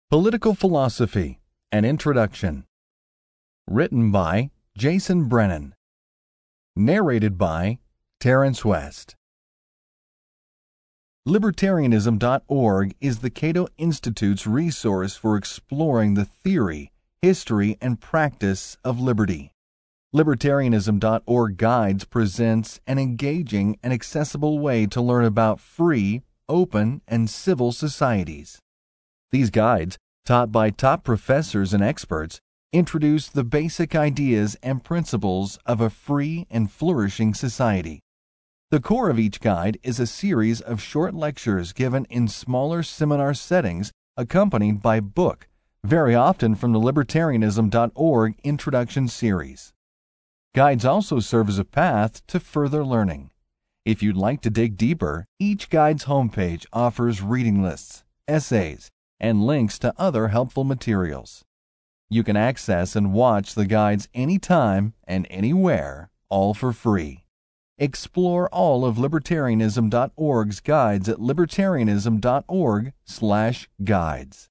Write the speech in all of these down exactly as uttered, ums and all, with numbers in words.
Political Philosophy, An Introduction. Written by Jason Brennan. Narrated by Terrence West. Libertarianism dot org is the Cato Institute's resource for exploring the theory, history, and practice of liberty. Libertarianism dot org Guides presents an engaging and accessible way to learn about free, open, and civil societies. These guides, taught by top professors and experts, introduce the basic ideas and principles of a free and flourishing society. The core of each guide is a series of short lectures given in smaller seminar settings accompanied by book, very often from the Libertarianism dot org Introduction series. Guides also serve as a path to further learning. If you'd like to dig deeper, each guide's homepage offers reading lists, essays, and links to other helpful materials. You can access and watch the guides anytime and anywhere, all for free. Explore all of Libertarianism dot org's guides at libertarianism dot org slash guides.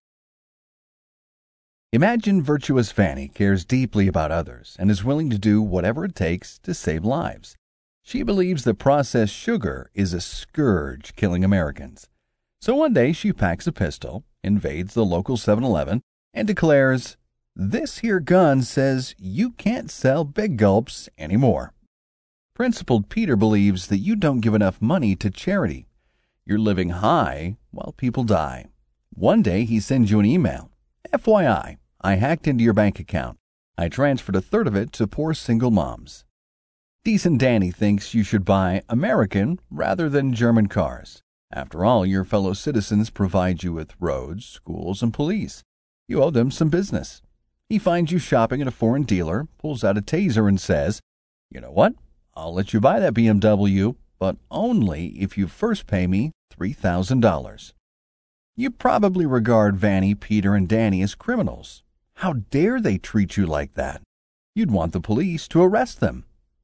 Imagine virtuous Fanny cares deeply about others and is willing to do whatever it takes to save lives. She believes that processed sugar is a scourge killing Americans. So one day she packs a pistol, invades the local seven eleven, and declares, "This here gun says you can't sell Big Gulps anymore." Principled Peter believes that you don't give enough money to charity. You're living high while people die. One day he sends you an email. F Y I, I hacked into your bank account. I transferred a third of it to poor single moms. Decent Danny thinks you should buy American rather than German cars. After all, your fellow citizens provide you with roads, schools, and police. You owe them some business. He finds you shopping at a foreign dealer, pulls out a taser, and says, "You know what? I'll let you buy that B M W, but only if you first pay me three thousand dollars. You probably regard Vanny, Peter, and Danny as criminals. How dare they treat you like that? You'd want the police to arrest them.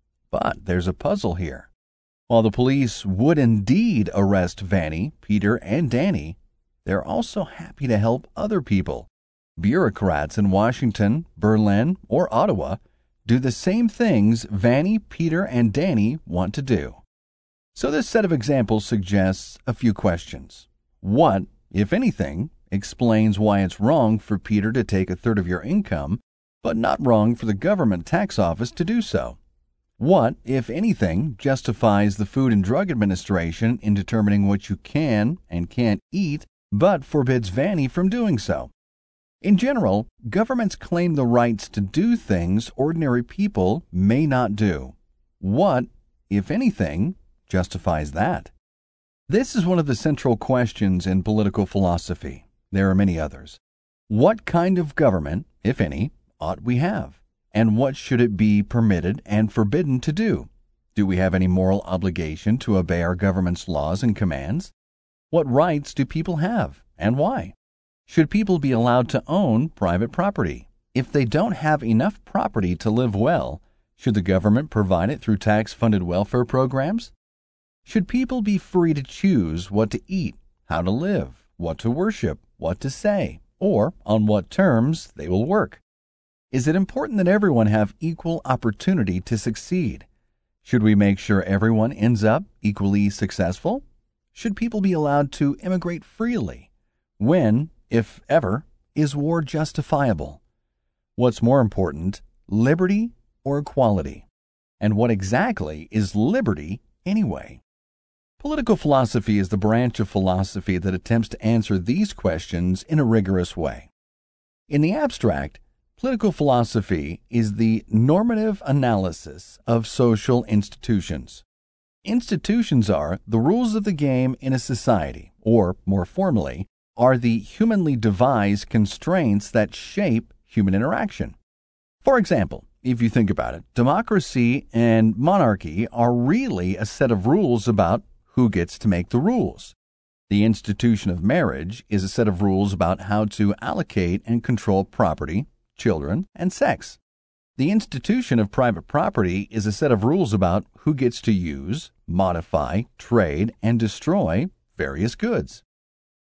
But there's a puzzle here. While the police would indeed arrest Vanny, Peter, and Danny, they're also happy to help other people. Bureaucrats in Washington, Berlin, or Ottawa do the same things Vanny, Peter, and Danny want to do. So this set of examples suggests a few questions. What, if anything, explains why it's wrong for Peter to take a third of your income, but not wrong for the government tax office to do so? What, if anything, justifies the Food and Drug Administration in determining what you can and can't eat, but forbids Vanny from doing so? In general, governments claim the rights to do things ordinary people may not do. What, if anything, justifies that? This is one of the central questions in political philosophy. There are many others. What kind of government, if any, ought we have? And what should it be permitted and forbidden to do? Do we have any moral obligation to obey our government's laws and commands? What rights do people have, and why? Should people be allowed to own private property? If they don't have enough property to live well, should the government provide it through tax-funded welfare programs? Should people be free to choose what to eat, how to live, what to worship, what to say, or on what terms they will work? Is it important that everyone have equal opportunity to succeed? Should we make sure everyone ends up equally successful? Should people be allowed to immigrate freely? When, if ever, is war justifiable? What's more important, liberty or equality? And what exactly is liberty anyway? Political philosophy is the branch of philosophy that attempts to answer these questions in a rigorous way. In the abstract, political philosophy is the normative analysis of social institutions. Institutions are the rules of the game in a society, or, more formally, are the humanly devised constraints that shape human interaction. For example, if you think about it, democracy and monarchy are really a set of rules about who gets to make the rules. The institution of marriage is a set of rules about how to allocate and control property, children, and sex. The institution of private property is a set of rules about who gets to use, modify, trade, and destroy various goods.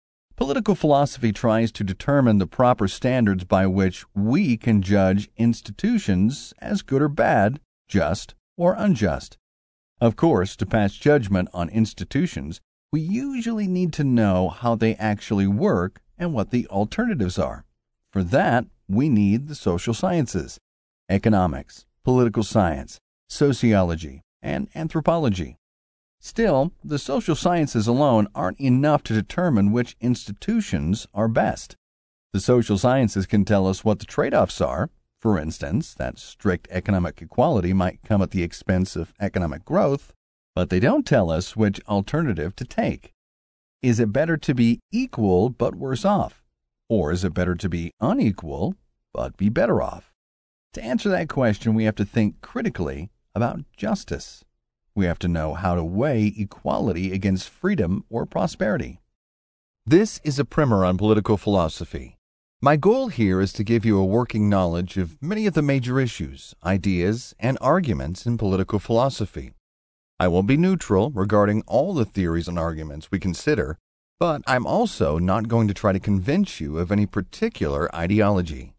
Political philosophy tries to determine the proper standards by which we can judge institutions as good or bad, just or unjust. Of course, to pass judgment on institutions, we usually need to know how they actually work and what the alternatives are. For that, we need the social sciences, economics, political science, sociology, and anthropology. Still, the social sciences alone aren't enough to determine which institutions are best. The social sciences can tell us what the trade-offs are. For instance, that strict economic equality might come at the expense of economic growth, but they don't tell us which alternative to take. Is it better to be equal but worse off? Or is it better to be unequal but be better off? To answer that question, we have to think critically about justice. We have to know how to weigh equality against freedom or prosperity. This is a primer on political philosophy. My goal here is to give you a working knowledge of many of the major issues, ideas, and arguments in political philosophy. I won't be neutral regarding all the theories and arguments we consider, but I'm also not going to try to convince you of any particular ideology.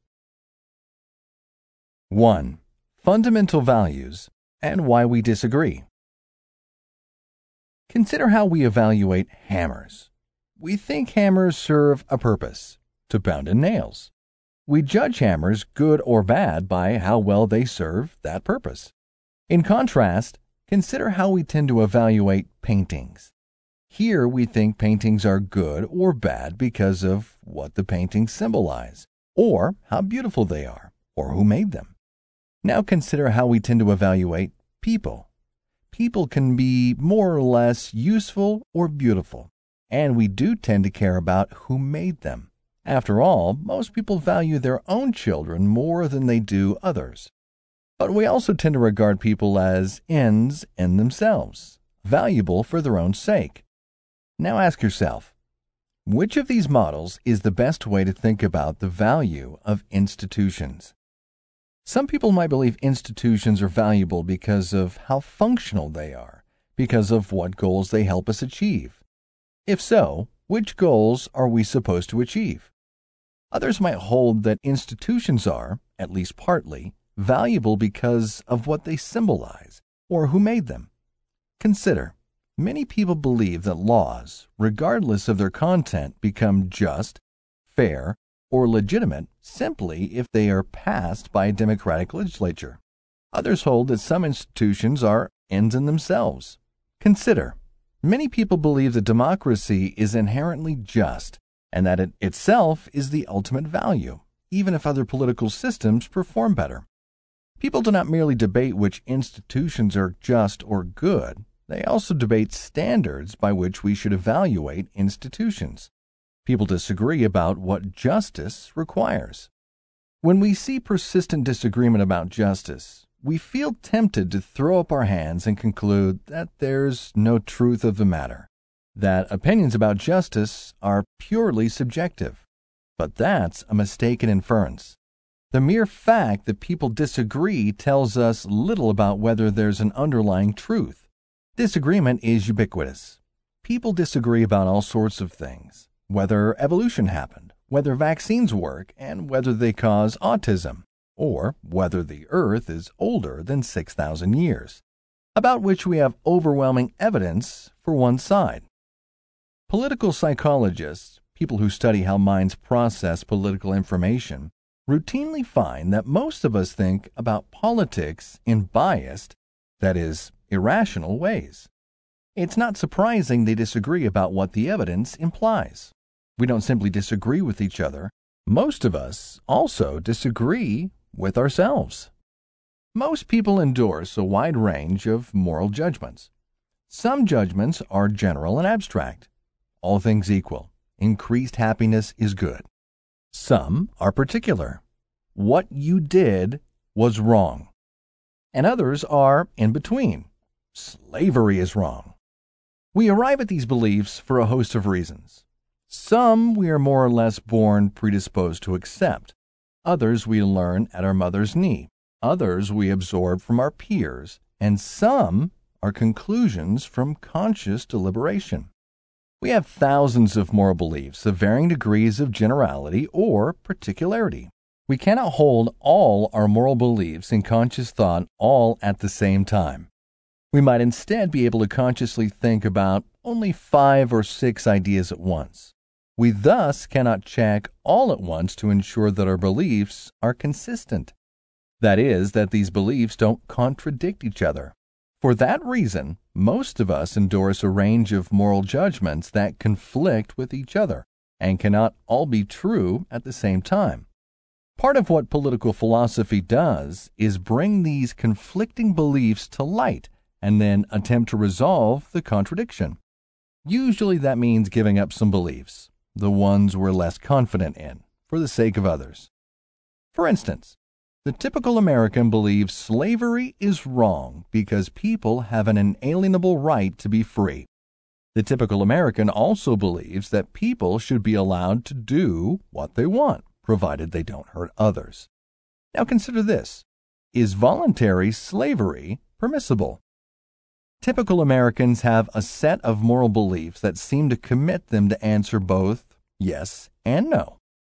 one. Fundamental values and why we disagree. Consider how we evaluate hammers. We think hammers serve a purpose, to pound in nails. We judge hammers good or bad by how well they serve that purpose. In contrast, consider how we tend to evaluate paintings. Here we think paintings are good or bad because of what the paintings symbolize, or how beautiful they are, or who made them. Now consider how we tend to evaluate people. People can be more or less useful or beautiful, and we do tend to care about who made them. After all, most people value their own children more than they do others. But we also tend to regard people as ends in themselves, valuable for their own sake. Now ask yourself, which of these models is the best way to think about the value of institutions? Some people might believe institutions are valuable because of how functional they are, because of what goals they help us achieve. If so, which goals are we supposed to achieve? Others might hold that institutions are, at least partly, valuable because of what they symbolize or who made them. Consider, many people believe that laws, regardless of their content, become just, fair, or legitimate simply if they are passed by a democratic legislature. Others hold that some institutions are ends in themselves. Consider, many people believe that democracy is inherently just and that it itself is the ultimate value, even if other political systems perform better. People do not merely debate which institutions are just or good, they also debate standards by which we should evaluate institutions. People disagree about what justice requires. When we see persistent disagreement about justice, we feel tempted to throw up our hands and conclude that there's no truth of the matter, that opinions about justice are purely subjective. But that's a mistaken inference. The mere fact that people disagree tells us little about whether there's an underlying truth. Disagreement is ubiquitous. People disagree about all sorts of things, whether evolution happened, whether vaccines work, and whether they cause autism, or whether the Earth is older than six thousand years, about which we have overwhelming evidence for one side. Political psychologists, people who study how minds process political information, routinely find that most of us think about politics in biased, that is, irrational ways. It's not surprising they disagree about what the evidence implies. We don't simply disagree with each other. Most of us also disagree with ourselves. Most people endorse a wide range of moral judgments. Some judgments are general and abstract. All things equal, increased happiness is good. Some are particular. What you did was wrong. And others are in between. Slavery is wrong. We arrive at these beliefs for a host of reasons. Some we are more or less born predisposed to accept. Others we learn at our mother's knee. Others we absorb from our peers. And some are conclusions from conscious deliberation. We have thousands of moral beliefs of varying degrees of generality or particularity. We cannot hold all our moral beliefs in conscious thought all at the same time. We might instead be able to consciously think about only five or six ideas at once. We thus cannot check all at once to ensure that our beliefs are consistent. That is, that these beliefs don't contradict each other. For that reason, most of us endorse a range of moral judgments that conflict with each other and cannot all be true at the same time. Part of what political philosophy does is bring these conflicting beliefs to light and then attempt to resolve the contradiction. Usually that means giving up some beliefs, the ones we're less confident in, for the sake of others. For instance, the typical American believes slavery is wrong because people have an inalienable right to be free. The typical American also believes that people should be allowed to do what they want, provided they don't hurt others. Now consider this. Is voluntary slavery permissible? Typical Americans have a set of moral beliefs that seem to commit them to answer both yes and no.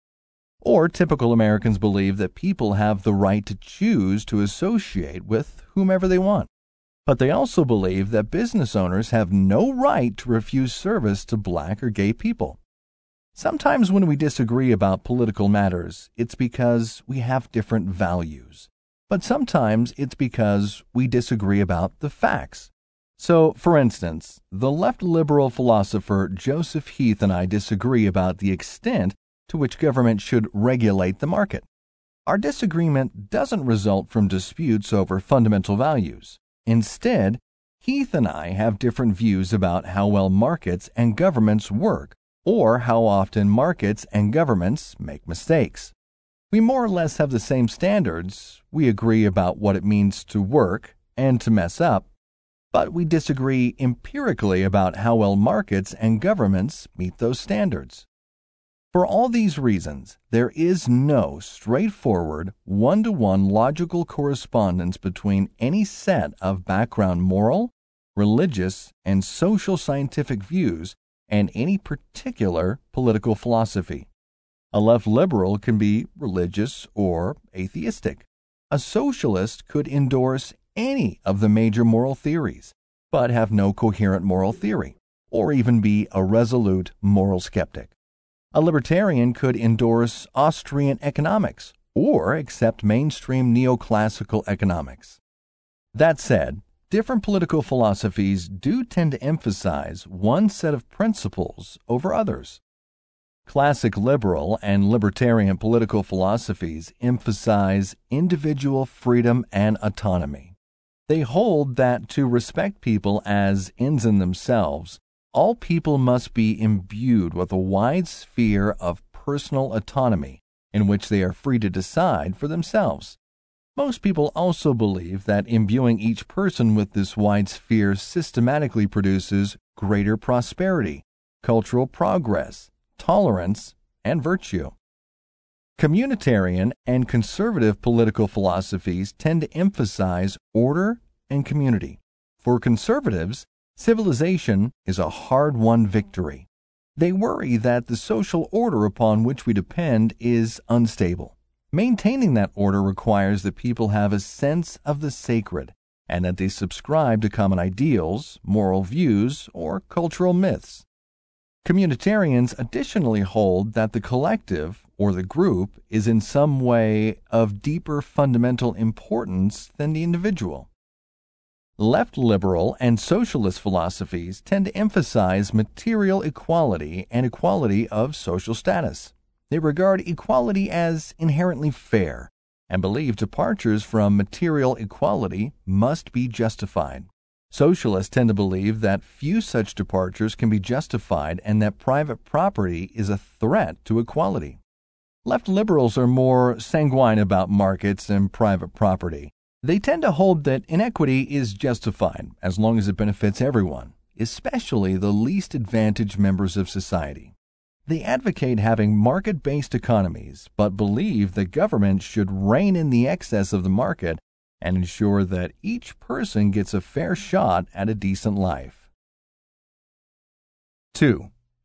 Or typical Americans believe that people have the right to choose to associate with whomever they want. But they also believe that business owners have no right to refuse service to black or gay people. Sometimes when we disagree about political matters, it's because we have different values. But sometimes it's because we disagree about the facts. So, for instance, the left liberal philosopher Joseph Heath and I disagree about the extent to which government should regulate the market. Our disagreement doesn't result from disputes over fundamental values. Instead, Heath and I have different views about how well markets and governments work, or how often markets and governments make mistakes. We more or less have the same standards. We agree about what it means to work and to mess up, but we disagree empirically about how well markets and governments meet those standards. For all these reasons, there is no straightforward, one-to-one logical correspondence between any set of background moral, religious, and social scientific views and any particular political philosophy. A left liberal can be religious or atheistic. A socialist could endorse any of the major moral theories, but have no coherent moral theory, or even be a resolute moral skeptic. A libertarian could endorse Austrian economics, or accept mainstream neoclassical economics. That said, different political philosophies do tend to emphasize one set of principles over others. Classic liberal and libertarian political philosophies emphasize individual freedom and autonomy. They hold that to respect people as ends in themselves, all people must be imbued with a wide sphere of personal autonomy in which they are free to decide for themselves. Most people also believe that imbuing each person with this wide sphere systematically produces greater prosperity, cultural progress, tolerance, and virtue. Communitarian and conservative political philosophies tend to emphasize order and community. For conservatives, civilization is a hard-won victory. They worry that the social order upon which we depend is unstable. Maintaining that order requires that people have a sense of the sacred and that they subscribe to common ideals, moral views, or cultural myths. Communitarians additionally hold that the collective, or the group, is in some way of deeper fundamental importance than the individual. Left liberal and socialist philosophies tend to emphasize material equality and equality of social status. They regard equality as inherently fair and believe departures from material equality must be justified. Socialists tend to believe that few such departures can be justified and that private property is a threat to equality. Left liberals are more sanguine about markets and private property. They tend to hold that inequity is justified as long as it benefits everyone, especially the least advantaged members of society. They advocate having market-based economies, but believe that government should rein in the excess of the market and ensure that each person gets a fair shot at a decent life. two.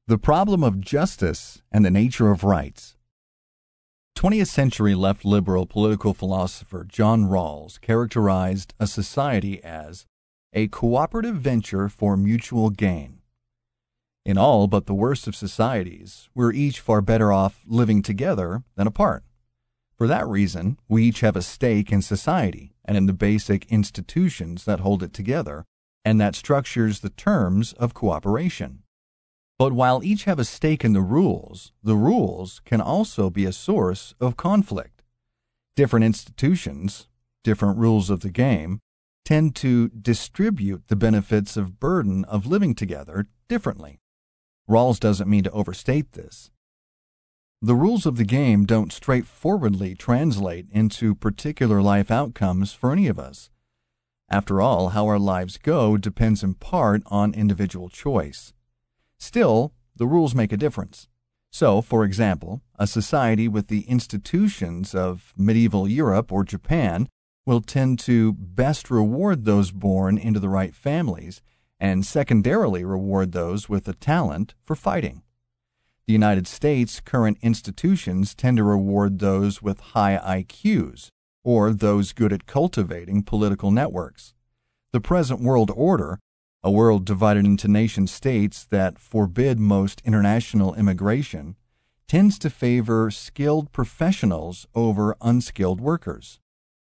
The Problem of Justice and the Nature of Rights. twentieth century left liberal political philosopher John Rawls characterized a society as a cooperative venture for mutual gain. In all but the worst of societies, we're each far better off living together than apart. For that reason, we each have a stake in society and in the basic institutions that hold it together and that structures the terms of cooperation. But while each have a stake in the rules, the rules can also be a source of conflict. Different institutions, different rules of the game, tend to distribute the benefits of burden of living together differently. Rawls doesn't mean to overstate this. The rules of the game don't straightforwardly translate into particular life outcomes for any of us. After all, how our lives go depends in part on individual choice. Still, the rules make a difference. So, for example, a society with the institutions of medieval Europe or Japan will tend to best reward those born into the right families and secondarily reward those with a talent for fighting. The United States' current institutions tend to reward those with high I Qs or those good at cultivating political networks. The present world order, a world divided into nation-states that forbid most international immigration, tends to favor skilled professionals over unskilled workers.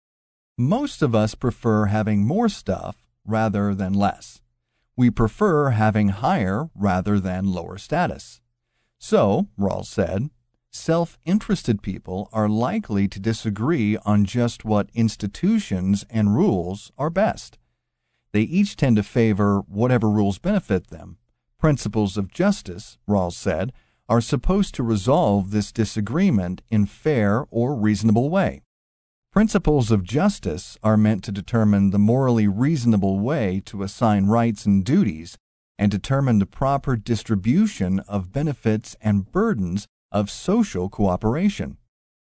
Most of us prefer having more stuff rather than less. We prefer having higher rather than lower status. So, Rawls said, self-interested people are likely to disagree on just what institutions and rules are best. They each tend to favor whatever rules benefit them. Principles of justice, Rawls said, are supposed to resolve this disagreement in fair or reasonable way. Principles of justice are meant to determine the morally reasonable way to assign rights and duties and determine the proper distribution of benefits and burdens of social cooperation.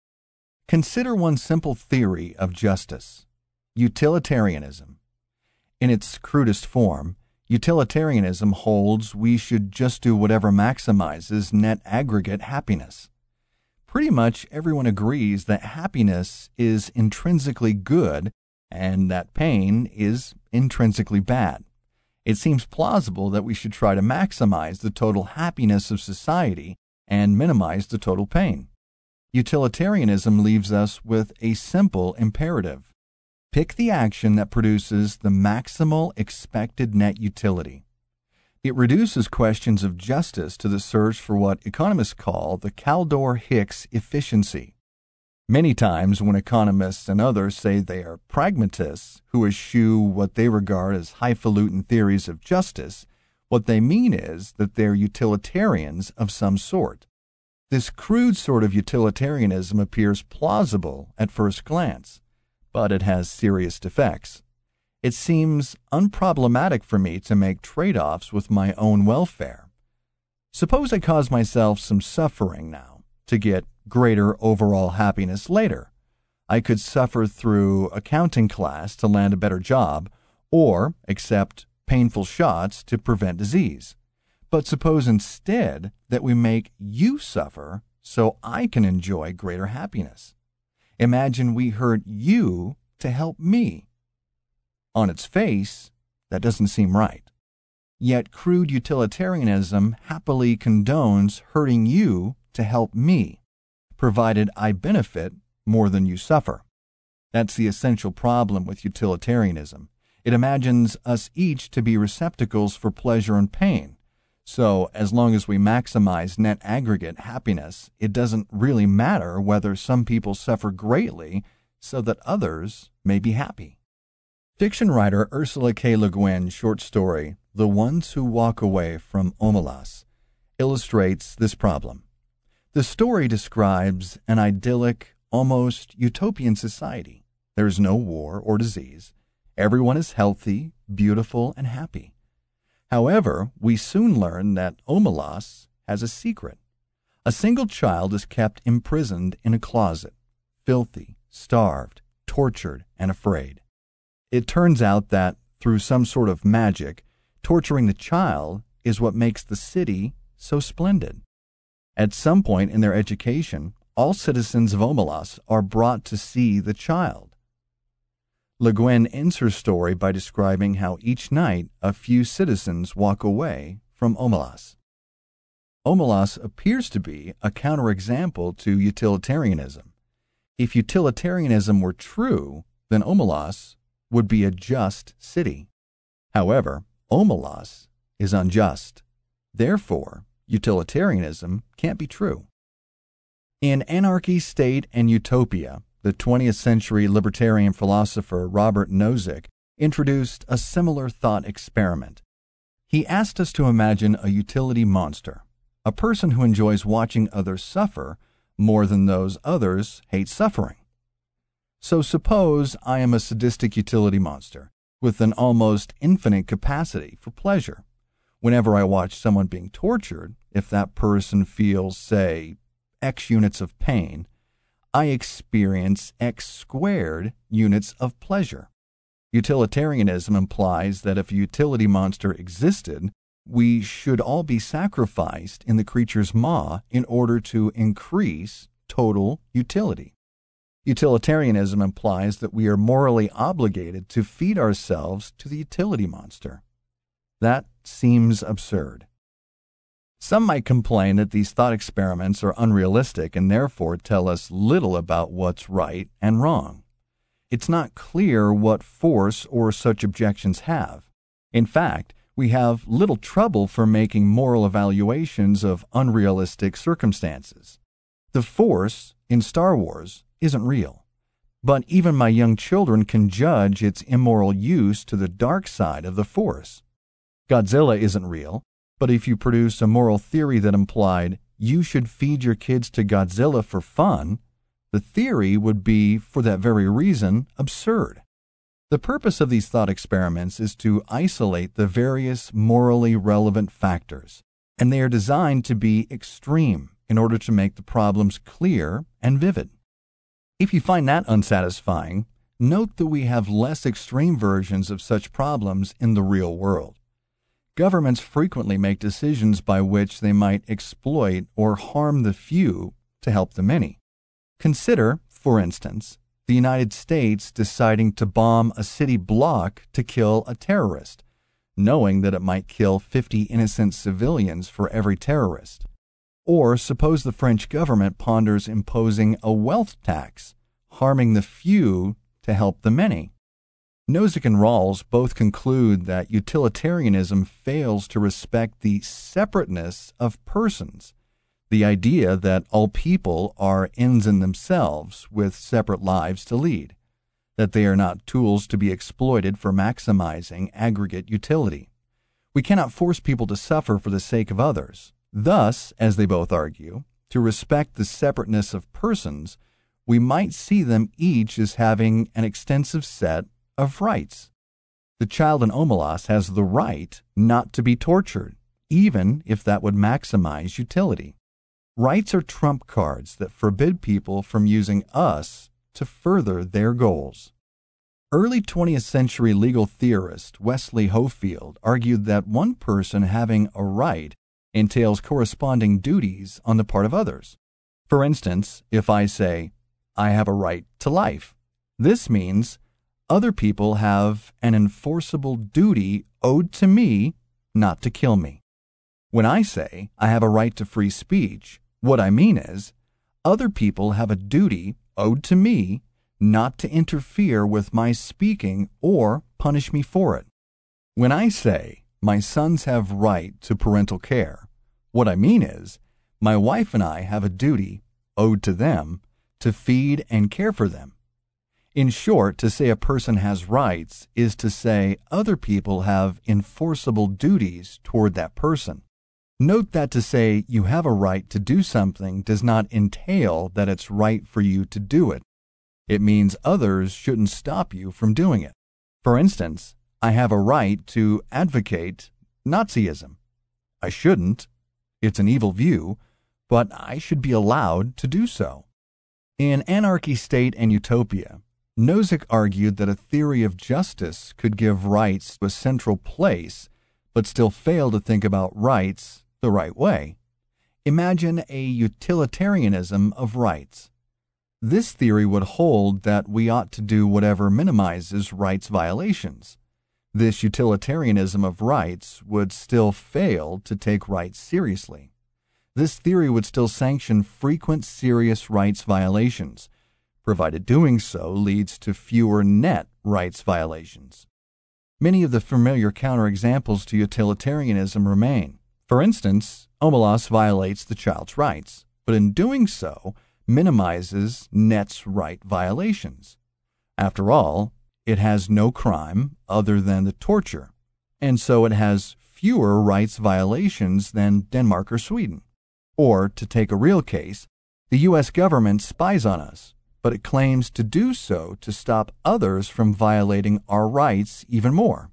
Consider one simple theory of justice: utilitarianism. In its crudest form, utilitarianism holds we should just do whatever maximizes net aggregate happiness. Pretty much everyone agrees that happiness is intrinsically good and that pain is intrinsically bad. It seems plausible that we should try to maximize the total happiness of society and minimize the total pain. Utilitarianism leaves us with a simple imperative: pick the action that produces the maximal expected net utility. It reduces questions of justice to the search for what economists call the Kaldor-Hicks efficiency. Many times when economists and others say they are pragmatists who eschew what they regard as highfalutin theories of justice, what they mean is that they're utilitarians of some sort. This crude sort of utilitarianism appears plausible at first glance, but it has serious defects. It seems unproblematic for me to make trade-offs with my own welfare. Suppose I cause myself some suffering now to get greater overall happiness later. I could suffer through accounting class to land a better job, or accept painful shots to prevent disease. But suppose instead that we make you suffer so I can enjoy greater happiness. Imagine we hurt you to help me. On its face, that doesn't seem right. Yet crude utilitarianism happily condones hurting you to help me, provided I benefit more than you suffer. That's the essential problem with utilitarianism. It imagines us each to be receptacles for pleasure and pain. So, as long as we maximize net aggregate happiness, it doesn't really matter whether some people suffer greatly so that others may be happy. Fiction writer Ursula K. Le Guin's short story, The Ones Who Walk Away from Omelas, illustrates this problem. The story describes an idyllic, almost utopian society. There is no war or disease. Everyone is healthy, beautiful, and happy. However, we soon learn that Omelas has a secret. A single child is kept imprisoned in a closet, filthy, starved, tortured, and afraid. It turns out that, through some sort of magic, torturing the child is what makes the city so splendid? At some point in their education, all citizens of Omelas are brought to see the child. Le Guin ends her story by describing how each night a few citizens walk away from Omelas. Omelas appears to be a counterexample to utilitarianism. If utilitarianism were true, then Omelas would be a just city. However, Omelas is unjust. Therefore, utilitarianism can't be true. In Anarchy, State, and Utopia, the twentieth century libertarian philosopher Robert Nozick introduced a similar thought experiment. He asked us to imagine a utility monster, a person who enjoys watching others suffer more than those others hate suffering. So suppose I am a sadistic utility monster with an almost infinite capacity for pleasure. Whenever I watch someone being tortured, if that person feels, say, X units of pain, I experience X squared units of pleasure. Utilitarianism implies that if a utility monster existed, we should all be sacrificed in the creature's maw in order to increase total utility. Utilitarianism implies that we are morally obligated to feed ourselves to the utility monster. That seems absurd. Some might complain that these thought experiments are unrealistic and therefore tell us little about what's right and wrong. It's not clear what force or such objections have. In fact, we have little trouble for making moral evaluations of unrealistic circumstances. The Force in Star Wars isn't real, but even my young children can judge its immoral use to the dark side of the Force. Godzilla isn't real, but if you produce a moral theory that implied you should feed your kids to Godzilla for fun, the theory would be, for that very reason, absurd. The purpose of these thought experiments is to isolate the various morally relevant factors, and they are designed to be extreme in order to make the problems clear and vivid. If you find that unsatisfying, note that we have less extreme versions of such problems in the real world. Governments frequently make decisions by which they might exploit or harm the few to help the many. Consider, for instance, the United States deciding to bomb a city block to kill a terrorist, knowing that it might kill fifty innocent civilians for every terrorist. Or suppose the French government ponders imposing a wealth tax, harming the few to help the many. Nozick and Rawls both conclude that utilitarianism fails to respect the separateness of persons, the idea that all people are ends in themselves with separate lives to lead, that they are not tools to be exploited for maximizing aggregate utility. We cannot force people to suffer for the sake of others. Thus, as they both argue, to respect the separateness of persons, we might see them each as having an extensive set of rights. The child in Omelas has the right not to be tortured, even if that would maximize utility. Rights are trump cards that forbid people from using us to further their goals. Early twentieth century legal theorist Wesley Hofield argued that one person having a right entails corresponding duties on the part of others. For instance, if I say, I have a right to life, this means other people have an enforceable duty owed to me not to kill me. When I say I have a right to free speech, what I mean is other people have a duty owed to me not to interfere with my speaking or punish me for it. When I say my sons have right to parental care, what I mean is my wife and I have a duty owed to them to feed and care for them. In short, to say a person has rights is to say other people have enforceable duties toward that person. Note that to say you have a right to do something does not entail that it's right for you to do it. It means others shouldn't stop you from doing it. For instance, I have a right to advocate Nazism. I shouldn't. It's an evil view, but I should be allowed to do so. In Anarchy, State, and Utopia, Nozick argued that a theory of justice could give rights a central place, but still fail to think about rights the right way. Imagine a utilitarianism of rights. This theory would hold that we ought to do whatever minimizes rights violations. This utilitarianism of rights would still fail to take rights seriously. This theory would still sanction frequent serious rights violations, provided doing so leads to fewer net rights violations. Many of the familiar counterexamples to utilitarianism remain. For instance, Omelas violates the child's rights, but in doing so minimizes net's right violations. After all, it has no crime other than the torture, and so it has fewer rights violations than Denmark or Sweden. Or, to take a real case, the U S government spies on us, but it claims to do so to stop others from violating our rights even more.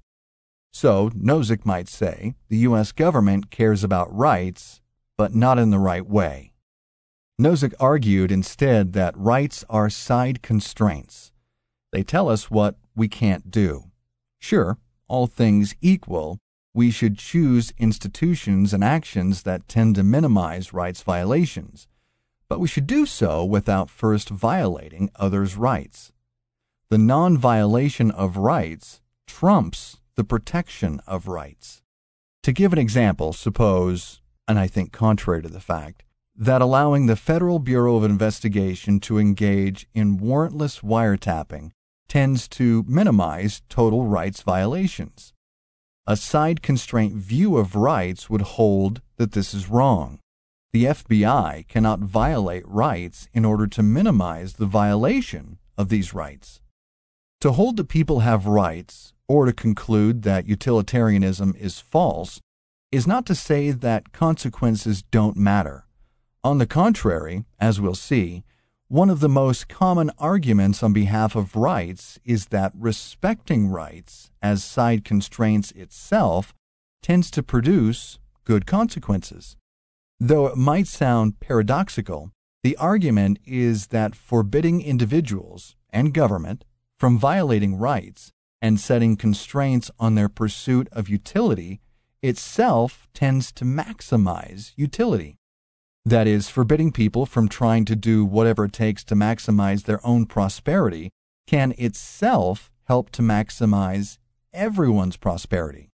So, Nozick might say, the U S government cares about rights, but not in the right way. Nozick argued instead that rights are side constraints. They tell us what we can't do. Sure, all things equal, we should choose institutions and actions that tend to minimize rights violations, but we should do so without first violating others' rights. The non-violation of rights trumps the protection of rights. To give an example, suppose, and I think contrary to the fact, that allowing the Federal Bureau of Investigation to engage in warrantless wiretapping tends to minimize total rights violations. A side constraint view of rights would hold that this is wrong. The F B I cannot violate rights in order to minimize the violation of these rights. To hold that people have rights, or to conclude that utilitarianism is false, is not to say that consequences don't matter. On the contrary, as we'll see, one of the most common arguments on behalf of rights is that respecting rights as side constraints itself tends to produce good consequences. Though it might sound paradoxical, the argument is that forbidding individuals and government from violating rights and setting constraints on their pursuit of utility itself tends to maximize utility. That is, forbidding people from trying to do whatever it takes to maximize their own prosperity can itself help to maximize everyone's prosperity.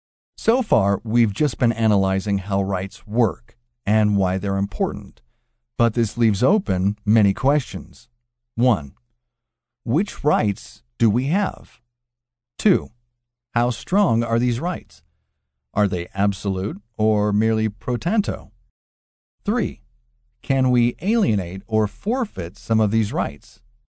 So far, we've just been analyzing how rights work and why they're important, but this leaves open many questions. One, which rights do we have? Two, how strong are these rights? Are they absolute or merely pro tanto? Three, can we alienate or forfeit some of these rights?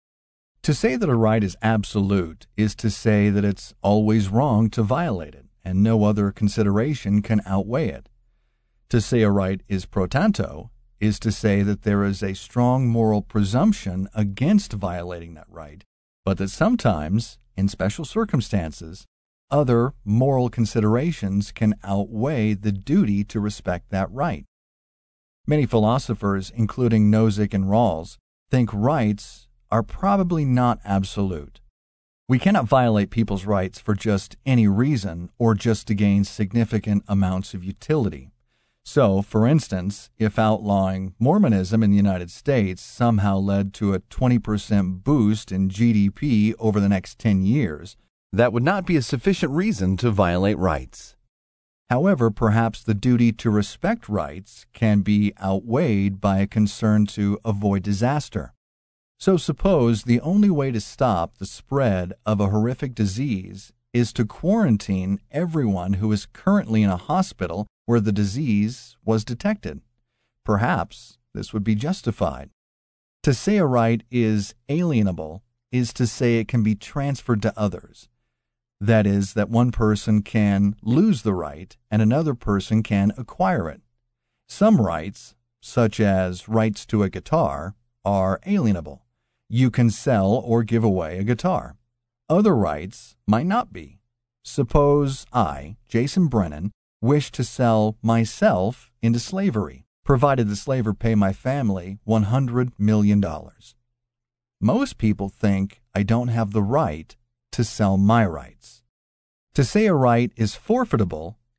To say that a right is absolute is to say that it's always wrong to violate it, and no other consideration can outweigh it. To say a right is pro tanto is to say that there is a strong moral presumption against violating that right, but that sometimes, in special circumstances, other moral considerations can outweigh the duty to respect that right. Many philosophers, including Nozick and Rawls, think rights are probably not absolute. We cannot violate people's rights for just any reason or just to gain significant amounts of utility. So, for instance, if outlawing Mormonism in the United States somehow led to a twenty percent boost in G D P over the next ten years, that would not be a sufficient reason to violate rights. However, perhaps the duty to respect rights can be outweighed by a concern to avoid disaster. So suppose the only way to stop the spread of a horrific disease is to quarantine everyone who is currently in a hospital where the disease was detected. Perhaps this would be justified. To say a right is alienable is to say it can be transferred to others. That is, that one person can lose the right and another person can acquire it. Some rights, such as rights to a guitar, are alienable. You can sell or give away a guitar. Other rights might not be. Suppose I, Jason Brennan, wish to sell myself into slavery, provided the slaver pay my family one hundred million dollars. Most people think I don't have the right to sell my rights. To say a right is forfeitable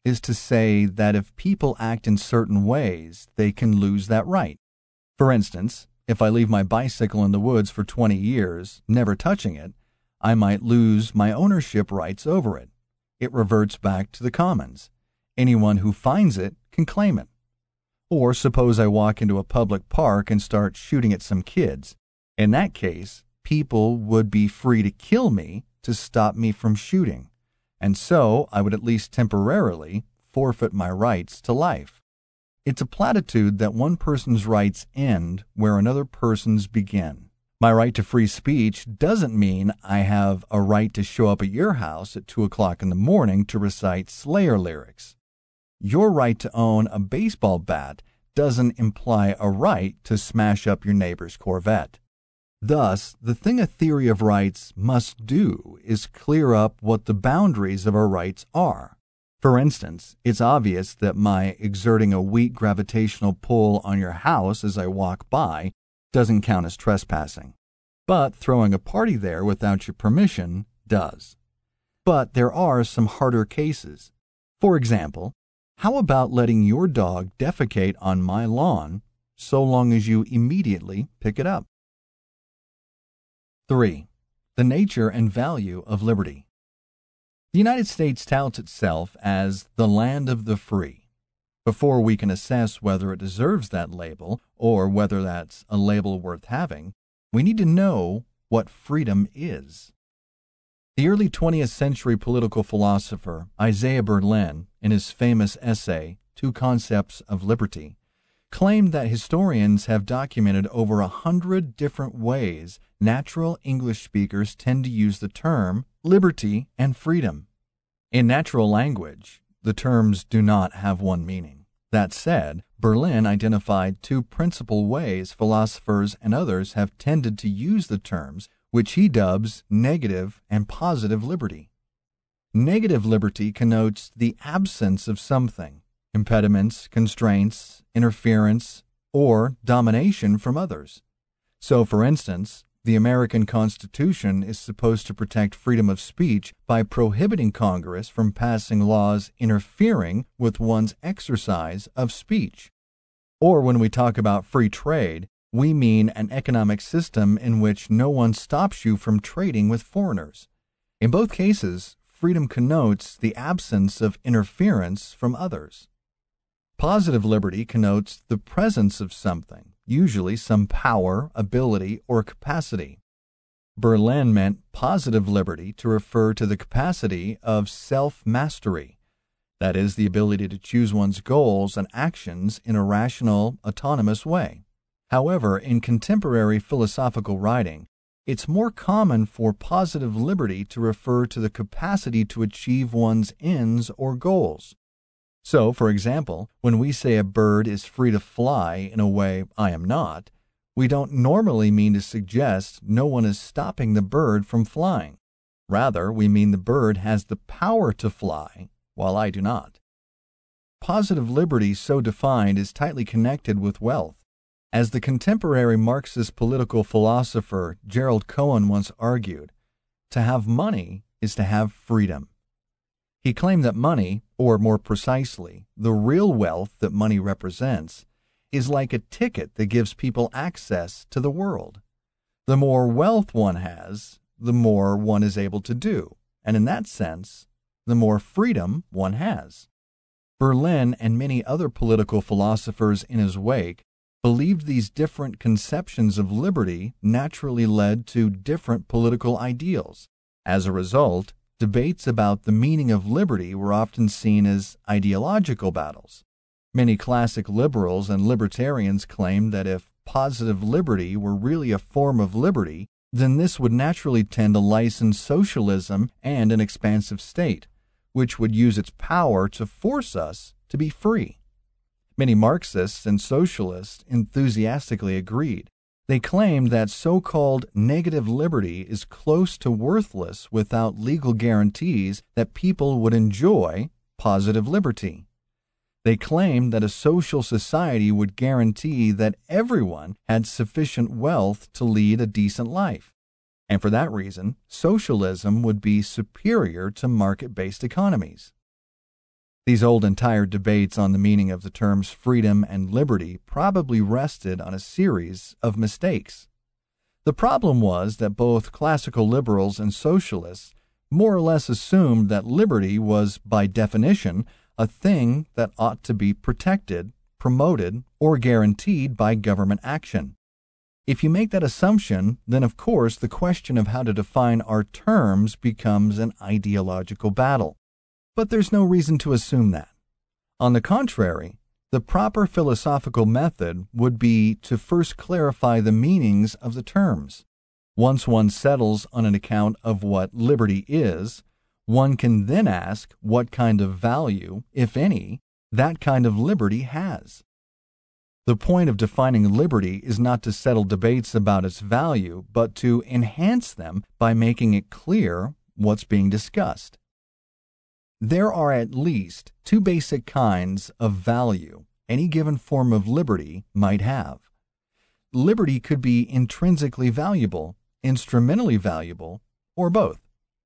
is to say that if people act in certain ways, they can lose that right. For instance, if I leave my bicycle in the woods for twenty years, never touching it, I might lose my ownership rights over it. It reverts back to the commons. Anyone who finds it can claim it. Or suppose I walk into a public park and start shooting at some kids. In that case, people would be free to kill me to stop me from shooting, and so I would at least temporarily forfeit my rights to life. It's a platitude that one person's rights end where another person's begin. My right to free speech doesn't mean I have a right to show up at your house at two o'clock in the morning to recite Slayer lyrics. Your right to own a baseball bat doesn't imply a right to smash up your neighbor's Corvette. Thus, the thing a theory of rights must do is clear up what the boundaries of our rights are. For instance, it's obvious that my exerting a weak gravitational pull on your house as I walk by doesn't count as trespassing. But throwing a party there without your permission does. But there are some harder cases. For example, how about letting your dog defecate on my lawn so long as you immediately pick it up? three. The nature and value of liberty. The United States touts itself as the land of the free. Before we can assess whether it deserves that label or whether that's a label worth having, we need to know what freedom is. The early twentieth century political philosopher Isaiah Berlin, in his famous essay, Two Concepts of Liberty, claimed that historians have documented over a hundred different ways natural English speakers tend to use the term liberty and freedom. In natural language, the terms do not have one meaning. That said, Berlin identified two principal ways philosophers and others have tended to use the terms, which he dubs negative and positive liberty. Negative liberty connotes the absence of something, impediments, constraints, interference, or domination from others. So, for instance, the American Constitution is supposed to protect freedom of speech by prohibiting Congress from passing laws interfering with one's exercise of speech. Or when we talk about free trade, we mean an economic system in which no one stops you from trading with foreigners. In both cases, freedom connotes the absence of interference from others. Positive liberty connotes the presence of something, usually some power, ability, or capacity. Berlin meant positive liberty to refer to the capacity of self-mastery, that is, the ability to choose one's goals and actions in a rational, autonomous way. However, in contemporary philosophical writing, it's more common for positive liberty to refer to the capacity to achieve one's ends or goals. So, for example, when we say a bird is free to fly in a way I am not, we don't normally mean to suggest no one is stopping the bird from flying. Rather, we mean the bird has the power to fly, while I do not. Positive liberty, so defined, is tightly connected with wealth. As the contemporary Marxist political philosopher Gerald Cohen once argued, to have money is to have freedom. He claimed that money, or more precisely, the real wealth that money represents, is like a ticket that gives people access to the world. The more wealth one has, the more one is able to do, and in that sense, the more freedom one has. Berlin and many other political philosophers in his wake believed these different conceptions of liberty naturally led to different political ideals. As a result, debates about the meaning of liberty were often seen as ideological battles. Many classic liberals and libertarians claimed that if positive liberty were really a form of liberty, then this would naturally tend to license socialism and an expansive state, which would use its power to force us to be free. Many Marxists and socialists enthusiastically agreed. They claimed that so-called negative liberty is close to worthless without legal guarantees that people would enjoy positive liberty. They claimed that a social society would guarantee that everyone had sufficient wealth to lead a decent life. And for that reason, socialism would be superior to market-based economies. These old and tired debates on the meaning of the terms freedom and liberty probably rested on a series of mistakes. The problem was that both classical liberals and socialists more or less assumed that liberty was, by definition, a thing that ought to be protected, promoted, or guaranteed by government action. If you make that assumption, then of course the question of how to define our terms becomes an ideological battle. But there's no reason to assume that. On the contrary, the proper philosophical method would be to first clarify the meanings of the terms. Once one settles on an account of what liberty is, one can then ask what kind of value, if any, that kind of liberty has. The point of defining liberty is not to settle debates about its value, but to enhance them by making it clear what's being discussed. There are at least two basic kinds of value any given form of liberty might have. Liberty could be intrinsically valuable, instrumentally valuable, or both.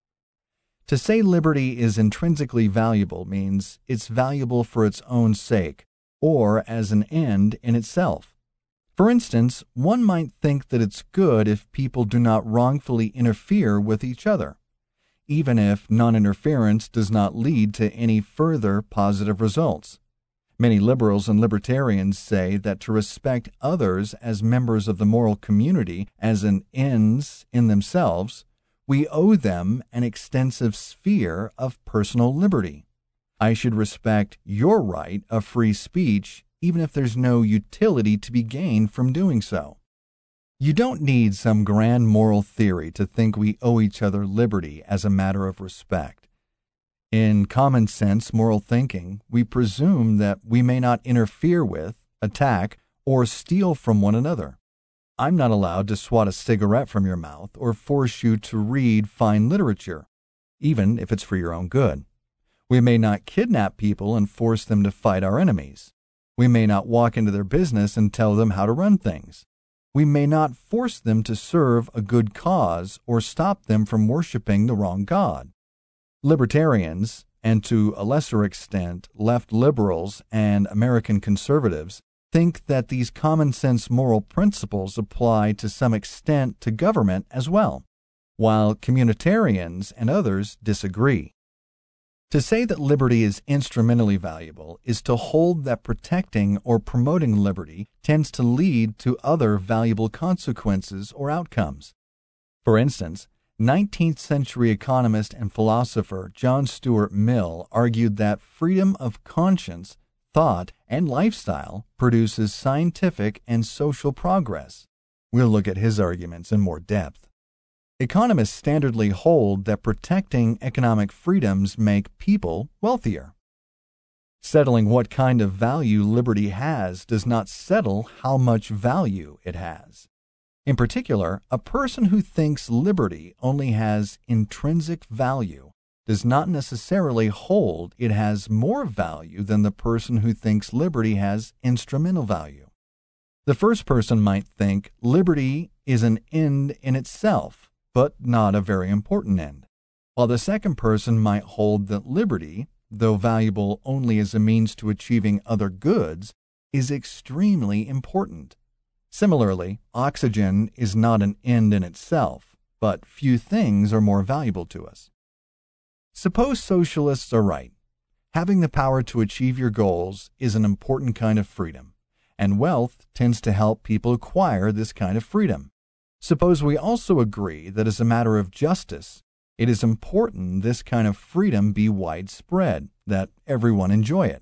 To say liberty is intrinsically valuable means it's valuable for its own sake, or as an end in itself. For instance, one might think that it's good if people do not wrongfully interfere with each other, even if non-interference does not lead to any further positive results. Many liberals and libertarians say that to respect others as members of the moral community as an ends in themselves, we owe them an extensive sphere of personal liberty. I should respect your right of free speech even if there's no utility to be gained from doing so. You don't need some grand moral theory to think we owe each other liberty as a matter of respect. In common sense moral thinking, we presume that we may not interfere with, attack, or steal from one another. I'm not allowed to swat a cigarette from your mouth or force you to read fine literature, even if it's for your own good. We may not kidnap people and force them to fight our enemies. We may not walk into their business and tell them how to run things. We may not force them to serve a good cause or stop them from worshiping the wrong God. Libertarians, and to a lesser extent left liberals and American conservatives, think that these common-sense moral principles apply to some extent to government as well, while communitarians and others disagree. To say that liberty is instrumentally valuable is to hold that protecting or promoting liberty tends to lead to other valuable consequences or outcomes. For instance, nineteenth century economist and philosopher John Stuart Mill argued that freedom of conscience, thought, and lifestyle produces scientific and social progress. We'll look at his arguments in more depth. Economists standardly hold that protecting economic freedoms make people wealthier. Settling what kind of value liberty has does not settle how much value it has. In particular, a person who thinks liberty only has intrinsic value does not necessarily hold it has more value than the person who thinks liberty has instrumental value. The first person might think liberty is an end in itself, but not a very important end, while the second person might hold that liberty, though valuable only as a means to achieving other goods, is extremely important. Similarly, oxygen is not an end in itself, but few things are more valuable to us. Suppose socialists are right. Having the power to achieve your goals is an important kind of freedom, and wealth tends to help people acquire this kind of freedom. Suppose we also agree that as a matter of justice, it is important this kind of freedom be widespread, that everyone enjoy it.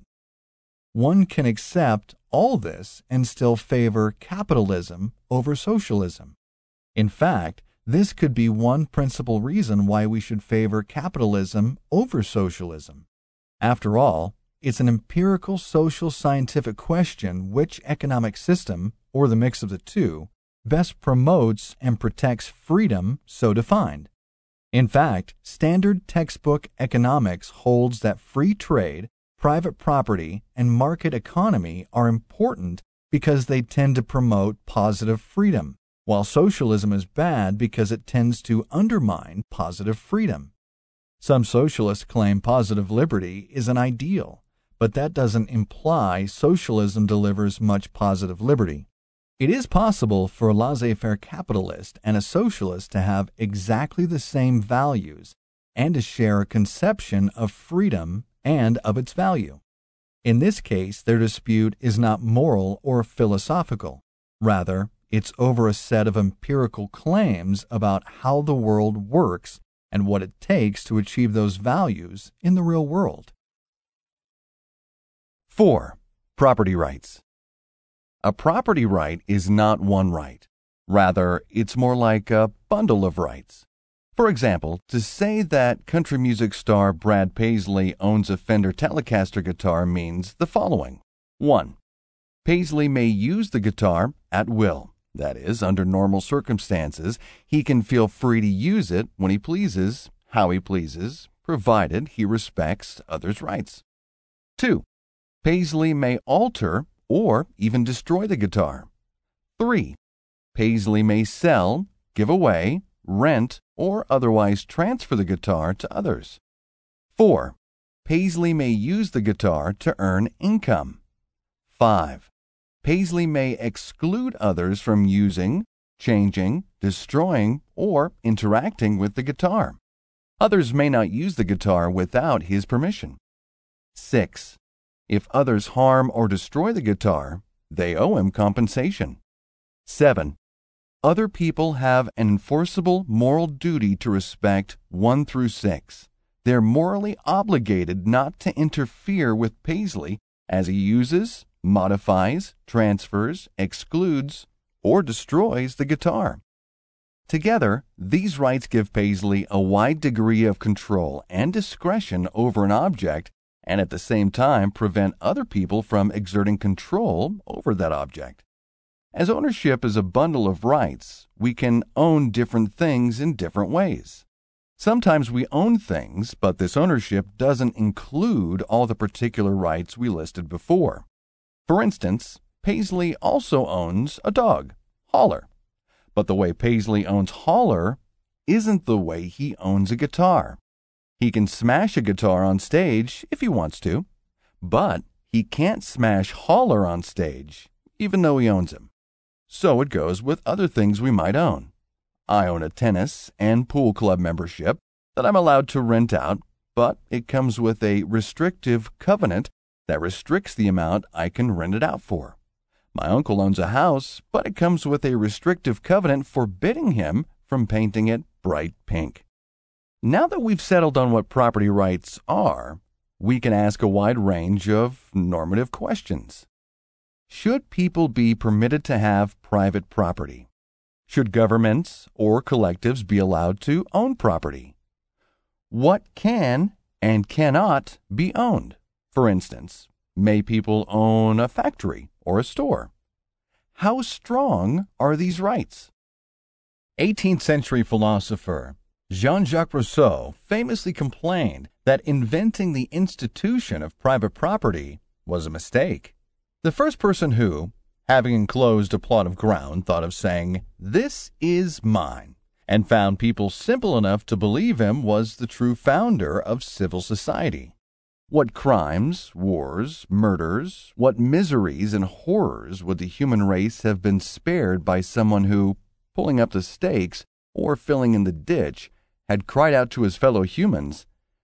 One can accept all this and still favor capitalism over socialism. In fact, this could be one principal reason why we should favor capitalism over socialism. After all, it's an empirical social scientific question which economic system, or the mix of the two, best promotes and protects freedom so defined. In fact, standard textbook economics holds that free trade, private property, and market economy are important because they tend to promote positive freedom, while socialism is bad because it tends to undermine positive freedom. Some socialists claim positive liberty is an ideal, but that doesn't imply socialism delivers much positive liberty. It is possible for a laissez-faire capitalist and a socialist to have exactly the same values and to share a conception of freedom and of its value. In this case, their dispute is not moral or philosophical. Rather, it's over a set of empirical claims about how the world works and what it takes to achieve those values in the real world. four. Property rights. A property right is not one right. Rather, it's more like a bundle of rights. For example, to say that country music star Brad Paisley owns a Fender Telecaster guitar means the following. one. Paisley may use the guitar at will. That is, under normal circumstances, he can feel free to use it when he pleases, how he pleases, provided he respects others' rights. two. Paisley may alter or even destroy the guitar. three. Paisley may sell, give away, rent, or otherwise transfer the guitar to others. four. Paisley may use the guitar to earn income. five. Paisley may exclude others from using, changing, destroying, or interacting with the guitar. Others may not use the guitar without his permission. six. If others harm or destroy the guitar, they owe him compensation. seven. Other people have an enforceable moral duty to respect one through six. They're morally obligated not to interfere with Paisley as he uses, modifies, transfers, excludes, or destroys the guitar. Together, these rights give Paisley a wide degree of control and discretion over an object and at the same time prevent other people from exerting control over that object. As ownership is a bundle of rights, we can own different things in different ways. Sometimes we own things, but this ownership doesn't include all the particular rights we listed before. For instance, Paisley also owns a dog, Holler. But the way Paisley owns Holler isn't the way he owns a guitar. He can smash a guitar on stage if he wants to, but he can't smash Holler on stage, even though he owns him. So it goes with other things we might own. I own a tennis and pool club membership that I'm allowed to rent out, but it comes with a restrictive covenant that restricts the amount I can rent it out for. My uncle owns a house, but it comes with a restrictive covenant forbidding him from painting it bright pink. Now that we've settled on what property rights are, we can ask a wide range of normative questions. Should people be permitted to have private property? Should governments or collectives be allowed to own property? What can and cannot be owned? For instance, may people own a factory or a store? How strong are these rights? eighteenth century philosopher Jean-Jacques Rousseau famously complained that inventing the institution of private property was a mistake. The first person who, having enclosed a plot of ground, thought of saying, "This is mine," and found people simple enough to believe him was the true founder of civil society. What crimes, wars, murders, what miseries and horrors would the human race have been spared by someone who, pulling up the stakes or filling in the ditch, had cried out to his fellow humans,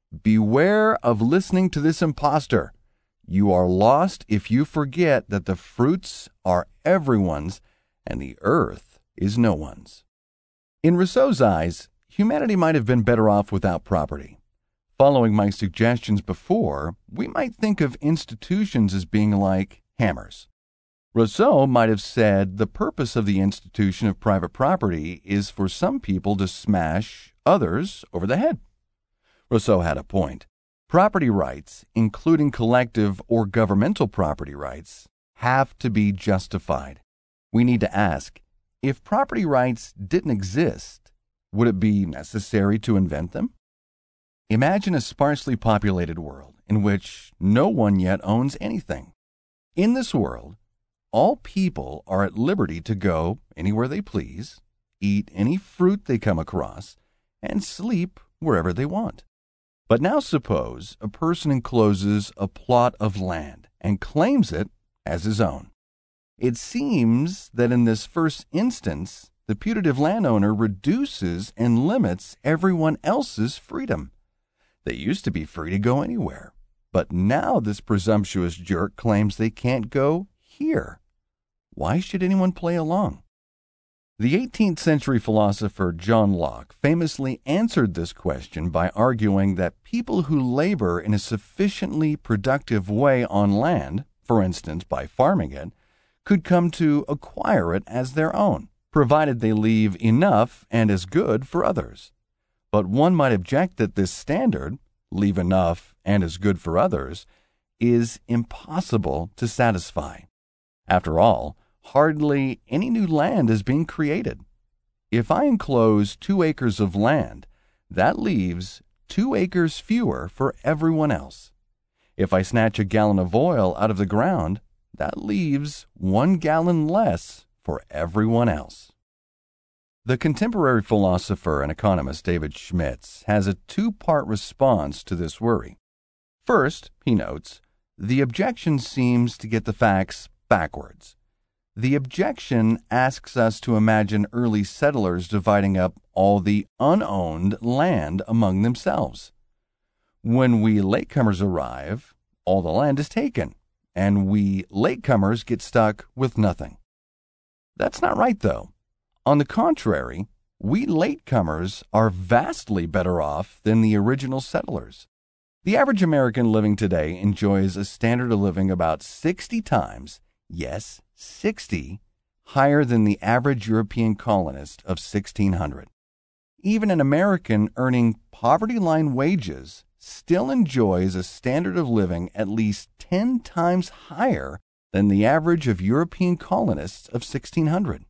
"Beware of listening to this impostor. You are lost if you forget that the fruits are everyone's and the earth is no one's." In Rousseau's eyes, humanity might have been better off without property. Following my suggestions before, we might think of institutions as being like hammers. Rousseau might have said the purpose of the institution of private property is for some people to smash others over the head. Rousseau had a point. Property rights, including collective or governmental property rights, have to be justified. We need to ask, if property rights didn't exist, would it be necessary to invent them? Imagine a sparsely populated world in which no one yet owns anything. In this world, all people are at liberty to go anywhere they please, eat any fruit they come across, and sleep wherever they want. But now suppose a person encloses a plot of land and claims it as his own. It seems that in this first instance, the putative landowner reduces and limits everyone else's freedom. They used to be free to go anywhere, but now this presumptuous jerk claims they can't go here. Why should anyone play along? The eighteenth century philosopher John Locke famously answered this question by arguing that people who labor in a sufficiently productive way on land, for instance by farming it, could come to acquire it as their own, provided they leave enough and as good for others. But one might object that this standard, leave enough and as good for others, is impossible to satisfy. After all, hardly any new land is being created. If I enclose two acres of land, that leaves two acres fewer for everyone else. If I snatch a gallon of oil out of the ground, that leaves one gallon less for everyone else. The contemporary philosopher and economist David Schmitz has a two-part response to this worry. First, he notes, the objection seems to get the facts backwards. The objection asks us to imagine early settlers dividing up all the unowned land among themselves. When we latecomers arrive, all the land is taken, and we latecomers get stuck with nothing. That's not right, though. On the contrary, we latecomers are vastly better off than the original settlers. The average American living today enjoys a standard of living about sixty times, yes, sixty, higher than the average European colonist of sixteen hundred. Even an American earning poverty line wages still enjoys a standard of living at least ten times higher than the average of European colonists of sixteen hundred.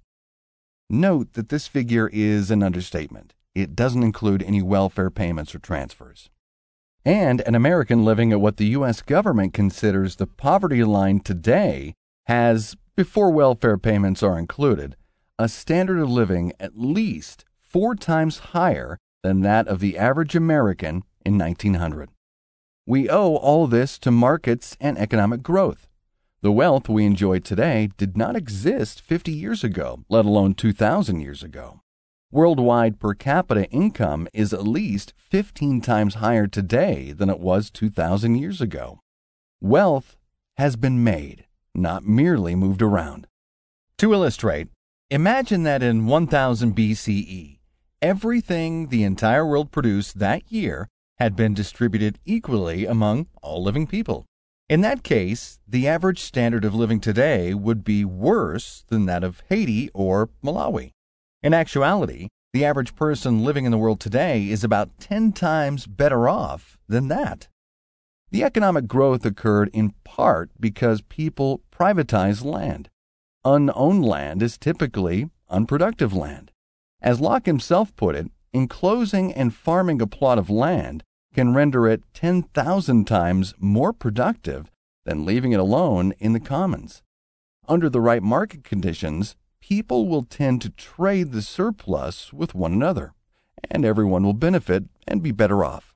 Note that this figure is an understatement. It doesn't include any welfare payments or transfers. And an American living at what the U S government considers the poverty line today has, before welfare payments are included, a standard of living at least four times higher than that of the average American in nineteen hundred. We owe all this to markets and economic growth. The wealth we enjoy today did not exist fifty years ago, let alone two thousand years ago. Worldwide per capita income is at least fifteen times higher today than it was two thousand years ago. Wealth has been made, not merely moved around. To illustrate, imagine that in one thousand B C E, everything the entire world produced that year had been distributed equally among all living people. In that case, the average standard of living today would be worse than that of Haiti or Malawi. In actuality, the average person living in the world today is about ten times better off than that. The economic growth occurred in part because people privatized land. Unowned land is typically unproductive land. As Locke himself put it, enclosing and farming a plot of land can render it ten thousand times more productive than leaving it alone in the commons. Under the right market conditions, people will tend to trade the surplus with one another, and everyone will benefit and be better off.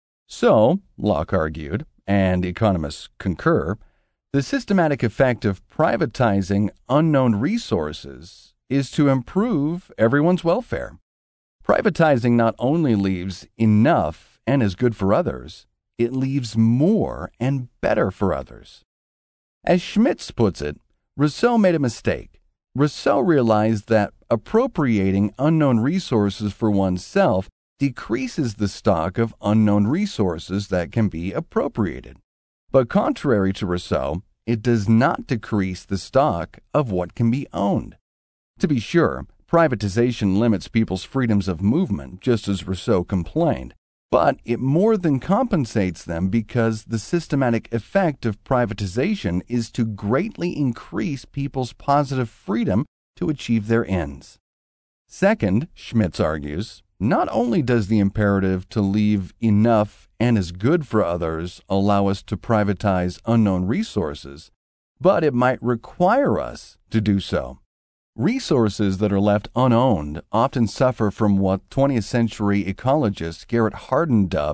So, Locke argued, and economists concur, the systematic effect of privatizing unknown resources is to improve everyone's welfare. Privatizing not only leaves enough and is good for others, it leaves more and better for others. As Schmitz puts it, Rousseau made a mistake. Rousseau realized that appropriating unknown resources for oneself decreases the stock of unknown resources that can be appropriated. But contrary to Rousseau, it does not decrease the stock of what can be owned. To be sure, privatization limits people's freedoms of movement, just as Rousseau complained, but it more than compensates them because the systematic effect of privatization is to greatly increase people's positive freedom to achieve their ends. Second, Schmitz argues, not only does the imperative to leave enough and is good for others allow us to privatize unknown resources, but it might require us to do so. Resources that are left unowned often suffer from what twentieth century ecologist Garrett Hardin dubbed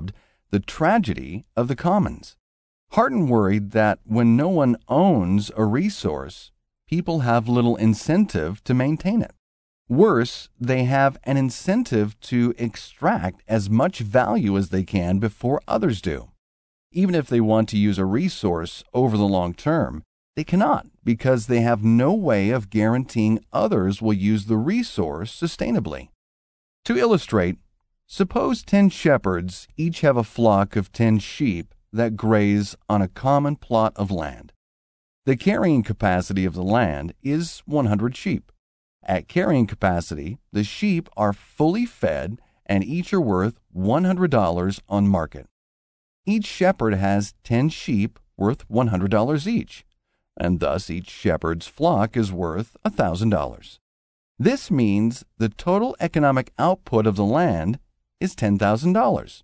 the tragedy of the commons. Harton worried that when no one owns a resource, people have little incentive to maintain it. Worse, they have an incentive to extract as much value as they can before others do. Even if they want to use a resource over the long term, they cannot because they have no way of guaranteeing others will use the resource sustainably. To illustrate, suppose ten shepherds each have a flock of ten sheep that graze on a common plot of land. The carrying capacity of the land is one hundred sheep. At carrying capacity, the sheep are fully fed and each are worth one hundred dollars on market. Each shepherd has ten sheep worth one hundred dollars each, and thus each shepherd's flock is worth one thousand dollars. This means the total economic output of the land is ten thousand dollars.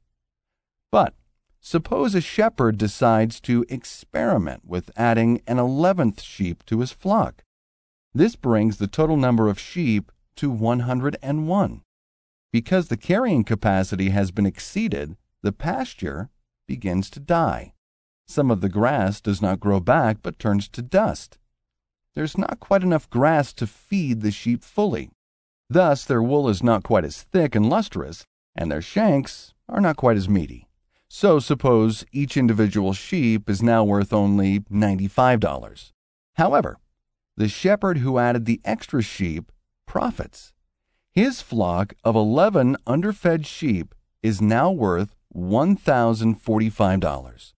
But suppose a shepherd decides to experiment with adding an eleventh sheep to his flock. This brings the total number of sheep to one hundred one. Because the carrying capacity has been exceeded, the pasture begins to die. Some of the grass does not grow back but turns to dust. There's not quite enough grass to feed the sheep fully. Thus, their wool is not quite as thick and lustrous, and their shanks are not quite as meaty. So suppose each individual sheep is now worth only ninety-five dollars. However, the shepherd who added the extra sheep profits. His flock of eleven underfed sheep is now worth one thousand forty-five dollars.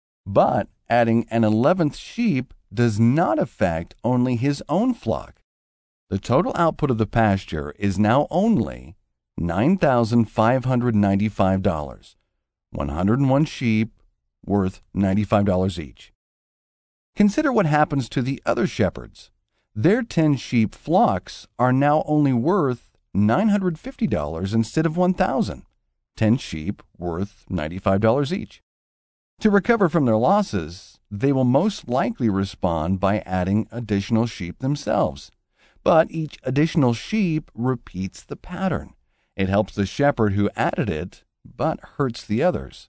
But adding an eleventh sheep does not affect only his own flock. The total output of the pasture is now only nine thousand five hundred ninety-five dollars. one hundred one sheep worth ninety-five dollars each. Consider what happens to the other shepherds. Their ten sheep flocks are now only worth nine hundred fifty dollars instead of one thousand dollars. ten sheep worth ninety-five dollars each. To recover from their losses, they will most likely respond by adding additional sheep themselves. But each additional sheep repeats the pattern. It helps the shepherd who added it, but hurts the others.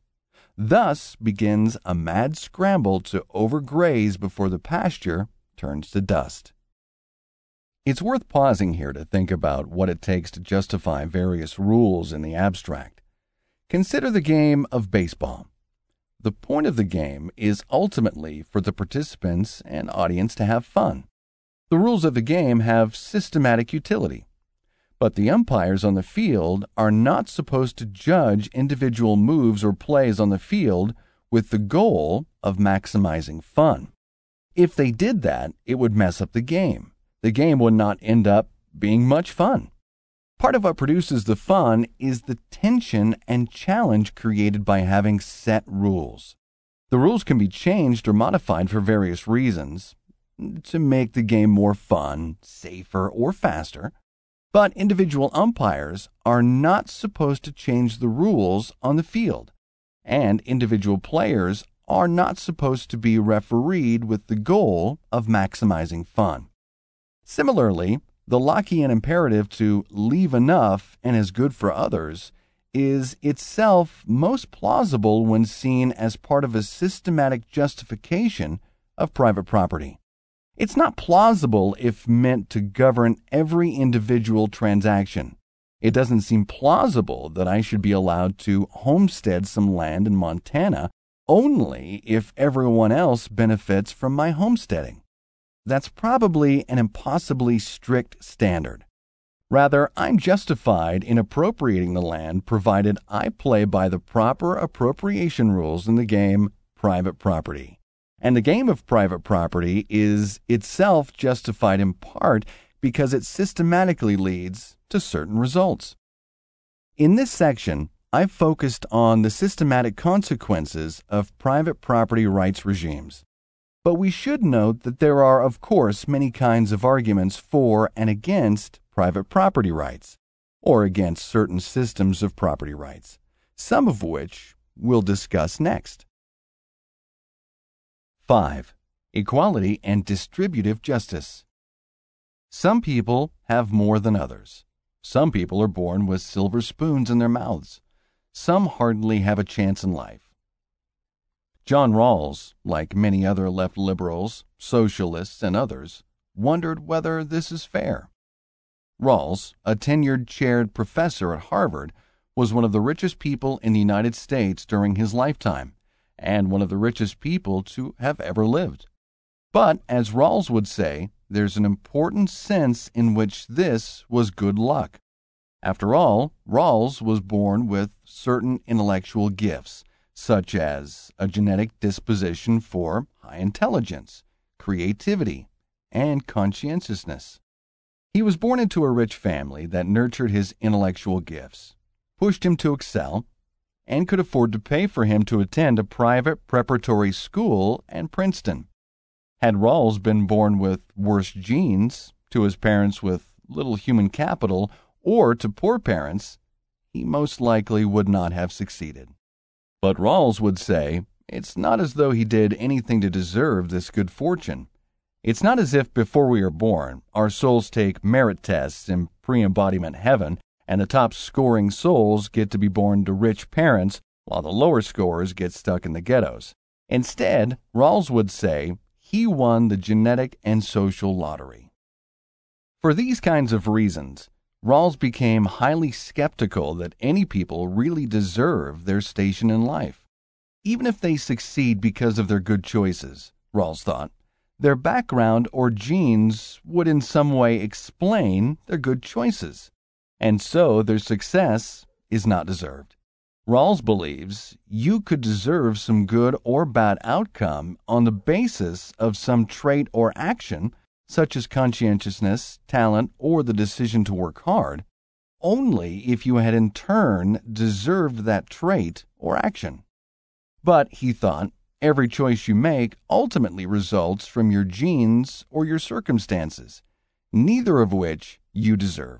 Thus begins a mad scramble to overgraze before the pasture turns to dust. It's worth pausing here to think about what it takes to justify various rules in the abstract. Consider the game of baseball. The point of the game is ultimately for the participants and audience to have fun. The rules of the game have systematic utility. But the umpires on the field are not supposed to judge individual moves or plays on the field with the goal of maximizing fun. If they did that, it would mess up the game. The game would not end up being much fun. Part of what produces the fun is the tension and challenge created by having set rules. The rules can be changed or modified for various reasons, to make the game more fun, safer, or faster. But individual umpires are not supposed to change the rules on the field, and individual players are not supposed to be refereed with the goal of maximizing fun. Similarly, the Lockean imperative to leave enough and is good for others is itself most plausible when seen as part of a systematic justification of private property. It's not plausible if meant to govern every individual transaction. It doesn't seem plausible that I should be allowed to homestead some land in Montana only if everyone else benefits from my homesteading. That's probably an impossibly strict standard. Rather, I'm justified in appropriating the land provided I play by the proper appropriation rules in the game private property. And the game of private property is itself justified in part because it systematically leads to certain results. In this section, I've focused on the systematic consequences of private property rights regimes. But we should note that there are, of course, many kinds of arguments for and against private property rights, or against certain systems of property rights, some of which we'll discuss next. five. Equality and distributive justice. Some people have more than others. Some people are born with silver spoons in their mouths. some hardly have a chance in life. John Rawls, like many other left liberals, socialists, and others, wondered whether this is fair. Rawls, a tenured chaired professor at Harvard, was one of the richest people in the United States during his lifetime, and one of the richest people to have ever lived. But, as Rawls would say, there's an important sense in which this was good luck. After all, Rawls was born with certain intellectual gifts, such as a genetic disposition for high intelligence, creativity, and conscientiousness. He was born into a rich family that nurtured his intellectual gifts, pushed him to excel, and could afford to pay for him to attend a private preparatory school and Princeton. Had Rawls been born with worse genes, to his parents with little human capital, or to poor parents, he most likely would not have succeeded. But Rawls would say, it's not as though he did anything to deserve this good fortune. It's not as if before we are born, our souls take merit tests in pre-embodiment heaven, and the top-scoring souls get to be born to rich parents, while the lower scorers get stuck in the ghettos. Instead, Rawls would say, he won the genetic and social lottery. For these kinds of reasons, Rawls became highly skeptical that any people really deserve their station in life. Even if they succeed because of their good choices, Rawls thought, their background or genes would in some way explain their good choices, and so their success is not deserved. Rawls believes you could deserve some good or bad outcome on the basis of some trait or action, such as conscientiousness, talent, or the decision to work hard, only if you had in turn deserved that trait or action. But, he thought, every choice you make ultimately results from your genes or your circumstances, neither of which you deserve.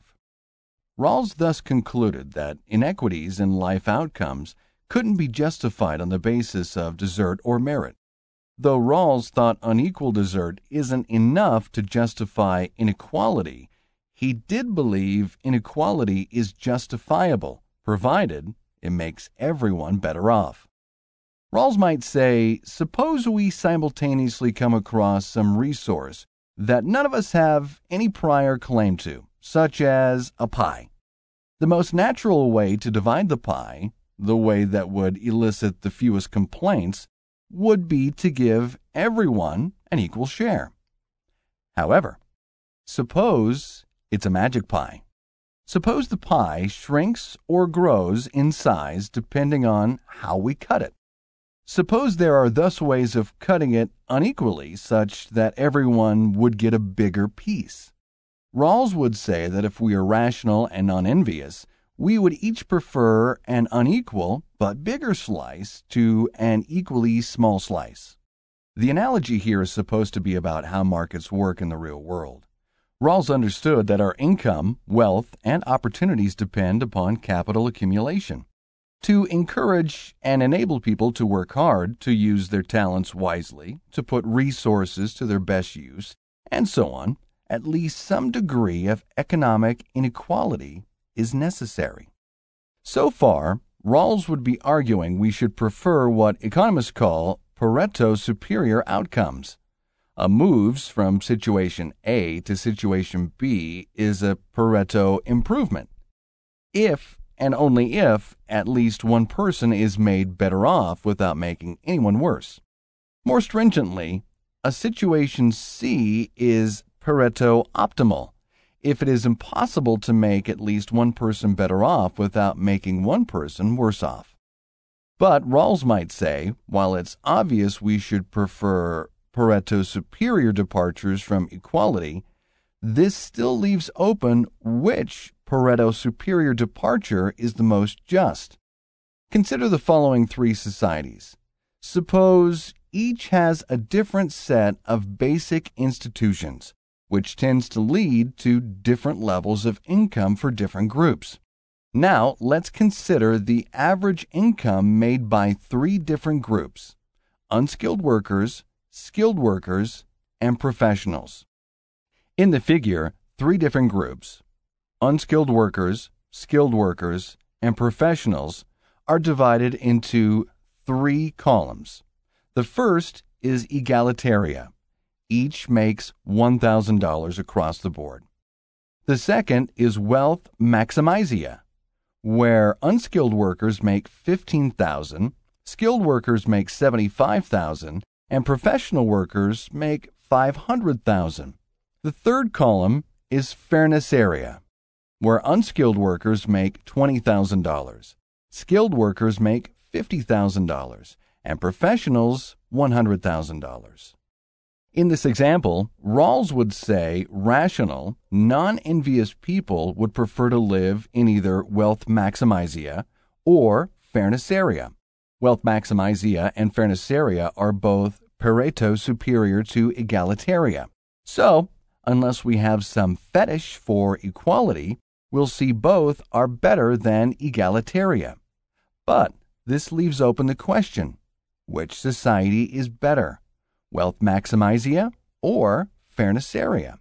Rawls thus concluded that inequities in life outcomes couldn't be justified on the basis of desert or merit. Though Rawls thought unequal desert isn't enough to justify inequality, he did believe inequality is justifiable, provided it makes everyone better off. Rawls might say, suppose we simultaneously come across some resource that none of us have any prior claim to, such as a pie. The most natural way to divide the pie, the way that would elicit the fewest complaints, would be to give everyone an equal share. However, suppose it's a magic pie. Suppose the pie shrinks or grows in size depending on how we cut it. Suppose there are thus ways of cutting it unequally such that everyone would get a bigger piece. Rawls would say that if we are rational and unenvious, we would each prefer an unequal but bigger slice to an equally small slice. The analogy here is supposed to be about how markets work in the real world. Rawls understood that our income, wealth, and opportunities depend upon capital accumulation. To encourage and enable people to work hard, to use their talents wisely, to put resources to their best use, and so on, at least some degree of economic inequality is necessary. So far, Rawls would be arguing we should prefer what economists call Pareto superior outcomes. A moves from situation A to situation B is a Pareto improvement. If and only if at least one person is made better off without making anyone worse. More stringently, a situation C is Pareto optimal, if it is impossible to make at least one person better off without making one person worse off. But Rawls might say, while it's obvious we should prefer Pareto superior departures from equality, this still leaves open which Pareto superior departure is the most just. Consider the following three societies. Suppose each has a different set of basic institutions, which tends to lead to different levels of income for different groups. Now, let's consider the average income made by three different groups: unskilled workers, skilled workers, and professionals. In the figure, three different groups, unskilled workers, skilled workers, and professionals, are divided into three columns. The first is egalitaria. Each makes one thousand dollars across the board. The second is wealth maximizia, where unskilled workers make fifteen thousand dollars, skilled workers make seventy-five thousand dollars, and professional workers make five hundred thousand dollars. The third column is fairnessaria, where unskilled workers make twenty thousand dollars, skilled workers make fifty thousand dollars, and professionals one hundred thousand dollars. In this example, Rawls would say rational, non-envious people would prefer to live in either wealth maximizia or fairnessaria. Wealth maximizia and fairnessaria are both Pareto superior to egalitaria. So, unless we have some fetish for equality, we'll see both are better than egalitaria. But this leaves open the question, which society is better, wealth maximizia or fairnessaria?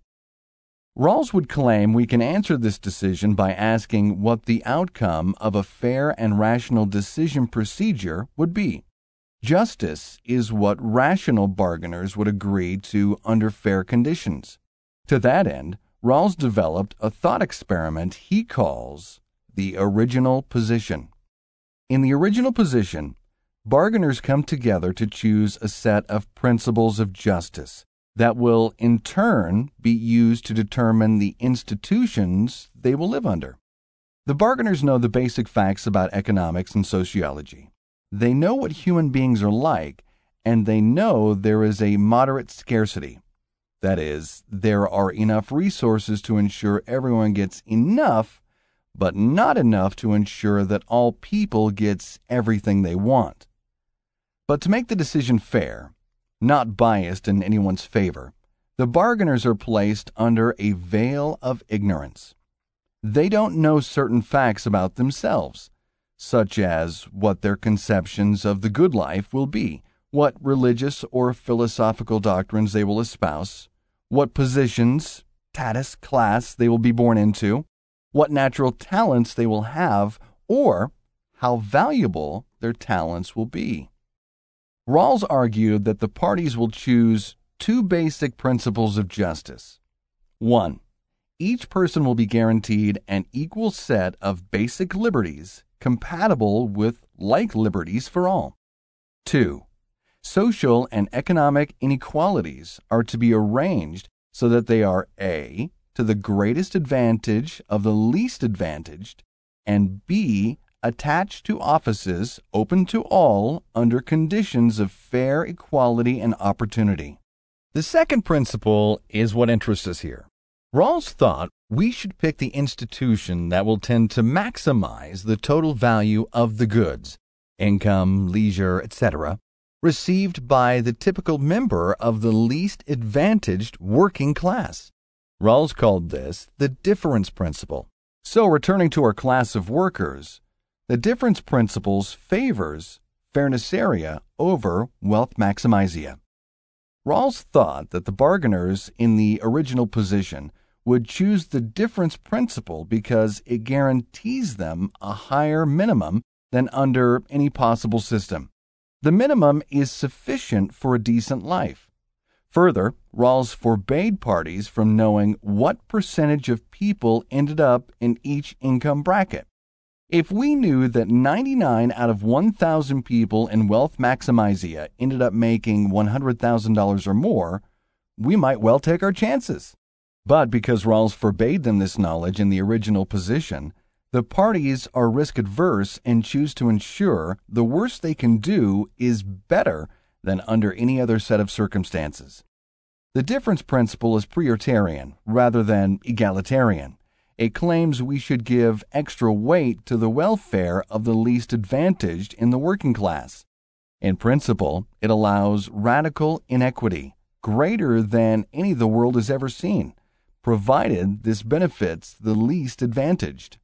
Rawls would claim we can answer this decision by asking what the outcome of a fair and rational decision procedure would be. Justice is what rational bargainers would agree to under fair conditions. To that end, Rawls developed a thought experiment he calls the original position. In the original position, bargainers come together to choose a set of principles of justice that will in turn be used to determine the institutions they will live under. The bargainers know the basic facts about economics and sociology. They know what human beings are like, and they know there is a moderate scarcity. That is, there are enough resources to ensure everyone gets enough, but not enough to ensure that all people gets everything they want. But to make the decision fair, not biased in anyone's favor, the bargainers are placed under a veil of ignorance. They don't know certain facts about themselves, such as what their conceptions of the good life will be, what religious or philosophical doctrines they will espouse, what positions, status, class they will be born into, what natural talents they will have, or how valuable their talents will be. Rawls argued that the parties will choose two basic principles of justice. One, each person will be guaranteed an equal set of basic liberties compatible with like liberties for all. Two, social and economic inequalities are to be arranged so that they are A, to the greatest advantage of the least advantaged, and B, attached to offices open to all under conditions of fair equality and opportunity. The second principle is what interests us here. Rawls thought we should pick the institution that will tend to maximize the total value of the goods, income, leisure, et cetera, received by the typical member of the least advantaged working class. Rawls called this the difference principle. So, returning to our class of workers, the difference principle favors fairnessaria over wealth maximizia. Rawls thought that the bargainers in the original position would choose the difference principle because it guarantees them a higher minimum than under any possible system. The minimum is sufficient for a decent life. Further, Rawls forbade parties from knowing what percentage of people ended up in each income bracket. If we knew that ninety-nine out of one thousand people in wealth maximizia ended up making one hundred thousand dollars or more, we might well take our chances. But because Rawls forbade them this knowledge in the original position, the parties are risk-averse and choose to ensure the worst they can do is better than under any other set of circumstances. The difference principle is prioritarian rather than egalitarian. It claims we should give extra weight to the welfare of the least advantaged in the working class. In principle, it allows radical inequity, greater than any the world has ever seen, provided this benefits the least advantaged.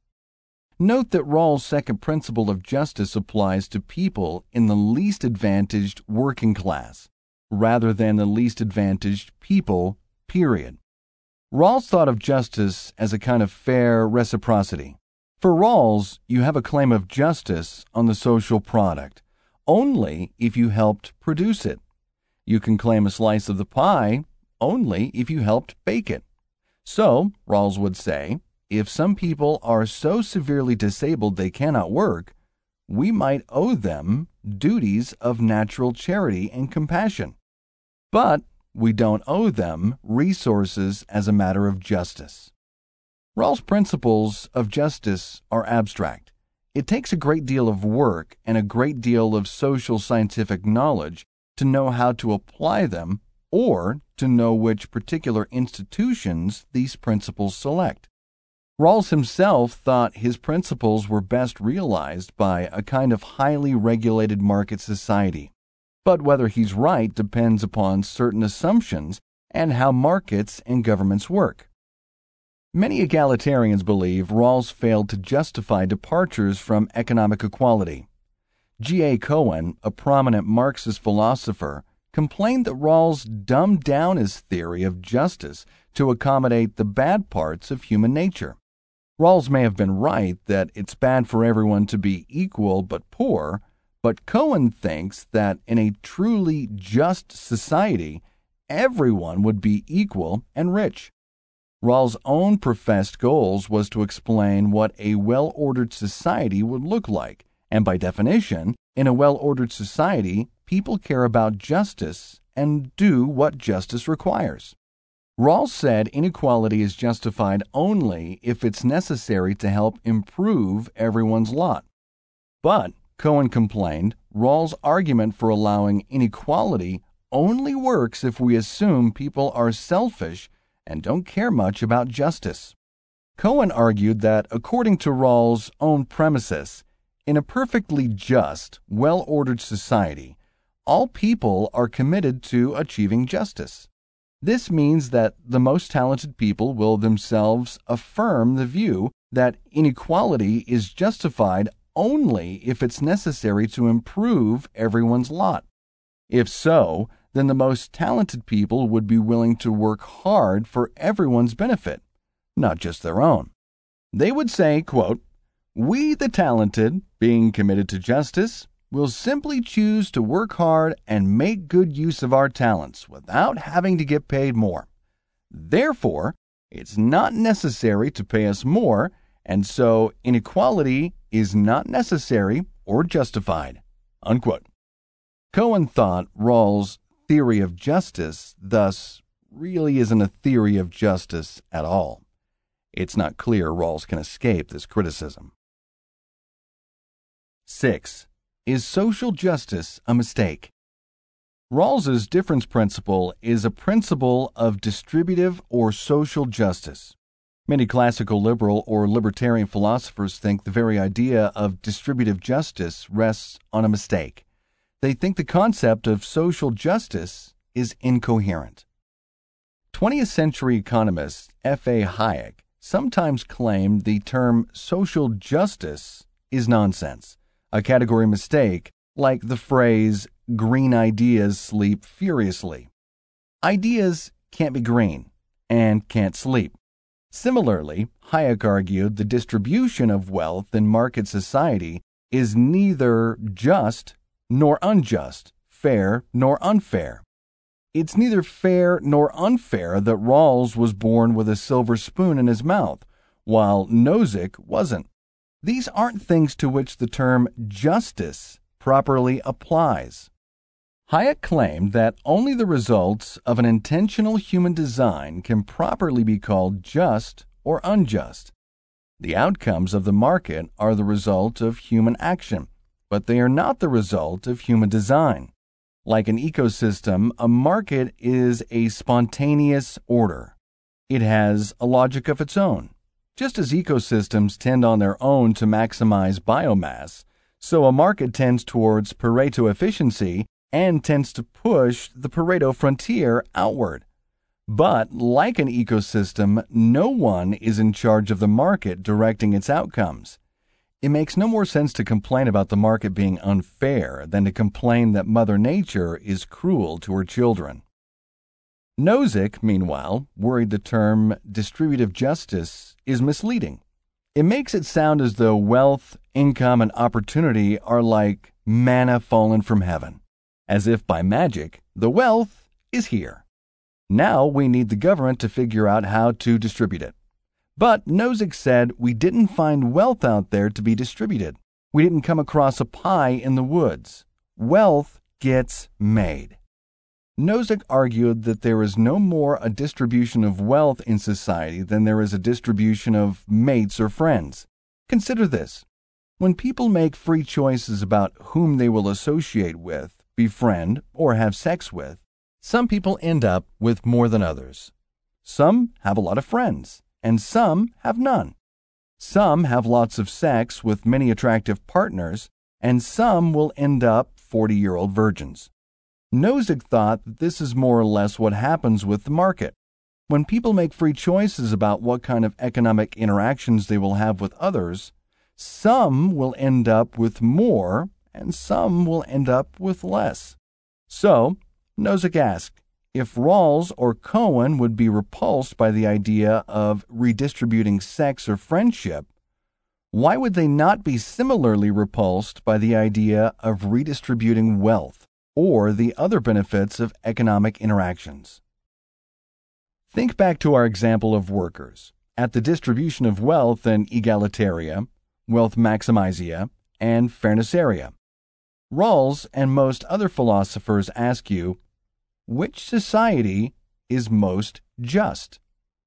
Note that Rawls' second principle of justice applies to people in the least advantaged working class, rather than the least advantaged people, period. Rawls thought of justice as a kind of fair reciprocity. For Rawls, you have a claim of justice on the social product only if you helped produce it. You can claim a slice of the pie only if you helped bake it. So, Rawls would say, if some people are so severely disabled they cannot work, we might owe them duties of natural charity and compassion. But we don't owe them resources as a matter of justice. Rawls' principles of justice are abstract. It takes a great deal of work and a great deal of social scientific knowledge to know how to apply them or to know which particular institutions these principles select. Rawls himself thought his principles were best realized by a kind of highly regulated market society. But whether he's right depends upon certain assumptions and how markets and governments work. Many egalitarians believe Rawls failed to justify departures from economic equality. G A Cohen, a prominent Marxist philosopher, complained that Rawls dumbed down his theory of justice to accommodate the bad parts of human nature. Rawls may have been right that it's bad for everyone to be equal but poor, but Cohen thinks that in a truly just society, everyone would be equal and rich. Rawls' own professed goals was to explain what a well-ordered society would look like, and by definition, in a well-ordered society, people care about justice and do what justice requires. Rawls said inequality is justified only if it's necessary to help improve everyone's lot. But, Cohen complained, Rawls' argument for allowing inequality only works if we assume people are selfish and don't care much about justice. Cohen argued that, according to Rawls' own premises, in a perfectly just, well-ordered society, all people are committed to achieving justice. This means that the most talented people will themselves affirm the view that inequality is justified only if it's necessary to improve everyone's lot. If so, then the most talented people would be willing to work hard for everyone's benefit, not just their own. They would say, quote, "We, the talented, being committed to justice, will simply choose to work hard and make good use of our talents without having to get paid more. Therefore, it's not necessary to pay us more, and so inequality is not necessary or justified." Unquote. Cohen thought Rawls' theory of justice, thus, really isn't a theory of justice at all. It's not clear Rawls can escape this criticism. six. Is social justice a mistake? Rawls's difference principle is a principle of distributive or social justice. Many classical liberal or libertarian philosophers think the very idea of distributive justice rests on a mistake. They think the concept of social justice is incoherent. twentieth century economist F A Hayek sometimes claimed the term social justice is nonsense, a category mistake like the phrase green ideas sleep furiously. Ideas can't be green and can't sleep. Similarly, Hayek argued the distribution of wealth in market society is neither just nor unjust, fair nor unfair. It's neither fair nor unfair that Rawls was born with a silver spoon in his mouth, while Nozick wasn't. These aren't things to which the term justice properly applies. Hayek claimed that only the results of an intentional human design can properly be called just or unjust. The outcomes of the market are the result of human action, but they are not the result of human design. Like an ecosystem, a market is a spontaneous order. It has a logic of its own. Just as ecosystems tend on their own to maximize biomass, so a market tends towards Pareto efficiency and tends to push the Pareto frontier outward. But, like an ecosystem, no one is in charge of the market directing its outcomes. It makes no more sense to complain about the market being unfair than to complain that Mother Nature is cruel to her children. Nozick, meanwhile, worried the term distributive justice is misleading. It makes it sound as though wealth, income, and opportunity are like manna fallen from heaven, as if by magic the wealth is here. Now we need the government to figure out how to distribute it. But Nozick said we didn't find wealth out there to be distributed. We didn't come across a pie in the woods. Wealth gets made. Nozick argued that there is no more a distribution of wealth in society than there is a distribution of mates or friends. Consider this. When people make free choices about whom they will associate with, befriend, or have sex with, some people end up with more than others. Some have a lot of friends, and some have none. Some have lots of sex with many attractive partners, and some will end up forty-year-old virgins. Nozick thought that this is more or less what happens with the market. When people make free choices about what kind of economic interactions they will have with others, some will end up with more and some will end up with less. So, Nozick asked if Rawls or Cohen would be repulsed by the idea of redistributing sex or friendship, why would they not be similarly repulsed by the idea of redistributing wealth or the other benefits of economic interactions? Think back to our example of workers. At the distribution of wealth in egalitaria, wealth maximizia, and fairnessaria. Rawls and most other philosophers ask you, which society is most just?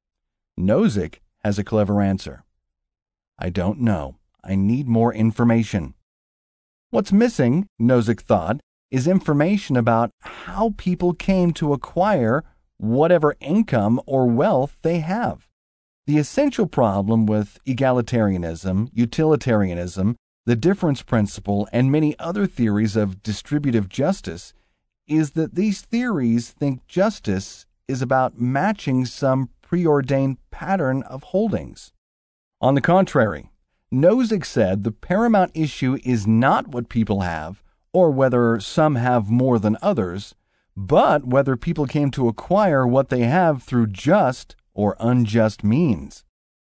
Nozick has a clever answer. I don't know. I need more information. What's missing, Nozick thought, is information about how people came to acquire whatever income or wealth they have. The essential problem with egalitarianism, utilitarianism, the difference principle, and many other theories of distributive justice is that these theories think justice is about matching some preordained pattern of holdings. On the contrary, Nozick said the paramount issue is not what people have or whether some have more than others, but whether people came to acquire what they have through just or unjust means.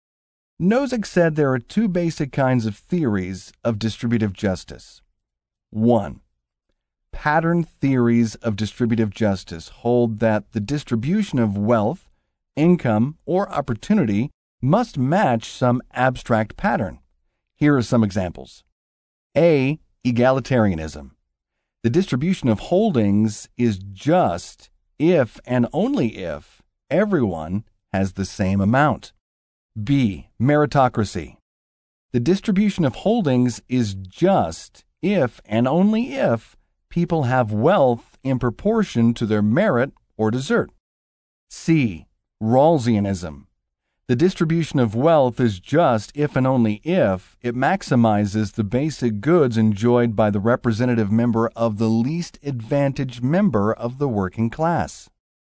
Nozick said there are two basic kinds of theories of distributive justice. One, pattern theories of distributive justice hold that the distribution of wealth, income, or opportunity must match some abstract pattern. Here are some examples. A. Egalitarianism. The distribution of holdings is just if and only if everyone has the same amount. B. Meritocracy. The distribution of holdings is just if and only if people have wealth in proportion to their merit or desert. C. Rawlsianism. The distribution of wealth is just if and only if it maximizes the basic goods enjoyed by the representative member of the least advantaged member of the working class.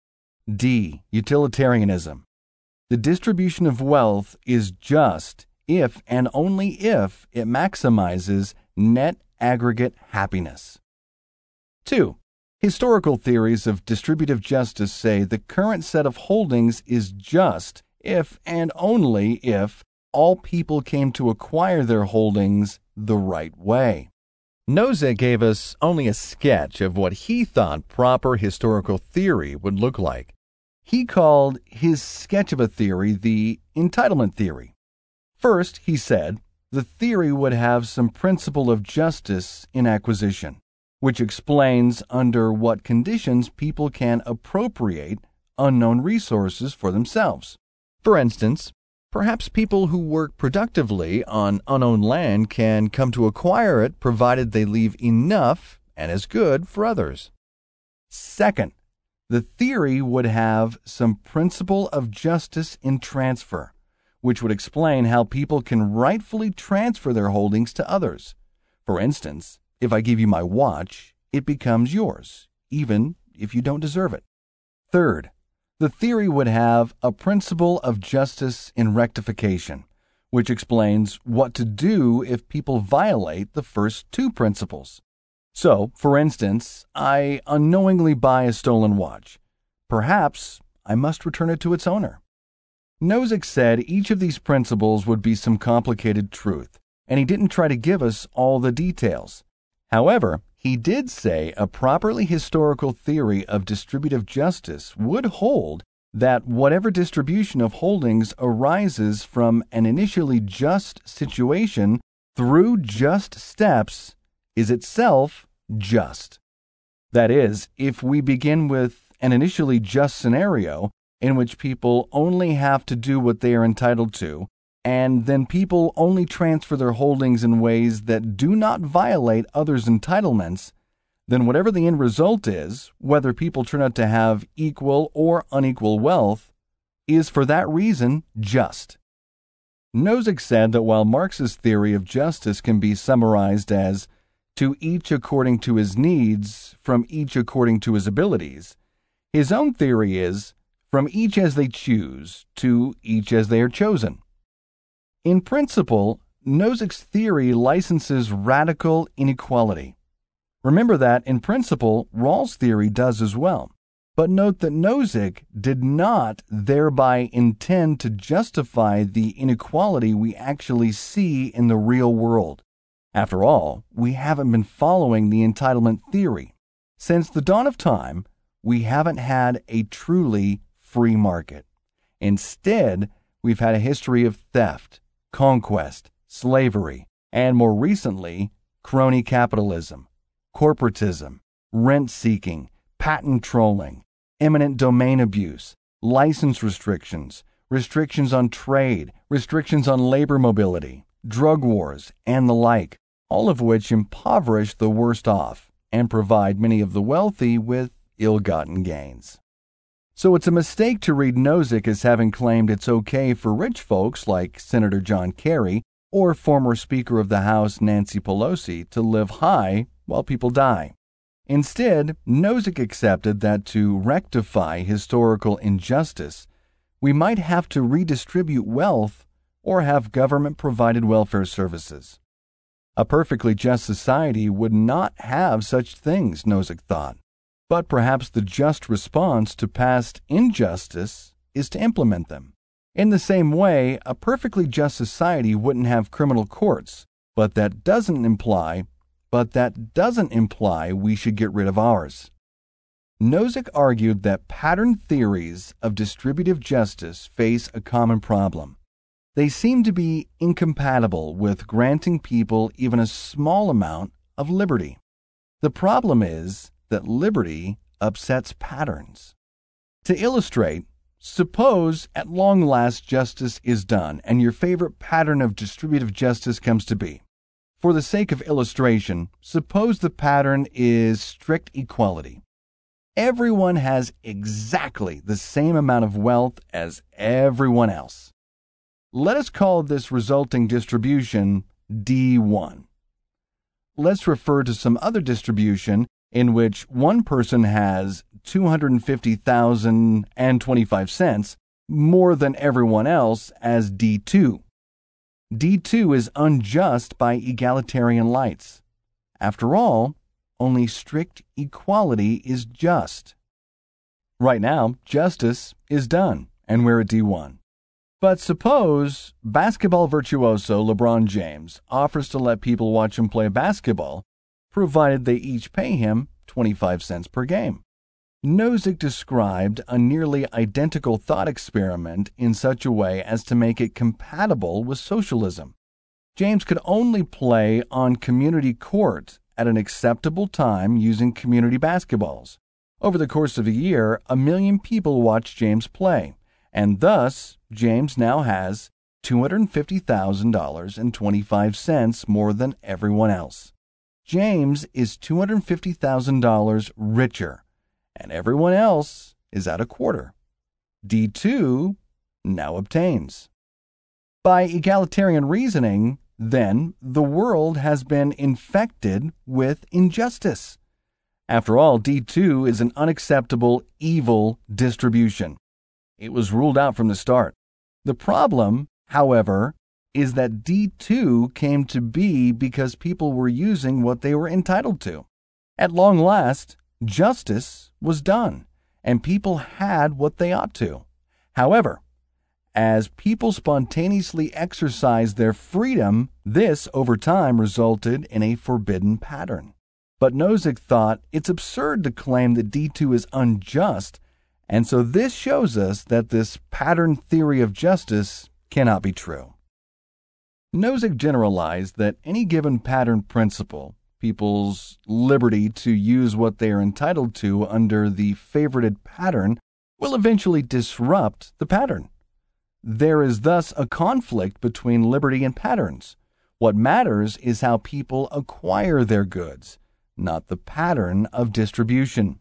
D. Utilitarianism. The distribution of wealth is just if and only if it maximizes net aggregate happiness. Two. Historical theories of distributive justice say the current set of holdings is just if and only if all people came to acquire their holdings the right way. Nozick gave us only a sketch of what he thought proper historical theory would look like. He called his sketch of a theory the entitlement theory. First, he said, the theory would have some principle of justice in acquisition, which explains under what conditions people can appropriate unknown resources for themselves. For instance, perhaps people who work productively on unowned land can come to acquire it provided they leave enough and as good for others. Second, the theory would have some principle of justice in transfer, which would explain how people can rightfully transfer their holdings to others. For instance, if I give you my watch, it becomes yours, even if you don't deserve it. Third, the theory would have a principle of justice in rectification, which explains what to do if people violate the first two principles. So, for instance, I unknowingly buy a stolen watch. Perhaps I must return it to its owner. Nozick said each of these principles would be some complicated truth, and he didn't try to give us all the details. However, he did say a properly historical theory of distributive justice would hold that whatever distribution of holdings arises from an initially just situation through just steps is itself just. That is, if we begin with an initially just scenario in which people only have to do what they are entitled to, and then people only transfer their holdings in ways that do not violate others' entitlements, then whatever the end result is, whether people turn out to have equal or unequal wealth, is for that reason just. Nozick said that while Marx's theory of justice can be summarized as to each according to his needs, from each according to his abilities, his own theory is from each as they choose to each as they are chosen. In principle, Nozick's theory licenses radical inequality. Remember that, in principle, Rawls' theory does as well. But note that Nozick did not thereby intend to justify the inequality we actually see in the real world. After all, we haven't been following the entitlement theory. Since the dawn of time, we haven't had a truly free market. Instead, we've had a history of theft, conquest, slavery, and more recently, crony capitalism, corporatism, rent-seeking, patent trolling, eminent domain abuse, license restrictions, restrictions on trade, restrictions on labor mobility, drug wars, and the like, all of which impoverish the worst off and provide many of the wealthy with ill-gotten gains. So it's a mistake to read Nozick as having claimed it's okay for rich folks like Senator John Kerry or former Speaker of the House Nancy Pelosi to live high while people die. Instead, Nozick accepted that to rectify historical injustice, we might have to redistribute wealth or have government-provided welfare services. A perfectly just society would not have such things, Nozick thought. But perhaps the just response to past injustice is to implement them. In the same way, a perfectly just society wouldn't have criminal courts, but that doesn't imply, but that doesn't imply we should get rid of ours. Nozick argued that pattern theories of distributive justice face a common problem. They seem to be incompatible with granting people even a small amount of liberty. The problem is that liberty upsets patterns. To illustrate, suppose at long last justice is done and your favorite pattern of distributive justice comes to be. For the sake of illustration, suppose the pattern is strict equality. Everyone has exactly the same amount of wealth as everyone else. Let us call this resulting distribution D one. Let's refer to some other distribution in which one person has two hundred fifty thousand twenty-five cents more than everyone else as D two. D two is unjust by egalitarian lights. After all, only strict equality is just. Right now, justice is done, and we're at D one. But suppose basketball virtuoso LeBron James offers to let people watch him play basketball, provided they each pay him twenty-five cents per game. Nozick described a nearly identical thought experiment in such a way as to make it compatible with socialism. James could only play on community court at an acceptable time using community basketballs. Over the course of a year, a million people watched James play, and thus James now has two hundred fifty thousand dollars and twenty-five cents more than everyone else. James is two hundred fifty thousand dollars richer, and everyone else is at a quarter. D two now obtains. By egalitarian reasoning, then, the world has been infected with injustice. After all, D two is an unacceptable, evil distribution. It was ruled out from the start. The problem, however, is that D two came to be because people were using what they were entitled to. At long last, justice was done, and people had what they ought to. However, As people spontaneously exercised their freedom, this over time resulted in a forbidden pattern. But Nozick thought it's absurd to claim that D two is unjust, and so this shows us that this pattern theory of justice cannot be true. Nozick generalized that any given pattern principle, people's liberty to use what they are entitled to under the favorited pattern, will eventually disrupt the pattern. There is thus a conflict between liberty and patterns. What matters is how people acquire their goods, not the pattern of distribution.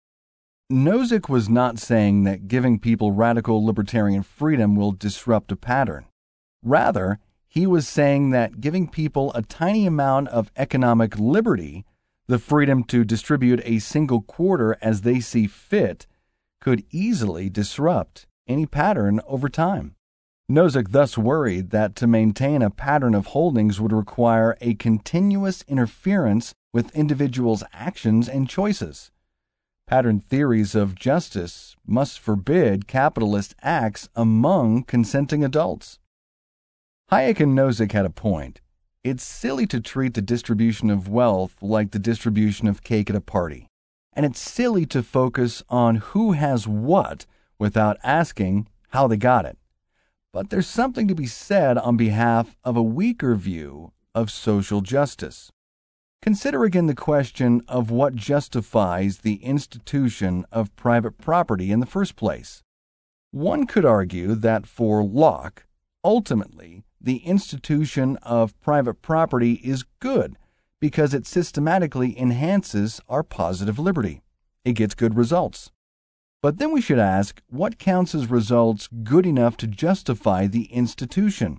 Nozick was not saying that giving people radical libertarian freedom will disrupt a pattern. Rather, he was saying that giving people a tiny amount of economic liberty, the freedom to distribute a single quarter as they see fit, could easily disrupt any pattern over time. Nozick thus worried that to maintain a pattern of holdings would require a continuous interference with individuals' actions and choices. Pattern theories of justice must forbid capitalist acts among consenting adults. Hayek and Nozick had a point. It's silly to treat the distribution of wealth like the distribution of cake at a party. And it's silly to focus on who has what without asking how they got it. But there's something to be said on behalf of a weaker view of social justice. Consider again the question of what justifies the institution of private property in the first place. One could argue that for Locke, ultimately, the institution of private property is good because it systematically enhances our positive liberty. It gets good results. But then we should ask, what counts as results good enough to justify the institution?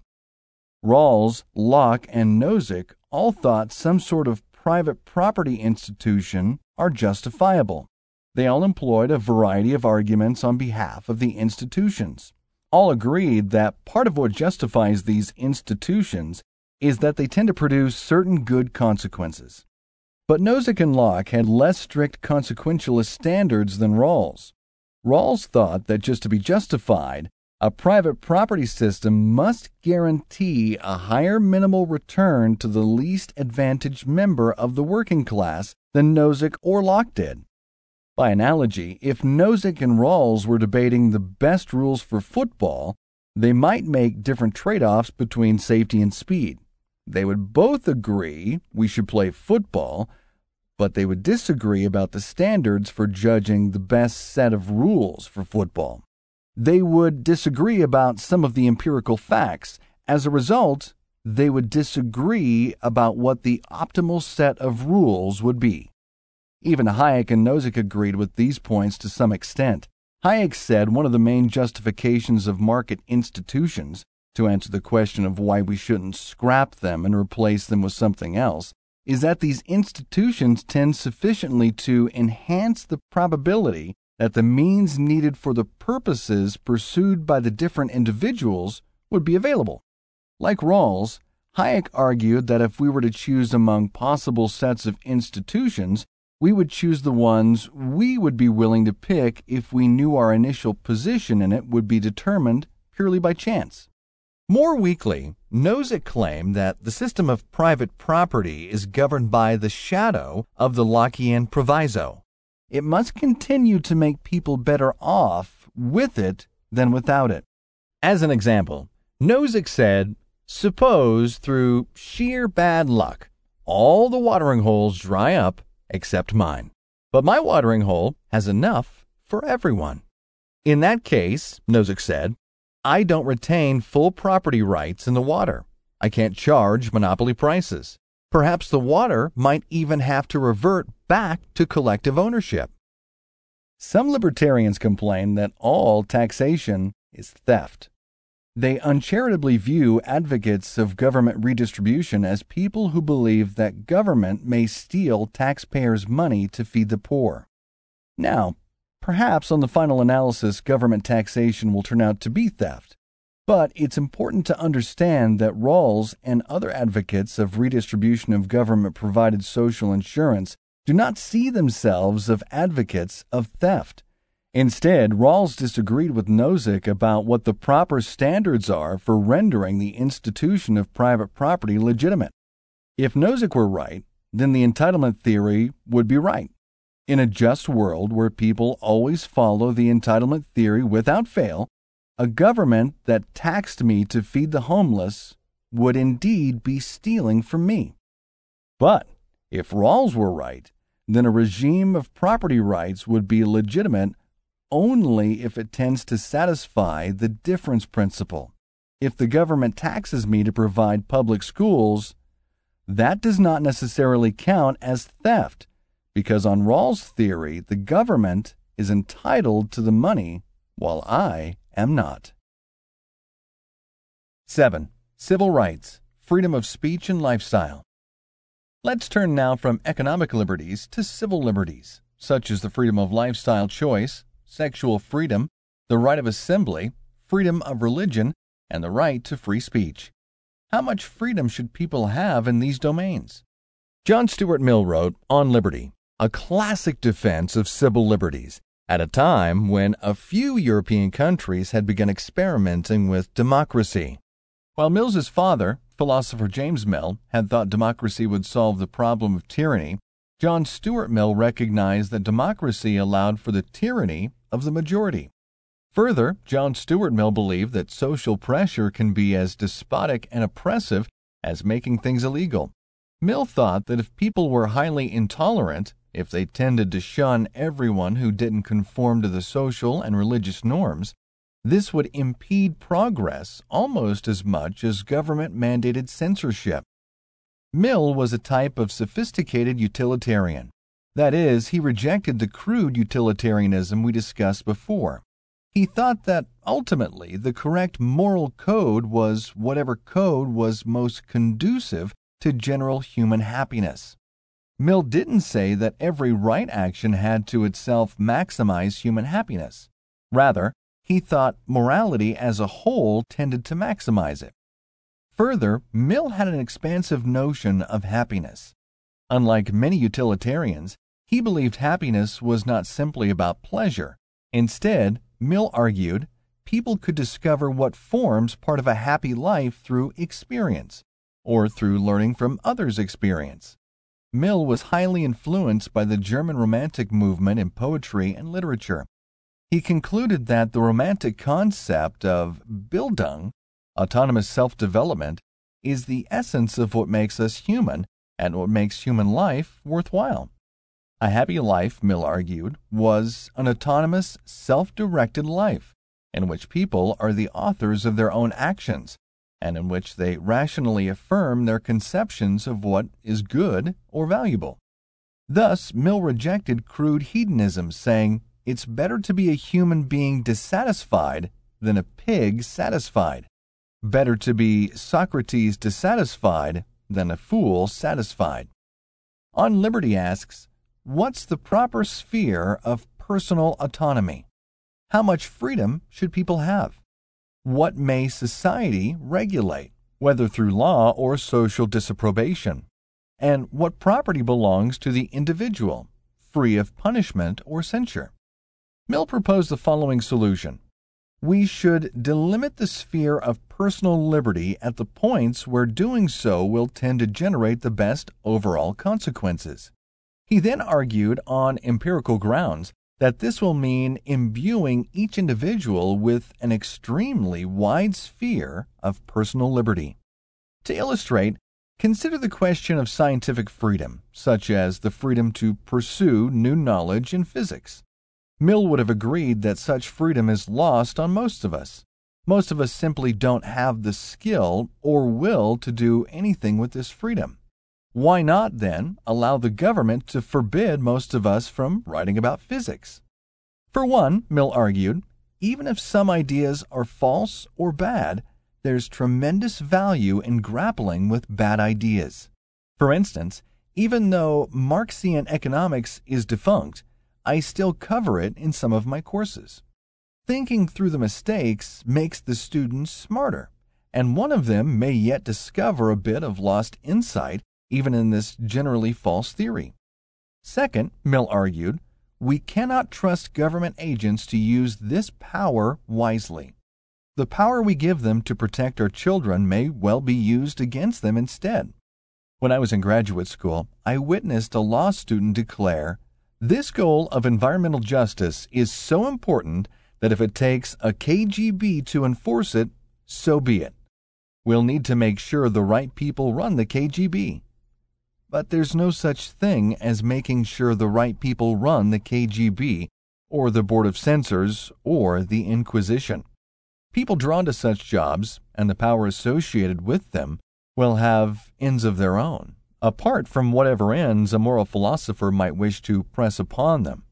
Rawls, Locke, and Nozick all thought some sort of private property institution are justifiable. They all employed a variety of arguments on behalf of the institutions. All agreed that part of what justifies these institutions is that they tend to produce certain good consequences. But Nozick and Locke had less strict consequentialist standards than Rawls. Rawls thought that just to be justified, a private property system must guarantee a higher minimal return to the least advantaged member of the working class than Nozick or Locke did. By analogy, if Nozick and Rawls were debating the best rules for football, they might make different trade-offs between safety and speed. They would both agree we should play football, but they would disagree about the standards for judging the best set of rules for football. They would disagree about some of the empirical facts. As a result, they would disagree about what the optimal set of rules would be. Even Hayek and Nozick agreed with these points to some extent. Hayek said one of the main justifications of market institutions, to answer the question of why we shouldn't scrap them and replace them with something else, is that these institutions tend sufficiently to enhance the probability that the means needed for the purposes pursued by the different individuals would be available. Like Rawls, Hayek argued that if we were to choose among possible sets of institutions, we would choose the ones we would be willing to pick if we knew our initial position in it would be determined purely by chance. More weakly, Nozick claimed that the system of private property is governed by the shadow of the Lockean proviso. It must continue to make people better off with it than without it. As an example, Nozick said, suppose through sheer bad luck, all the watering holes dry up except mine. But my watering hole has enough for everyone. In that case, Nozick said, I don't retain full property rights in the water. I can't charge monopoly prices. Perhaps the water might even have to revert back to collective ownership. Some libertarians complain that all taxation is theft. They uncharitably view advocates of government redistribution as people who believe that government may steal taxpayers' money to feed the poor. Now, perhaps on the final analysis, government taxation will turn out to be theft. But it's important to understand that Rawls and other advocates of redistribution of government-provided social insurance do not see themselves as advocates of theft. Instead, Rawls disagreed with Nozick about what the proper standards are for rendering the institution of private property legitimate. If Nozick were right, then the entitlement theory would be right. In a just world where people always follow the entitlement theory without fail, a government that taxed me to feed the homeless would indeed be stealing from me. But if Rawls were right, then a regime of property rights would be legitimate only if it tends to satisfy the difference principle. If the government taxes me to provide public schools, that does not necessarily count as theft, because on Rawls' theory, the government is entitled to the money while I am not. seven. Civil rights, freedom of speech and lifestyle. Let's turn now from economic liberties to civil liberties, such as the freedom of lifestyle choice, sexual freedom, the right of assembly, freedom of religion, and the right to free speech. How much freedom should people have in these domains? John Stuart Mill wrote On Liberty, a classic defense of civil liberties, at a time when a few European countries had begun experimenting with democracy. While Mill's father, philosopher James Mill, had thought democracy would solve the problem of tyranny, John Stuart Mill recognized that democracy allowed for the tyranny of the majority. Further, John Stuart Mill believed that social pressure can be as despotic and oppressive as making things illegal. Mill thought that if people were highly intolerant, if they tended to shun everyone who didn't conform to the social and religious norms, this would impede progress almost as much as government-mandated censorship. Mill was a type of sophisticated utilitarian. That is, he rejected the crude utilitarianism we discussed before. He thought that ultimately the correct moral code was whatever code was most conducive to general human happiness. Mill didn't say that every right action had to itself maximize human happiness. Rather, he thought morality as a whole tended to maximize it. Further, Mill had an expansive notion of happiness. Unlike many utilitarians, he believed happiness was not simply about pleasure. Instead, Mill argued people could discover what forms part of a happy life through experience, or through learning from others' experience. Mill was highly influenced by the German Romantic movement in poetry and literature. He concluded that the Romantic concept of Bildung, autonomous self-development, is the essence of what makes us human and what makes human life worthwhile. A happy life, Mill argued, was an autonomous, self-directed life in which people are the authors of their own actions and in which they rationally affirm their conceptions of what is good or valuable. Thus, Mill rejected crude hedonism, saying, "It's better to be a human being dissatisfied than a pig satisfied. Better to be Socrates dissatisfied than a fool satisfied." On Liberty asks, what's the proper sphere of personal autonomy? How much freedom should people have? What may society regulate, whether through law or social disapprobation? And what property belongs to the individual, free of punishment or censure? Mill proposed the following solution. We should delimit the sphere of personal liberty at the points where doing so will tend to generate the best overall consequences. He then argued on empirical grounds that this will mean imbuing each individual with an extremely wide sphere of personal liberty. To illustrate, consider the question of scientific freedom, such as the freedom to pursue new knowledge in physics. Mill would have agreed that such freedom is lost on most of us. Most of us simply don't have the skill or will to do anything with this freedom. Why not, then, allow the government to forbid most of us from writing about physics? For one, Mill argued, even if some ideas are false or bad, there's tremendous value in grappling with bad ideas. For instance, even though Marxian economics is defunct, I still cover it in some of my courses. Thinking through the mistakes makes the students smarter, and one of them may yet discover a bit of lost insight even in this generally false theory. Second, Mill argued, we cannot trust government agents to use this power wisely. The power we give them to protect our children may well be used against them instead. When I was in graduate school, I witnessed a law student declare, "This goal of environmental justice is so important that if it takes a K G B to enforce it, so be it. We'll need to make sure the right people run the K G B." But there's no such thing as making sure the right people run the K G B, or the Board of Censors, or the Inquisition. People drawn to such jobs, and the power associated with them, will have ends of their own, apart from whatever ends a moral philosopher might wish to press upon them.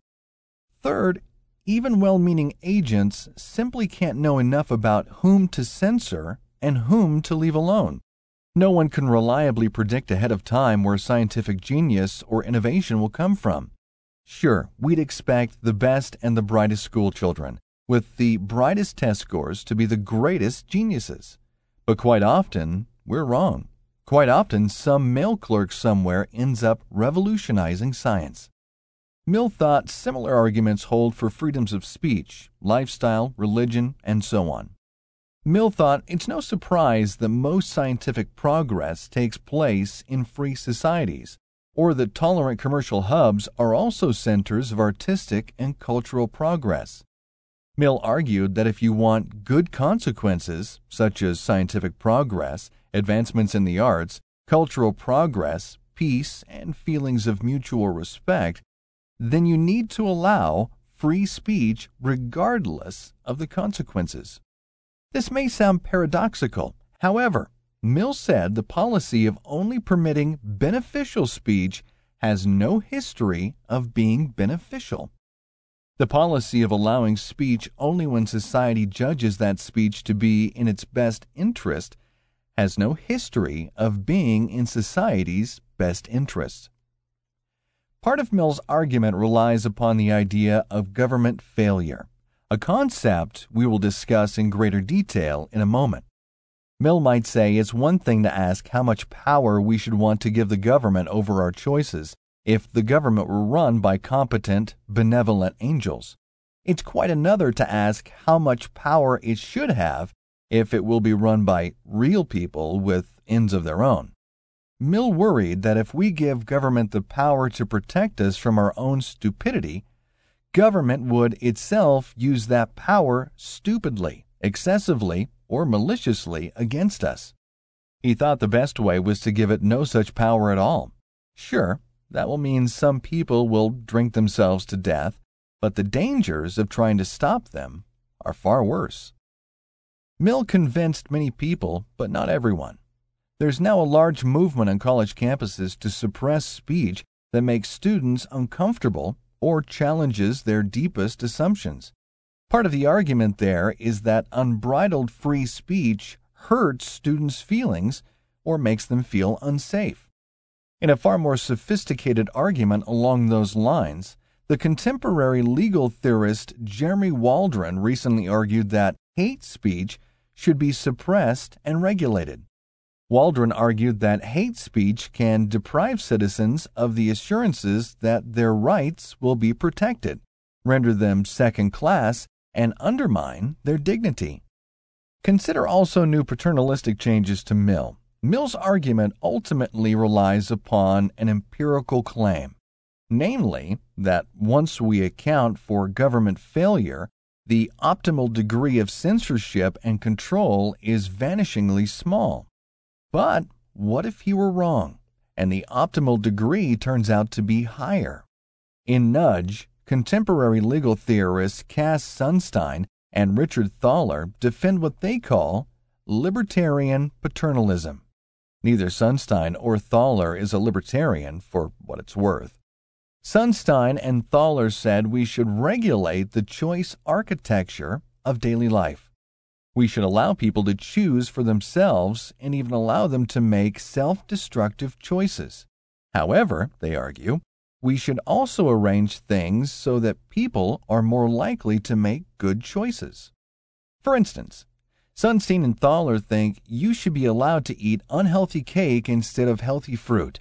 Third, even well-meaning agents simply can't know enough about whom to censor and whom to leave alone. No one can reliably predict ahead of time where scientific genius or innovation will come from. Sure, we'd expect the best and the brightest school children, with the brightest test scores, to be the greatest geniuses. But quite often, we're wrong. Quite often, some mail clerk somewhere ends up revolutionizing science. Mill thought similar arguments hold for freedoms of speech, lifestyle, religion, and so on. Mill thought it's no surprise that most scientific progress takes place in free societies, or that tolerant commercial hubs are also centers of artistic and cultural progress. Mill argued that if you want good consequences, such as scientific progress, advancements in the arts, cultural progress, peace, and feelings of mutual respect, then you need to allow free speech regardless of the consequences. This may sound paradoxical. However, Mill said the policy of only permitting beneficial speech has no history of being beneficial. The policy of allowing speech only when society judges that speech to be in its best interest has no history of being in society's best interest. Part of Mill's argument relies upon the idea of government failure, a concept we will discuss in greater detail in a moment. Mill might say it's one thing to ask how much power we should want to give the government over our choices if the government were run by competent, benevolent angels. It's quite another to ask how much power it should have if it will be run by real people with ends of their own. Mill worried that if we give government the power to protect us from our own stupidity, government would itself use that power stupidly, excessively, or maliciously against us. He thought the best way was to give it no such power at all. Sure, that will mean some people will drink themselves to death, but the dangers of trying to stop them are far worse. Mill convinced many people, but not everyone. There's now a large movement on college campuses to suppress speech that makes students uncomfortable or challenges their deepest assumptions. Part of the argument there is that unbridled free speech hurts students' feelings or makes them feel unsafe. In a far more sophisticated argument along those lines, the contemporary legal theorist Jeremy Waldron recently argued that hate speech should be suppressed and regulated. Waldron argued that hate speech can deprive citizens of the assurances that their rights will be protected, render them second class, and undermine their dignity. Consider also new paternalistic changes to Mill. Mill's argument ultimately relies upon an empirical claim, namely that once we account for government failure, the optimal degree of censorship and control is vanishingly small. But what if he were wrong, and the optimal degree turns out to be higher? In Nudge, contemporary legal theorists Cass Sunstein and Richard Thaler defend what they call libertarian paternalism. Neither Sunstein or Thaler is a libertarian, for what it's worth. Sunstein and Thaler said we should regulate the choice architecture of daily life. We should allow people to choose for themselves and even allow them to make self-destructive choices. However, they argue, we should also arrange things so that people are more likely to make good choices. For instance, Sunstein and Thaler think you should be allowed to eat unhealthy cake instead of healthy fruit.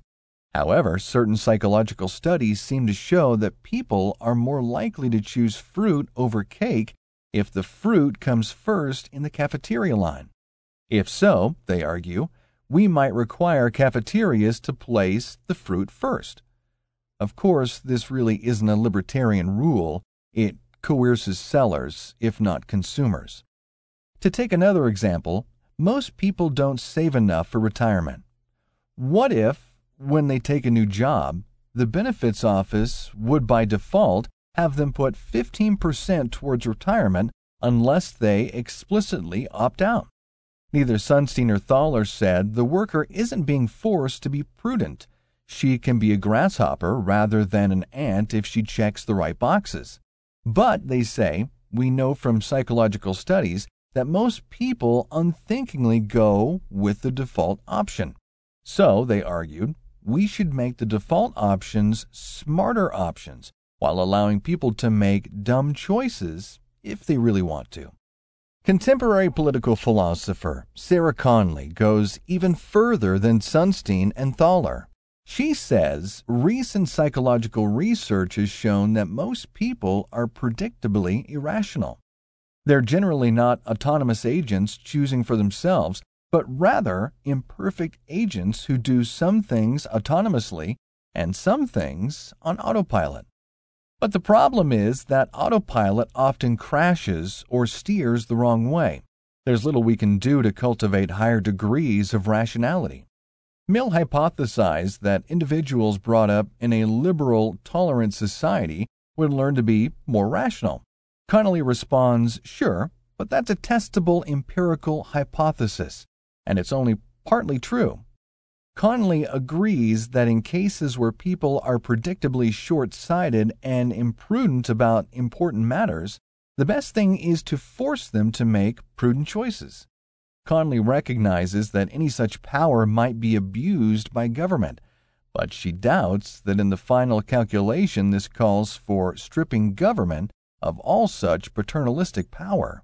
However, certain psychological studies seem to show that people are more likely to choose fruit over cake if the fruit comes first in the cafeteria line. If so, they argue, we might require cafeterias to place the fruit first. Of course, this really isn't a libertarian rule. It coerces sellers, if not consumers. To take another example, most people don't save enough for retirement. What if, when they take a new job, the benefits office would by default have them put fifteen percent towards retirement unless they explicitly opt out? Neither Sunstein nor Thaler said the worker isn't being forced to be prudent. She can be a grasshopper rather than an ant if she checks the right boxes. But, they say, we know from psychological studies that most people unthinkingly go with the default option. So, they argued, we should make the default options smarter options while allowing people to make dumb choices if they really want to. Contemporary political philosopher Sarah Conley goes even further than Sunstein and Thaler. She says recent psychological research has shown that most people are predictably irrational. They're generally not autonomous agents choosing for themselves, but rather imperfect agents who do some things autonomously and some things on autopilot. But the problem is that autopilot often crashes or steers the wrong way. There's little we can do to cultivate higher degrees of rationality. Mill hypothesized that individuals brought up in a liberal, tolerant society would learn to be more rational. Connolly responds, sure, but that's a testable empirical hypothesis, and it's only partly true. Conley agrees that in cases where people are predictably short-sighted and imprudent about important matters, the best thing is to force them to make prudent choices. Conley recognizes that any such power might be abused by government, but she doubts that in the final calculation this calls for stripping government of all such paternalistic power.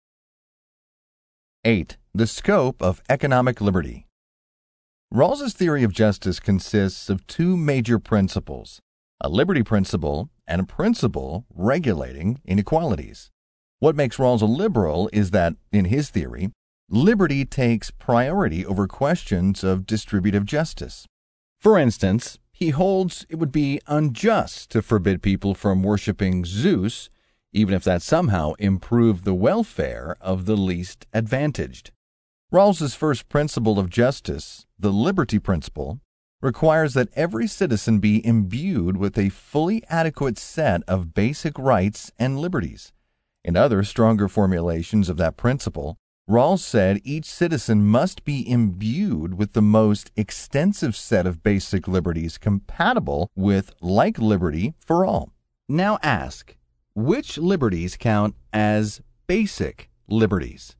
eight. The scope of economic liberty. Rawls's theory of justice consists of two major principles, a liberty principle and a principle regulating inequalities. What makes Rawls a liberal is that, in his theory, liberty takes priority over questions of distributive justice. For instance, he holds it would be unjust to forbid people from worshiping Zeus, even if that somehow improved the welfare of the least advantaged. Rawls's first principle of justice, the liberty principle, requires that every citizen be imbued with a fully adequate set of basic rights and liberties. In other stronger formulations of that principle, Rawls said each citizen must be imbued with the most extensive set of basic liberties compatible with like liberty for all. Now ask, which liberties count as basic liberties?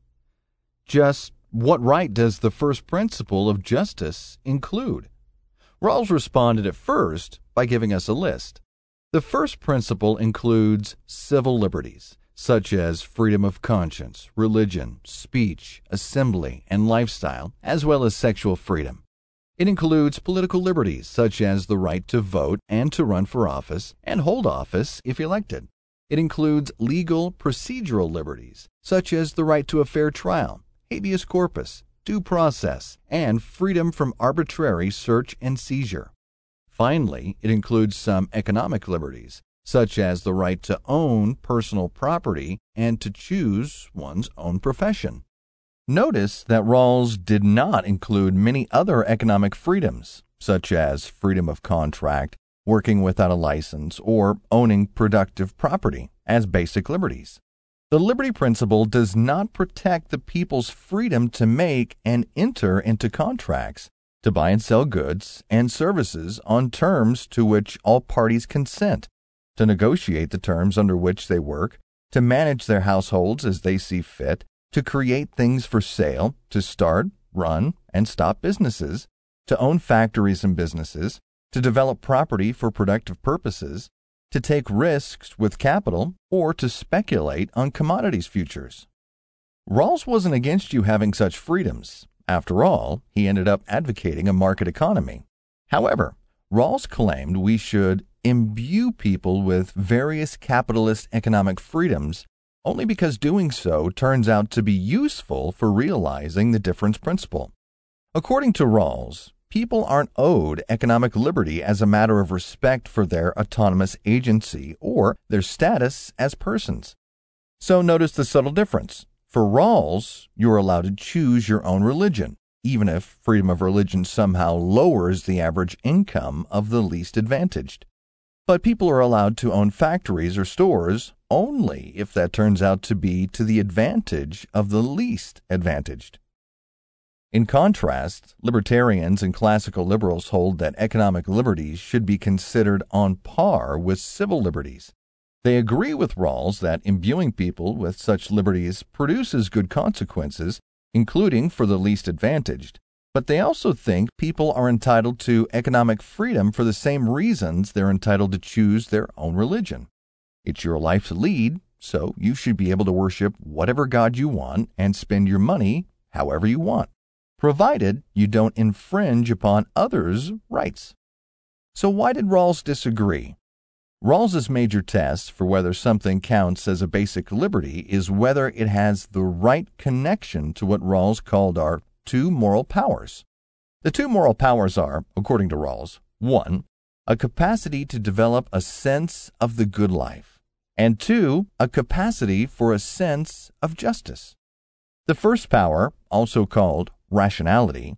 Just what right does the first principle of justice include? Rawls responded at first by giving us a list. The first principle includes civil liberties, such as freedom of conscience, religion, speech, assembly, and lifestyle, as well as sexual freedom. It includes political liberties, such as the right to vote and to run for office and hold office if elected. It includes legal procedural liberties, such as the right to a fair trial, habeas corpus, due process, and freedom from arbitrary search and seizure. Finally, it includes some economic liberties, such as the right to own personal property and to choose one's own profession. Notice that Rawls did not include many other economic freedoms, such as freedom of contract, working without a license, or owning productive property, as basic liberties. The liberty principle does not protect the people's freedom to make and enter into contracts, to buy and sell goods and services on terms to which all parties consent, to negotiate the terms under which they work, to manage their households as they see fit, to create things for sale, to start, run, and stop businesses, to own factories and businesses, to develop property for productive purposes, to take risks with capital, or to speculate on commodities futures. Rawls wasn't against you having such freedoms. After all, he ended up advocating a market economy. However, Rawls claimed we should imbue people with various capitalist economic freedoms only because doing so turns out to be useful for realizing the difference principle. According to Rawls, people aren't owed economic liberty as a matter of respect for their autonomous agency or their status as persons. So notice the subtle difference. For Rawls, you're allowed to choose your own religion, even if freedom of religion somehow lowers the average income of the least advantaged. But people are allowed to own factories or stores only if that turns out to be to the advantage of the least advantaged. In contrast, libertarians and classical liberals hold that economic liberties should be considered on par with civil liberties. They agree with Rawls that imbuing people with such liberties produces good consequences, including for the least advantaged. But they also think people are entitled to economic freedom for the same reasons they're entitled to choose their own religion. It's your life to lead, so you should be able to worship whatever God you want and spend your money however you want, provided you don't infringe upon others' rights. So why did Rawls disagree? Rawls's major test for whether something counts as a basic liberty is whether it has the right connection to what Rawls called our two moral powers. The two moral powers are, according to Rawls, one, a capacity to develop a sense of the good life, and two, a capacity for a sense of justice. The first power, also called rationality,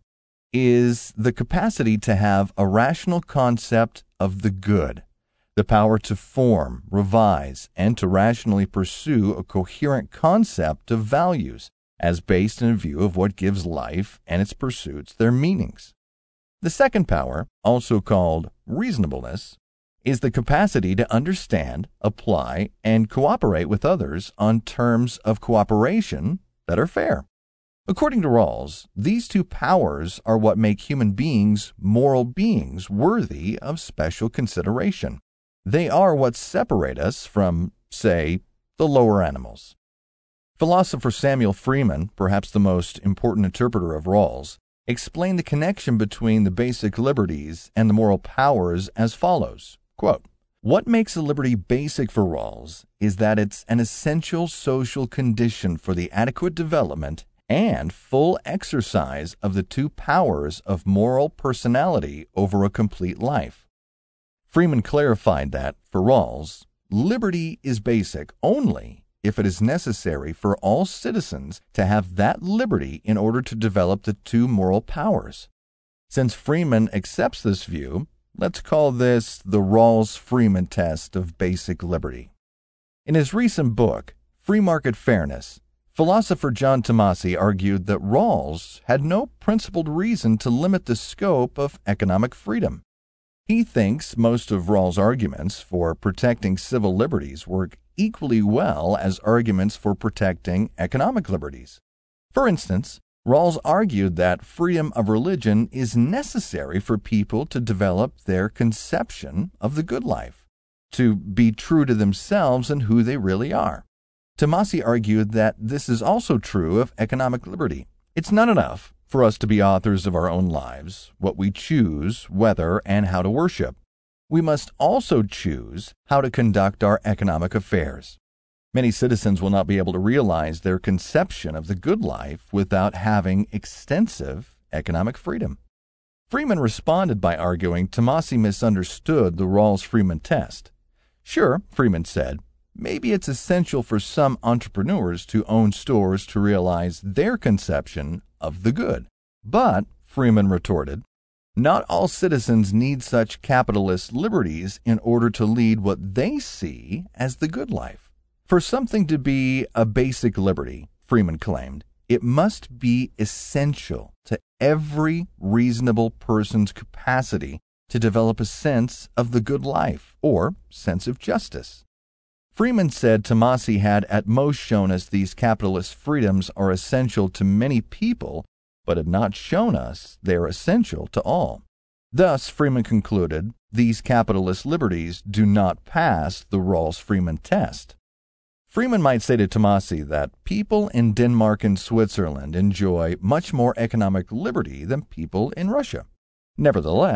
is the capacity to have a rational concept of the good, the power to form, revise, and to rationally pursue a coherent concept of values as based in view of what gives life and its pursuits their meanings. The second power, also called reasonableness, is the capacity to understand, apply, and cooperate with others on terms of cooperation that are fair. According to Rawls, these two powers are what make human beings moral beings worthy of special consideration. They are what separate us from, say, the lower animals. Philosopher Samuel Freeman, perhaps the most important interpreter of Rawls, explained the connection between the basic liberties and the moral powers as follows, quote, "What makes a liberty basic for Rawls is that it's an essential social condition for the adequate development and full exercise of the two powers of moral personality over a complete life." Freeman clarified that, for Rawls, liberty is basic only if it is necessary for all citizens to have that liberty in order to develop the two moral powers. Since Freeman accepts this view, let's call this the Rawls-Freeman test of basic liberty. In his recent book, Free Market Fairness, philosopher John Tomasi argued that Rawls had no principled reason to limit the scope of economic freedom. He thinks most of Rawls' arguments for protecting civil liberties work equally well as arguments for protecting economic liberties. For instance, Rawls argued that freedom of religion is necessary for people to develop their conception of the good life, to be true to themselves and who they really are. Tomasi argued that this is also true of economic liberty. It's not enough for us to be authors of our own lives, what we choose, whether, and how to worship. We must also choose how to conduct our economic affairs. Many citizens will not be able to realize their conception of the good life without having extensive economic freedom. Freeman responded by arguing Tomasi misunderstood the Rawls-Freeman test. Sure, Freeman said, maybe it's essential for some entrepreneurs to own stores to realize their conception of the good. But, Freeman retorted, not all citizens need such capitalist liberties in order to lead what they see as the good life. For something to be a basic liberty, Freeman claimed, it must be essential to every reasonable person's capacity to develop a sense of the good life or sense of justice. Freeman said Tomasi had at most shown us these capitalist freedoms are essential to many people, but had not shown us they are essential to all. Thus, Freeman concluded, these capitalist liberties do not pass the Rawls-Freeman test. Freeman might say to Tomasi that people in Denmark and Switzerland enjoy much more economic liberty than people in Russia. Nevertheless,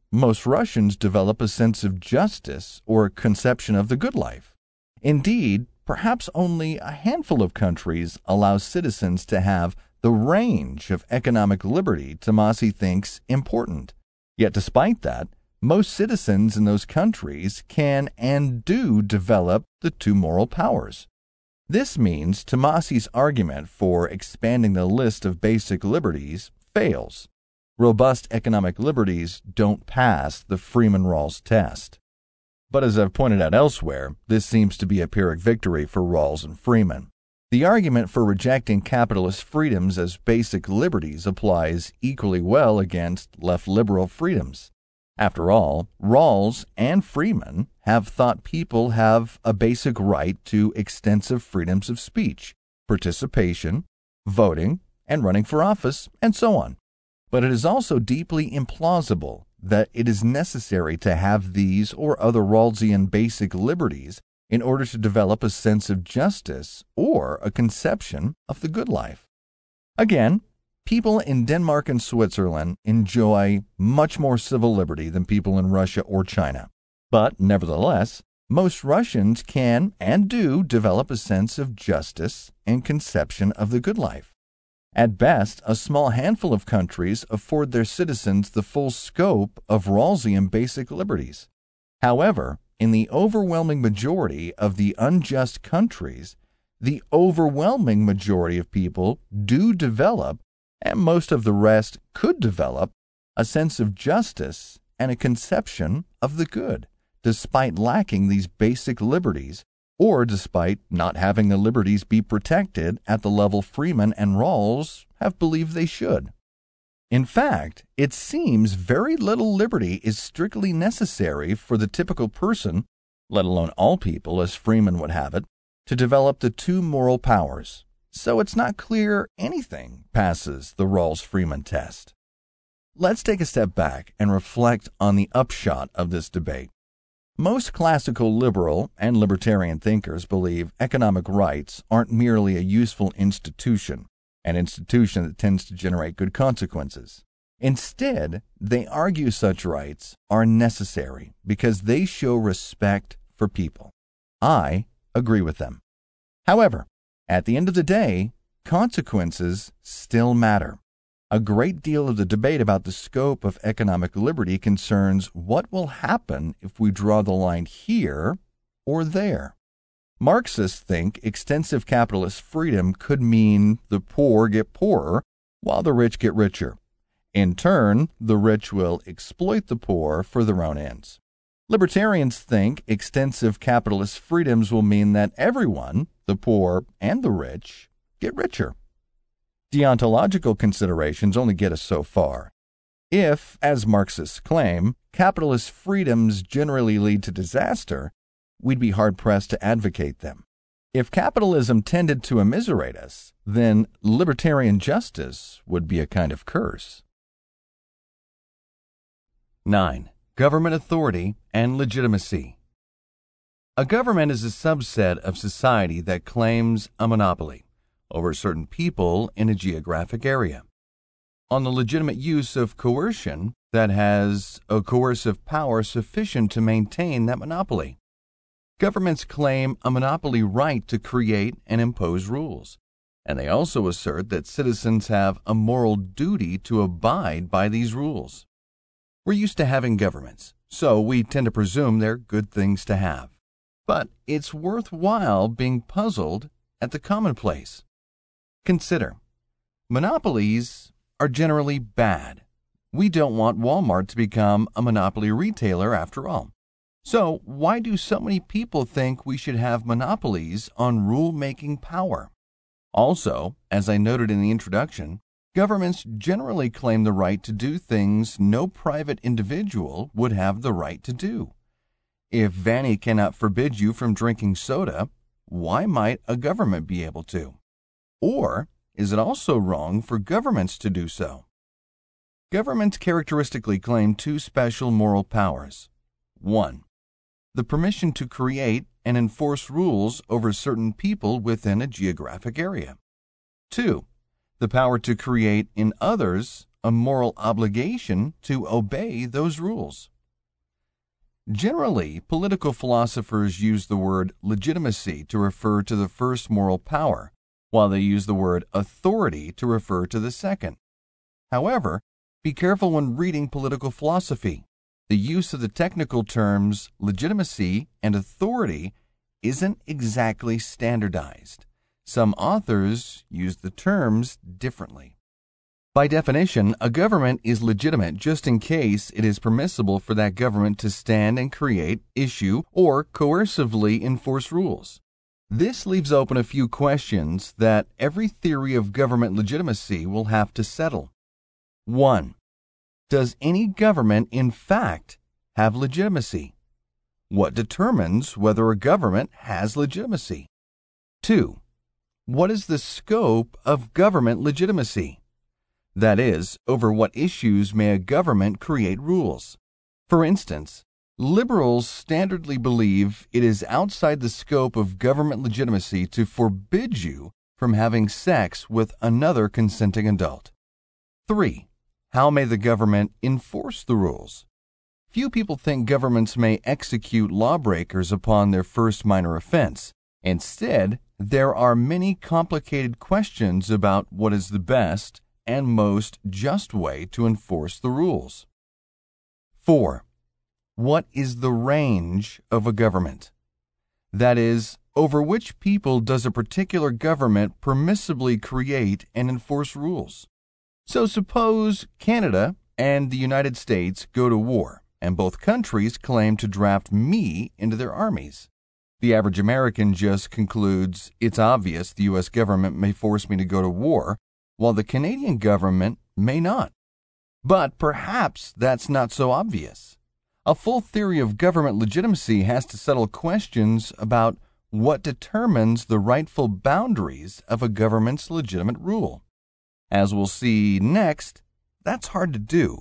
most Russians develop a sense of justice or a conception of the good life. Indeed, perhaps only a handful of countries allow citizens to have the range of economic liberty Tomassi thinks important. Yet despite that, most citizens in those countries can and do develop the two moral powers. This means Tomassi's argument for expanding the list of basic liberties fails. Robust economic liberties don't pass the Freeman-Rawls test. But as I've pointed out elsewhere, this seems to be a Pyrrhic victory for Rawls and Freeman. The argument for rejecting capitalist freedoms as basic liberties applies equally well against left-liberal freedoms. After all, Rawls and Freeman have thought people have a basic right to extensive freedoms of speech, participation, voting, and running for office, and so on. But it is also deeply implausible that it is necessary to have these or other Rawlsian basic liberties in order to develop a sense of justice or a conception of the good life. Again, people in Denmark and Switzerland enjoy much more civil liberty than people in Russia or China. But nevertheless, most Russians can and do develop a sense of justice and conception of the good life. At best, a small handful of countries afford their citizens the full scope of Rawlsian basic liberties. However, in the overwhelming majority of the unjust countries, the overwhelming majority of people do develop, and most of the rest could develop, a sense of justice and a conception of the good, despite lacking these basic liberties, or despite not having the liberties be protected at the level Freeman and Rawls have believed they should. In fact, it seems very little liberty is strictly necessary for the typical person, let alone all people as Freeman would have it, to develop the two moral powers. So it's not clear anything passes the Rawls-Freeman test. Let's take a step back and reflect on the upshot of this debate. Most classical liberal and libertarian thinkers believe economic rights aren't merely a useful institution, an institution that tends to generate good consequences. Instead, they argue such rights are necessary because they show respect for people. I agree with them. However, at the end of the day, consequences still matter. A great deal of the debate about the scope of economic liberty concerns what will happen if we draw the line here or there. Marxists think extensive capitalist freedom could mean the poor get poorer while the rich get richer. In turn, the rich will exploit the poor for their own ends. Libertarians think extensive capitalist freedoms will mean that everyone, the poor and the rich, get richer. Deontological considerations only get us so far. If, as Marxists claim, capitalist freedoms generally lead to disaster, we'd be hard-pressed to advocate them. If capitalism tended to immiserate us, then libertarian justice would be a kind of curse. nine. Government authority and legitimacy. A government is a subset of society that claims a monopoly over certain people in a geographic area, on the legitimate use of coercion that has a coercive power sufficient to maintain that monopoly. Governments claim a monopoly right to create and impose rules, and they also assert that citizens have a moral duty to abide by these rules. We're used to having governments, so we tend to presume they're good things to have. But it's worthwhile being puzzled at the commonplace. Consider, monopolies are generally bad. We don't want Walmart to become a monopoly retailer after all. So why do so many people think we should have monopolies on rule-making power? Also, as I noted in the introduction, governments generally claim the right to do things no private individual would have the right to do. If Vanny cannot forbid you from drinking soda, why might a government be able to? Or is it also wrong for governments to do so? Governments characteristically claim two special moral powers. One, the permission to create and enforce rules over certain people within a geographic area. Two, the power to create in others a moral obligation to obey those rules. Generally, political philosophers use the word legitimacy to refer to the first moral power, while they use the word authority to refer to the second. However, be careful when reading political philosophy. The use of the technical terms legitimacy and authority isn't exactly standardized. Some authors use the terms differently. By definition, a government is legitimate just in case it is permissible for that government to stand and create, issue, or coercively enforce rules. This leaves open a few questions that every theory of government legitimacy will have to settle. one. Does any government, in fact, have legitimacy? What determines whether a government has legitimacy? two. What is the scope of government legitimacy? That is, over what issues may a government create rules? For instance, liberals standardly believe it is outside the scope of government legitimacy to forbid you from having sex with another consenting adult. three. How may the government enforce the rules? Few people think governments may execute lawbreakers upon their first minor offense. Instead, there are many complicated questions about what is the best and most just way to enforce the rules. four. What is the range of a government? That is, over which people does a particular government permissibly create and enforce rules? So suppose Canada and the United States go to war, and both countries claim to draft me into their armies. The average American just concludes it's obvious the U S government may force me to go to war, while the Canadian government may not. But perhaps that's not so obvious. A full theory of government legitimacy has to settle questions about what determines the rightful boundaries of a government's legitimate rule. As we'll see next, that's hard to do.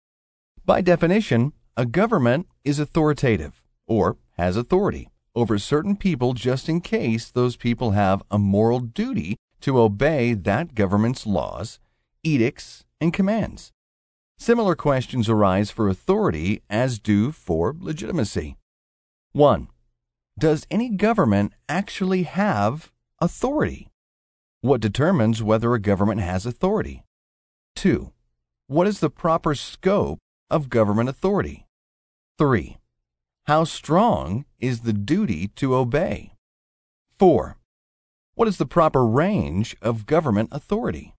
By definition, a government is authoritative, or has authority, over certain people just in case those people have a moral duty to obey that government's laws, edicts, and commands. Similar questions arise for authority as do for legitimacy. one. Does any government actually have authority? What determines whether a government has authority? two. What is the proper scope of government authority? three. How strong is the duty to obey? four. What is the proper range of government authority?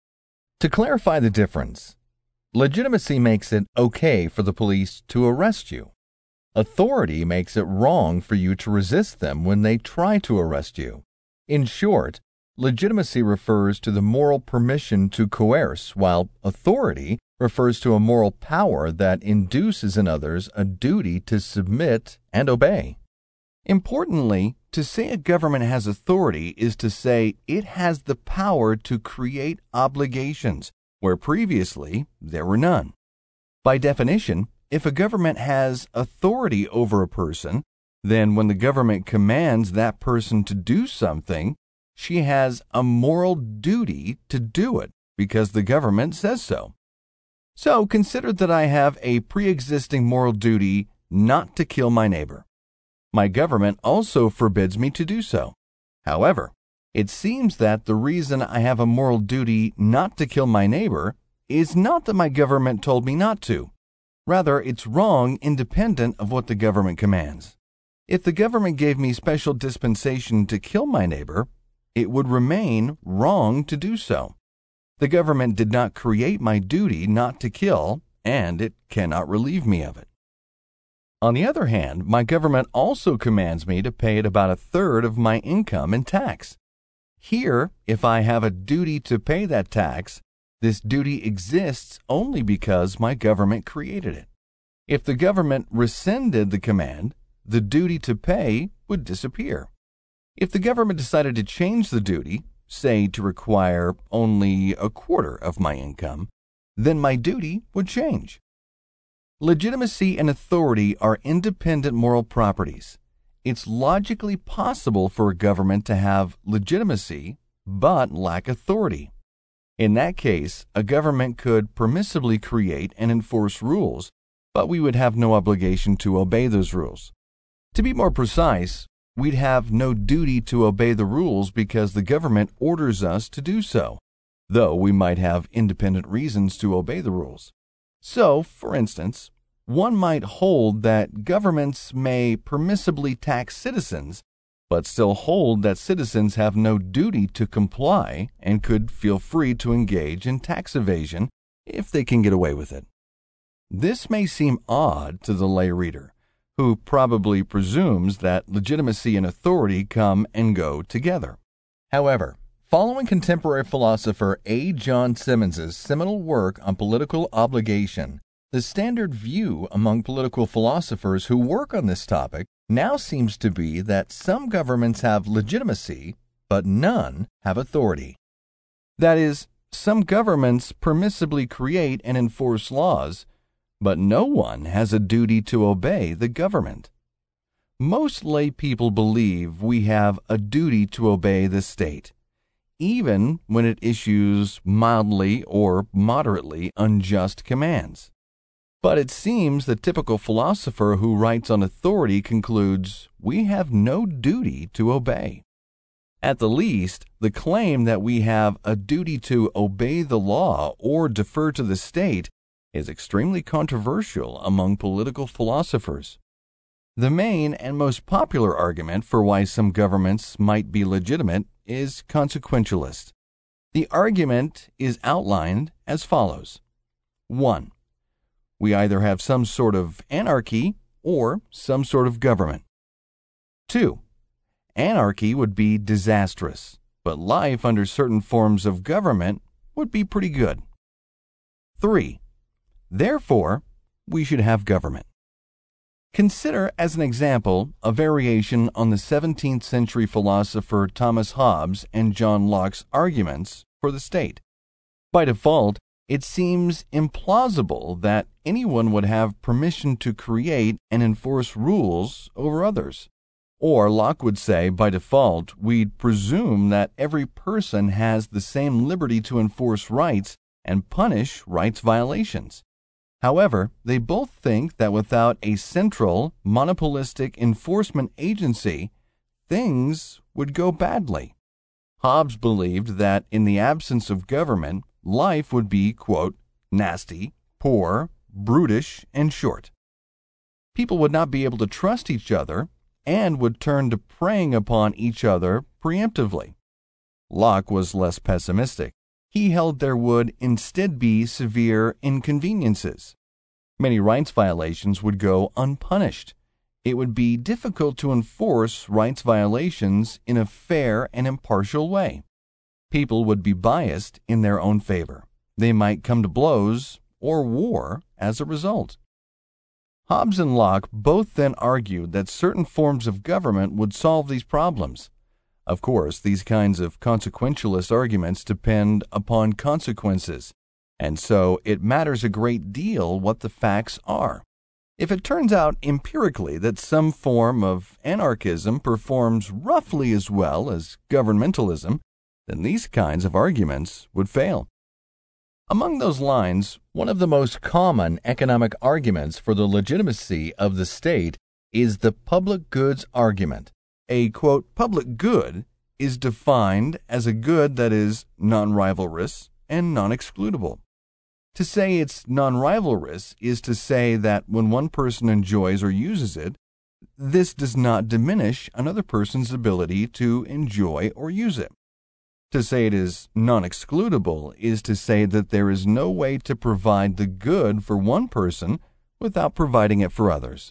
To clarify the difference, legitimacy makes it okay for the police to arrest you. Authority makes it wrong for you to resist them when they try to arrest you. In short, legitimacy refers to the moral permission to coerce, while authority refers to a moral power that induces in others a duty to submit and obey. Importantly, to say a government has authority is to say it has the power to create obligations, where previously there were none. By definition, if a government has authority over a person, then when the government commands that person to do something, she has a moral duty to do it because the government says so. So consider that I have a pre-existing moral duty not to kill my neighbor. My government also forbids me to do so. However, it seems that the reason I have a moral duty not to kill my neighbor is not that my government told me not to. Rather, it's wrong independent of what the government commands. If the government gave me special dispensation to kill my neighbor, it would remain wrong to do so. The government did not create my duty not to kill, and it cannot relieve me of it. On the other hand, my government also commands me to pay it about a third of my income in tax. Here, if I have a duty to pay that tax, this duty exists only because my government created it. If the government rescinded the command, the duty to pay would disappear. If the government decided to change the duty, say to require only a quarter of my income, then my duty would change. Legitimacy and authority are independent moral properties. It's logically possible for a government to have legitimacy but lack authority. In that case, a government could permissibly create and enforce rules, but we would have no obligation to obey those rules. To be more precise, we'd have no duty to obey the rules because the government orders us to do so, though we might have independent reasons to obey the rules. So, for instance, one might hold that governments may permissibly tax citizens, but still hold that citizens have no duty to comply and could feel free to engage in tax evasion if they can get away with it. This may seem odd to the lay reader, who probably presumes that legitimacy and authority come and go together. However, following contemporary philosopher A. John Simmons's seminal work on political obligation, the standard view among political philosophers who work on this topic now seems to be that some governments have legitimacy, but none have authority. That is, some governments permissibly create and enforce laws, but no one has a duty to obey the government. Most lay people believe we have a duty to obey the state, even when it issues mildly or moderately unjust commands. But it seems the typical philosopher who writes on authority concludes we have no duty to obey. At the least, the claim that we have a duty to obey the law or defer to the state is extremely controversial among political philosophers. The main and most popular argument for why some governments might be legitimate is consequentialist. The argument is outlined as follows. one. We either have some sort of anarchy or some sort of government. two. Anarchy would be disastrous, but life under certain forms of government would be pretty good. three. Therefore, we should have government. Consider as an example a variation on the seventeenth century philosopher Thomas Hobbes and John Locke's arguments for the state. By default, it seems implausible that anyone would have permission to create and enforce rules over others. Or Locke would say, by default, we'd presume that every person has the same liberty to enforce rights and punish rights violations. However, they both think that without a central, monopolistic enforcement agency, things would go badly. Hobbes believed that in the absence of government, life would be, quote, nasty, poor, brutish, and short. People would not be able to trust each other and would turn to preying upon each other preemptively. Locke was less pessimistic. He held there would instead be severe inconveniences. Many rights violations would go unpunished. It would be difficult to enforce rights violations in a fair and impartial way. People would be biased in their own favor. They might come to blows or war as a result. Hobbes and Locke both then argued that certain forms of government would solve these problems. Of course, these kinds of consequentialist arguments depend upon consequences, and so it matters a great deal what the facts are. If it turns out empirically that some form of anarchism performs roughly as well as governmentalism, then these kinds of arguments would fail. Among those lines, one of the most common economic arguments for the legitimacy of the state is the public goods argument. A, quote, public good is defined as a good that is non-rivalrous and non-excludable. To say it's non-rivalrous is to say that when one person enjoys or uses it, this does not diminish another person's ability to enjoy or use it. To say it is non-excludable is to say that there is no way to provide the good for one person without providing it for others.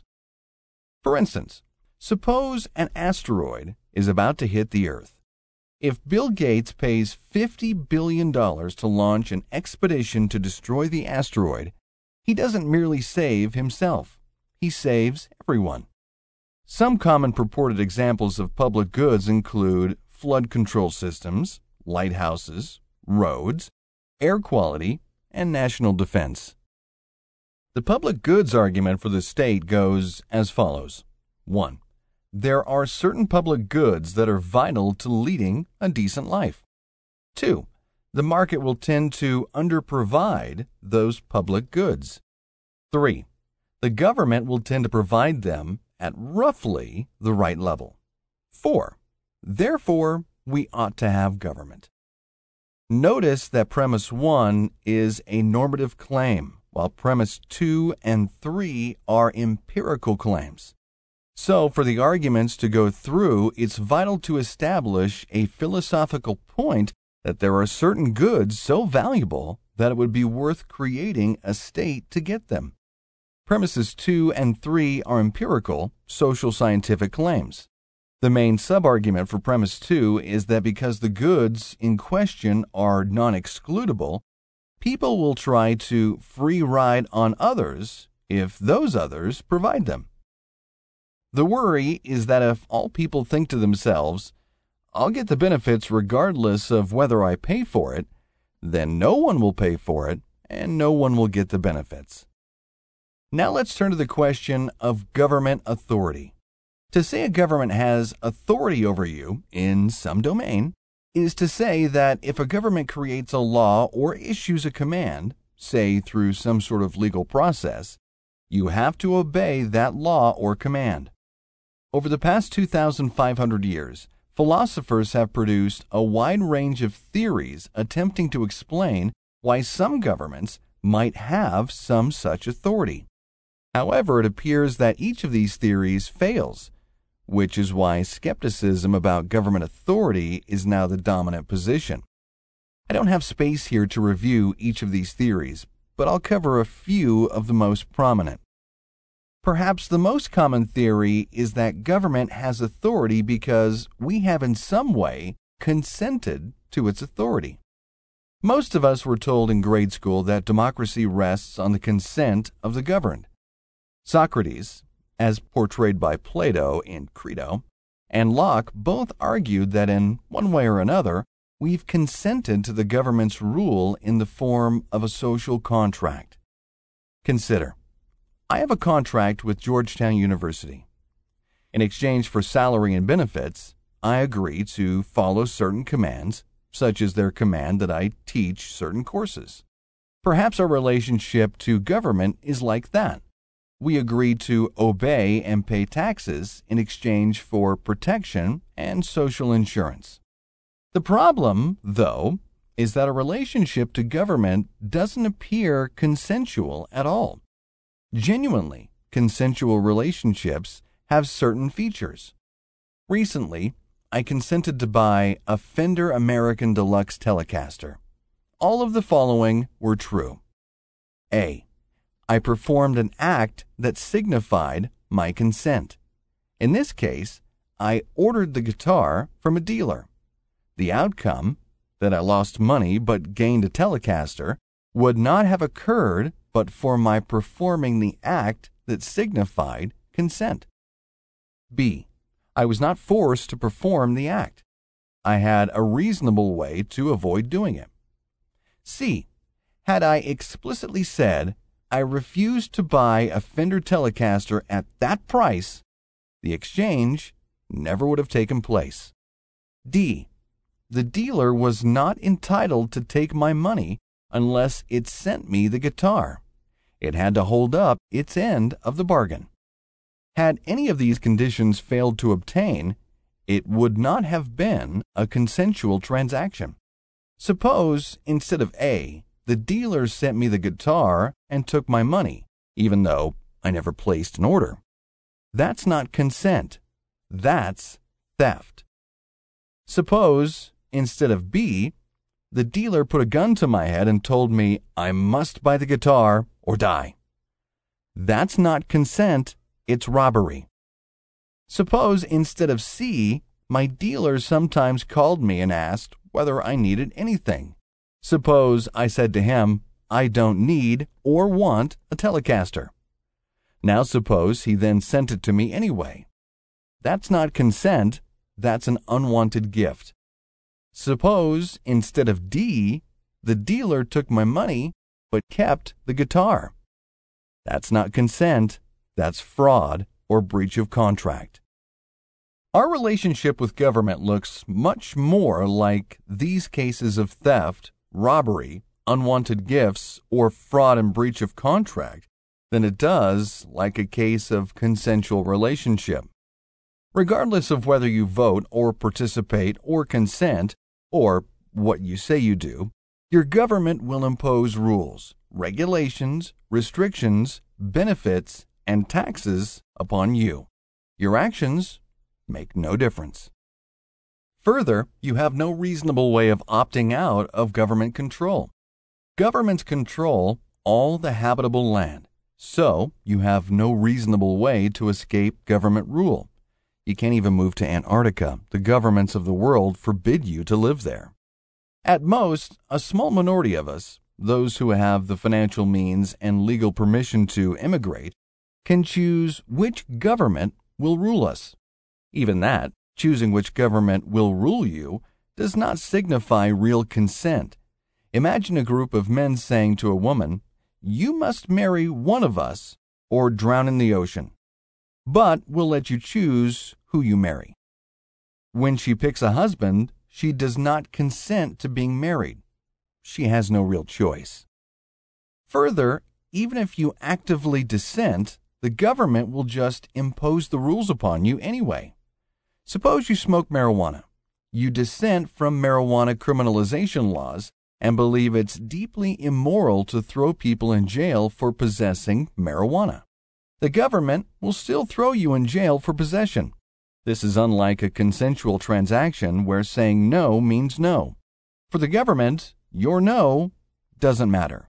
For instance, suppose an asteroid is about to hit the Earth. If Bill Gates pays fifty billion dollars to launch an expedition to destroy the asteroid, he doesn't merely save himself, he saves everyone. Some common purported examples of public goods include flood control systems, lighthouses, roads, air quality, and national defense. The public goods argument for the state goes as follows. one. There are certain public goods that are vital to leading a decent life. two. the market will tend to underprovide those public goods. Three, the government will tend to provide them at roughly the right level. Four, therefore, we ought to have government. Notice that premise one is a normative claim, while premise two and three are empirical claims. So, for the arguments to go through, it's vital to establish a philosophical point that there are certain goods so valuable that it would be worth creating a state to get them. Premises two and three are empirical, social scientific claims. The main sub-argument for premise two is that because the goods in question are non-excludable, people will try to free ride on others if those others provide them. The worry is that if all people think to themselves, I'll get the benefits regardless of whether I pay for it, then no one will pay for it and no one will get the benefits. Now let's turn to the question of government authority. To say a government has authority over you in some domain is to say that if a government creates a law or issues a command, say through some sort of legal process, you have to obey that law or command. Over the past two thousand five hundred years, philosophers have produced a wide range of theories attempting to explain why some governments might have some such authority. However, it appears that each of these theories fails, which is why skepticism about government authority is now the dominant position. I don't have space here to review each of these theories, but I'll cover a few of the most prominent. Perhaps the most common theory is that government has authority because we have in some way consented to its authority. Most of us were told in grade school that democracy rests on the consent of the governed. Socrates, as portrayed by Plato in Crito, and Locke both argued that in one way or another, we've consented to the government's rule in the form of a social contract. Consider, I have a contract with Georgetown University. In exchange for salary and benefits, I agree to follow certain commands, such as their command that I teach certain courses. Perhaps our relationship to government is like that. We agree to obey and pay taxes in exchange for protection and social insurance. The problem, though, is that a relationship to government doesn't appear consensual at all. Genuinely consensual relationships have certain features. Recently, I consented to buy a Fender American Deluxe Telecaster. All of the following were true. A. I performed an act that signified my consent. In this case, I ordered the guitar from a dealer. The outcome, that I lost money but gained a Telecaster, would not have occurred but for my performing the act that signified consent. B. I was not forced to perform the act. I had a reasonable way to avoid doing it. C. Had I explicitly said, I refused to buy a Fender Telecaster at that price, the exchange never would have taken place. D. The dealer was not entitled to take my money unless it sent me the guitar. It had to hold up its end of the bargain. Had any of these conditions failed to obtain, it would not have been a consensual transaction. Suppose, instead of A, the dealer sent me the guitar and took my money, even though I never placed an order. That's not consent. That's theft. Suppose, instead of B, the dealer put a gun to my head and told me I must buy the guitar or die. That's not consent. It's robbery. Suppose, instead of C, my dealer sometimes called me and asked whether I needed anything. Suppose I said to him, I don't need or want a Telecaster. Now suppose he then sent it to me anyway. That's not consent, that's an unwanted gift. Suppose, instead of D, the dealer took my money but kept the guitar. That's not consent, that's fraud or breach of contract. Our relationship with government looks much more like these cases of theft robbery, unwanted gifts, or fraud and breach of contract than it does like a case of consensual relationship. Regardless of whether you vote or participate or consent, or what you say you do, your government will impose rules, regulations, restrictions, benefits, and taxes upon you. Your actions make no difference. Further, you have no reasonable way of opting out of government control. Governments control all the habitable land, so you have no reasonable way to escape government rule. You can't even move to Antarctica. The governments of the world forbid you to live there. At most, a small minority of us, those who have the financial means and legal permission to immigrate, can choose which government will rule us. Even that, choosing which government will rule you, does not signify real consent. Imagine a group of men saying to a woman, "You must marry one of us or drown in the ocean, but we'll let you choose who you marry." When she picks a husband, she does not consent to being married. She has no real choice. Further, even if you actively dissent, the government will just impose the rules upon you anyway. Suppose you smoke marijuana. You dissent from marijuana criminalization laws and believe it's deeply immoral to throw people in jail for possessing marijuana. The government will still throw you in jail for possession. This is unlike a consensual transaction where saying no means no. For the government, your no doesn't matter.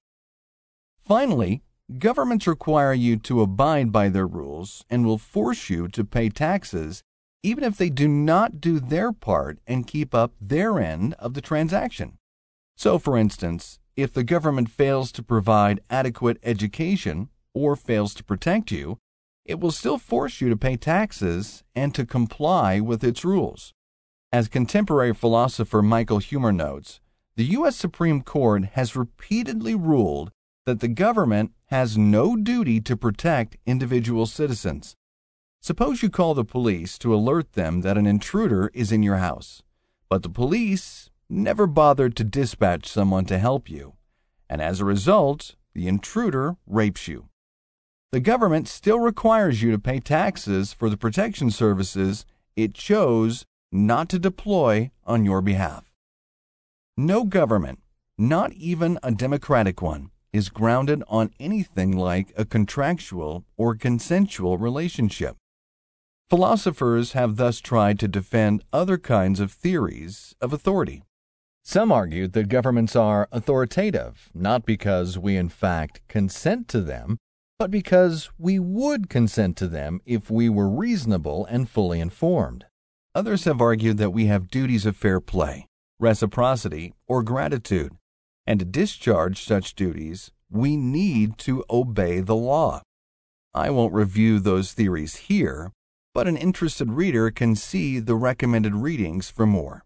Finally, governments require you to abide by their rules and will force you to pay taxes even if they do not do their part and keep up their end of the transaction. So, for instance, if the government fails to provide adequate education or fails to protect you, it will still force you to pay taxes and to comply with its rules. As contemporary philosopher Michael Huemer notes, the U S Supreme Court has repeatedly ruled that the government has no duty to protect individual citizens. Suppose you call the police to alert them that an intruder is in your house, but the police never bothered to dispatch someone to help you, and as a result, the intruder rapes you. The government still requires you to pay taxes for the protection services it chose not to deploy on your behalf. No government, not even a democratic one, is grounded on anything like a contractual or consensual relationship. Philosophers have thus tried to defend other kinds of theories of authority. Some argued that governments are authoritative, not because we in fact consent to them, but because we would consent to them if we were reasonable and fully informed. Others have argued that we have duties of fair play, reciprocity, or gratitude, and to discharge such duties, we need to obey the law. I won't review those theories here, but an interested reader can see the recommended readings for more.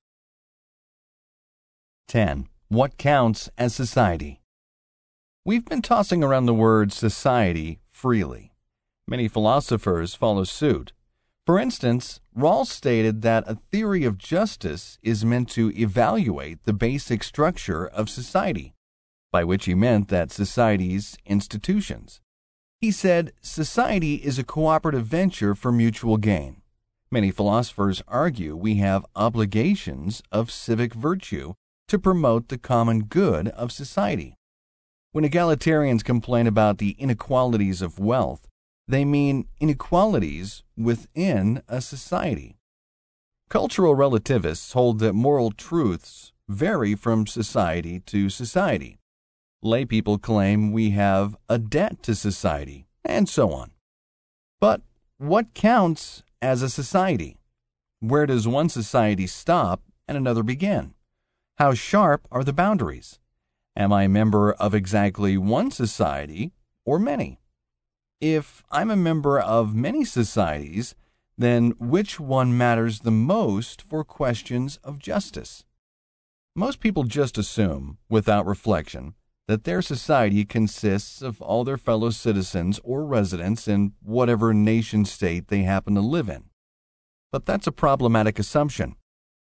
ten. What counts as society? We've been tossing around the word society freely. Many philosophers follow suit. For instance, Rawls stated that a theory of justice is meant to evaluate the basic structure of society, by which he meant that society's institutions. He said, society is a cooperative venture for mutual gain. Many philosophers argue we have obligations of civic virtue to promote the common good of society. When egalitarians complain about the inequalities of wealth, they mean inequalities within a society. Cultural relativists hold that moral truths vary from society to society. Lay people claim we have a debt to society, and so on. But what counts as a society? Where does one society stop and another begin? How sharp are the boundaries? Am I a member of exactly one society or many? If I'm a member of many societies, then which one matters the most for questions of justice? Most people just assume, without reflection, that their society consists of all their fellow citizens or residents in whatever nation-state they happen to live in. But that's a problematic assumption.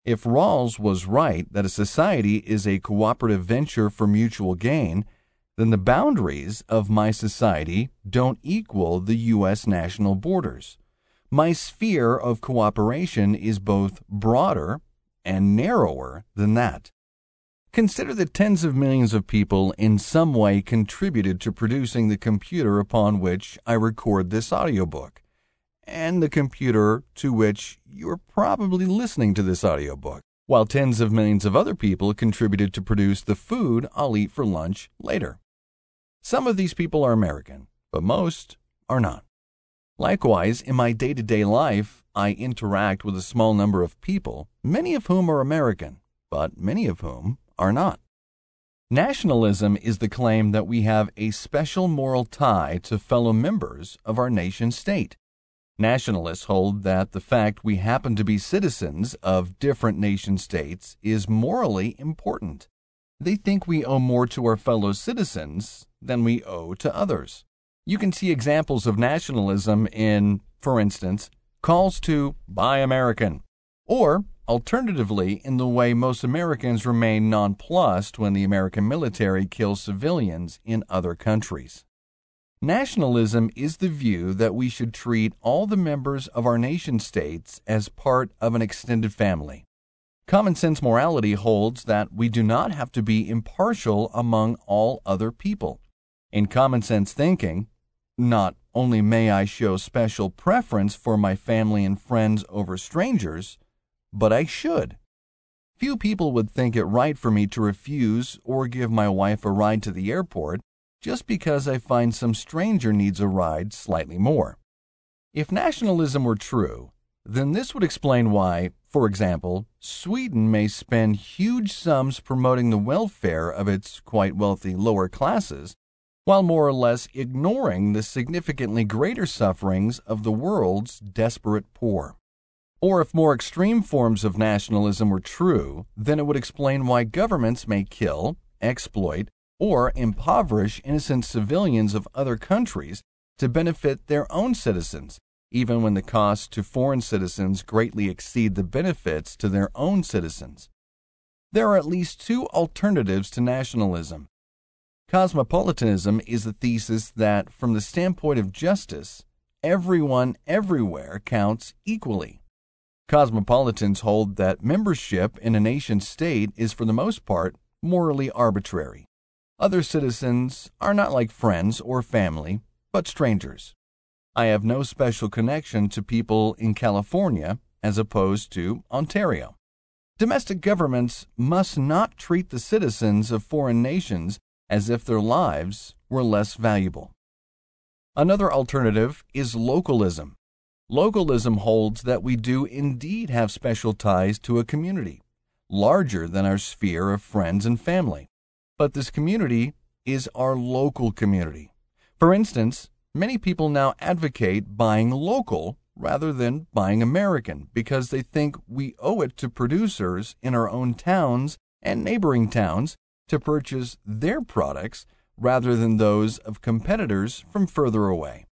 If Rawls was right that a society is a cooperative venture for mutual gain, then the boundaries of my society don't equal the U S national borders. My sphere of cooperation is both broader and narrower than that. Consider that tens of millions of people in some way contributed to producing the computer upon which I record this audiobook, and the computer to which you're probably listening to this audiobook, while tens of millions of other people contributed to produce the food I'll eat for lunch later. Some of these people are American, but most are not. Likewise, in my day-to-day life, I interact with a small number of people, many of whom are American, but many of whom are not. Nationalism is the claim that we have a special moral tie to fellow members of our nation-state. Nationalists hold that the fact we happen to be citizens of different nation-states is morally important. They think we owe more to our fellow citizens than we owe to others. You can see examples of nationalism in, for instance, calls to buy American, or alternatively in the way most Americans remain nonplussed when the American military kills civilians in other countries. Nationalism is the view that we should treat all the members of our nation-states as part of an extended family. Common sense morality holds that we do not have to be impartial among all other people. In common sense thinking, not only may I show special preference for my family and friends over strangers, but I should. Few people would think it right for me to refuse or give my wife a ride to the airport just because I find some stranger needs a ride slightly more. If nationalism were true, then this would explain why, for example, Sweden may spend huge sums promoting the welfare of its quite wealthy lower classes, while more or less ignoring the significantly greater sufferings of the world's desperate poor. Or if more extreme forms of nationalism were true, then it would explain why governments may kill, exploit, or impoverish innocent civilians of other countries to benefit their own citizens, even when the costs to foreign citizens greatly exceed the benefits to their own citizens. There are at least two alternatives to nationalism. Cosmopolitanism is the thesis that, from the standpoint of justice, everyone everywhere counts equally. Cosmopolitans hold that membership in a nation-state is for the most part morally arbitrary. Other citizens are not like friends or family, but strangers. I have no special connection to people in California as opposed to Ontario. Domestic governments must not treat the citizens of foreign nations as if their lives were less valuable. Another alternative is localism. Localism holds that we do indeed have special ties to a community, larger than our sphere of friends and family. But this community is our local community. For instance, many people now advocate buying local rather than buying American because they think we owe it to producers in our own towns and neighboring towns to purchase their products rather than those of competitors from further away.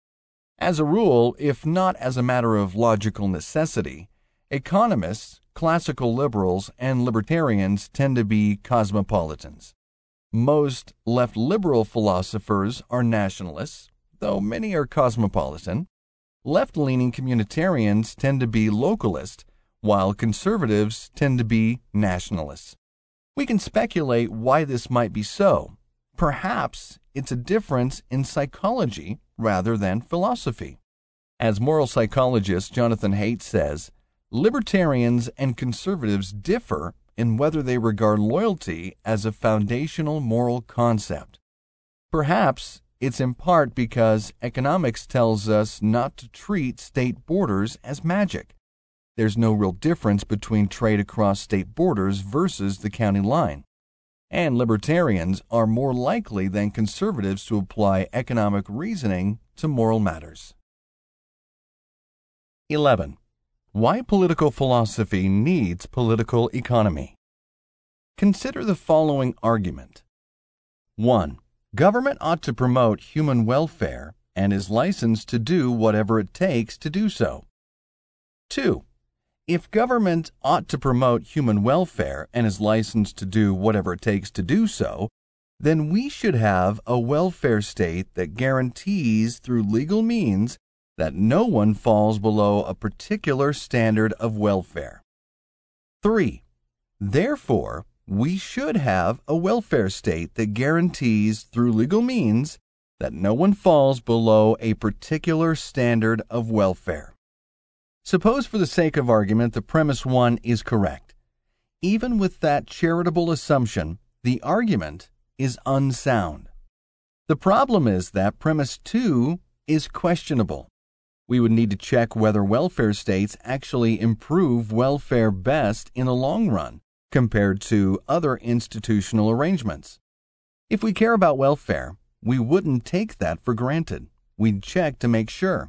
As a rule, if not as a matter of logical necessity, economists, classical liberals, and libertarians tend to be cosmopolitans. Most left-liberal philosophers are nationalists, though many are cosmopolitan. Left-leaning communitarians tend to be localist, while conservatives tend to be nationalists. We can speculate why this might be so. Perhaps it's a difference in psychology rather than philosophy. As moral psychologist Jonathan Haidt says, libertarians and conservatives differ in whether they regard loyalty as a foundational moral concept. Perhaps it's in part because economics tells us not to treat state borders as magic. There's no real difference between trade across state borders versus the county line. And libertarians are more likely than conservatives to apply economic reasoning to moral matters. eleven. Why political philosophy needs political economy. Consider the following argument. one. Government ought to promote human welfare and is licensed to do whatever it takes to do so. two. If government ought to promote human welfare and is licensed to do whatever it takes to do so, then we should have a welfare state that guarantees through legal means that no one falls below a particular standard of welfare. three. Therefore, we should have a welfare state that guarantees through legal means that no one falls below a particular standard of welfare. Suppose for the sake of argument the premise one is correct. Even with that charitable assumption, the argument is unsound. The problem is that premise two is questionable. We would need to check whether welfare states actually improve welfare best in the long run compared to other institutional arrangements. If we care about welfare, we wouldn't take that for granted. We'd check to make sure.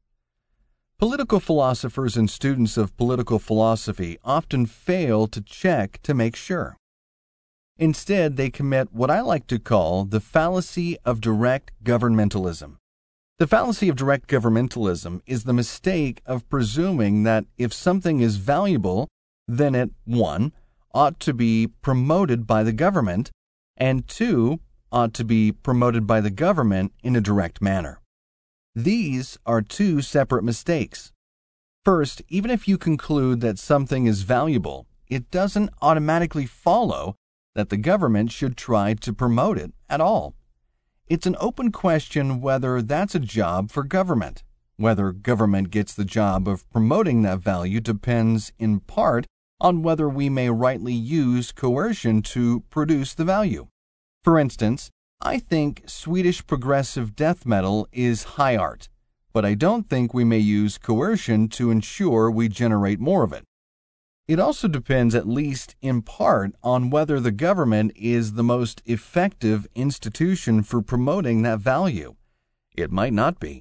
Political philosophers and students of political philosophy often fail to check to make sure. Instead, they commit what I like to call the fallacy of direct governmentalism. The fallacy of direct governmentalism is the mistake of presuming that if something is valuable, then it, one, ought to be promoted by the government, and two, ought to be promoted by the government in a direct manner. These are two separate mistakes. First, even if you conclude that something is valuable, it doesn't automatically follow that the government should try to promote it at all. It's an open question whether that's a job for government. Whether government gets the job of promoting that value depends in part on whether we may rightly use coercion to produce the value. For instance, I think Swedish progressive death metal is high art, but I don't think we may use coercion to ensure we generate more of it. It also depends, at least in part, on whether the government is the most effective institution for promoting that value. It might not be.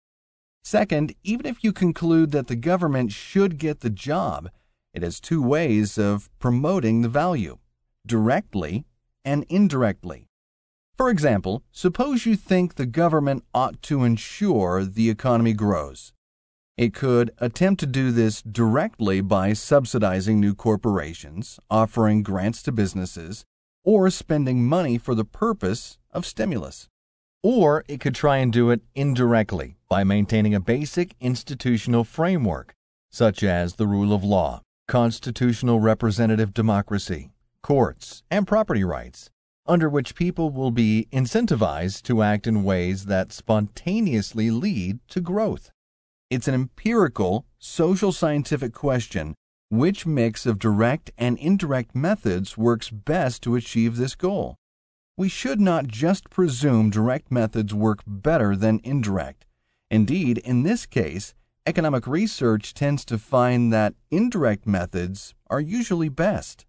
Second, even if you conclude that the government should get the job, it has two ways of promoting the value, directly and indirectly. For example, suppose you think the government ought to ensure the economy grows. It could attempt to do this directly by subsidizing new corporations, offering grants to businesses, or spending money for the purpose of stimulus. Or it could try and do it indirectly by maintaining a basic institutional framework, such as the rule of law, constitutional representative democracy, courts, and property rights, under which people will be incentivized to act in ways that spontaneously lead to growth. It's an empirical, social scientific question: which mix of direct and indirect methods works best to achieve this goal? We should not just presume direct methods work better than indirect. Indeed, in this case, economic research tends to find that indirect methods are usually best.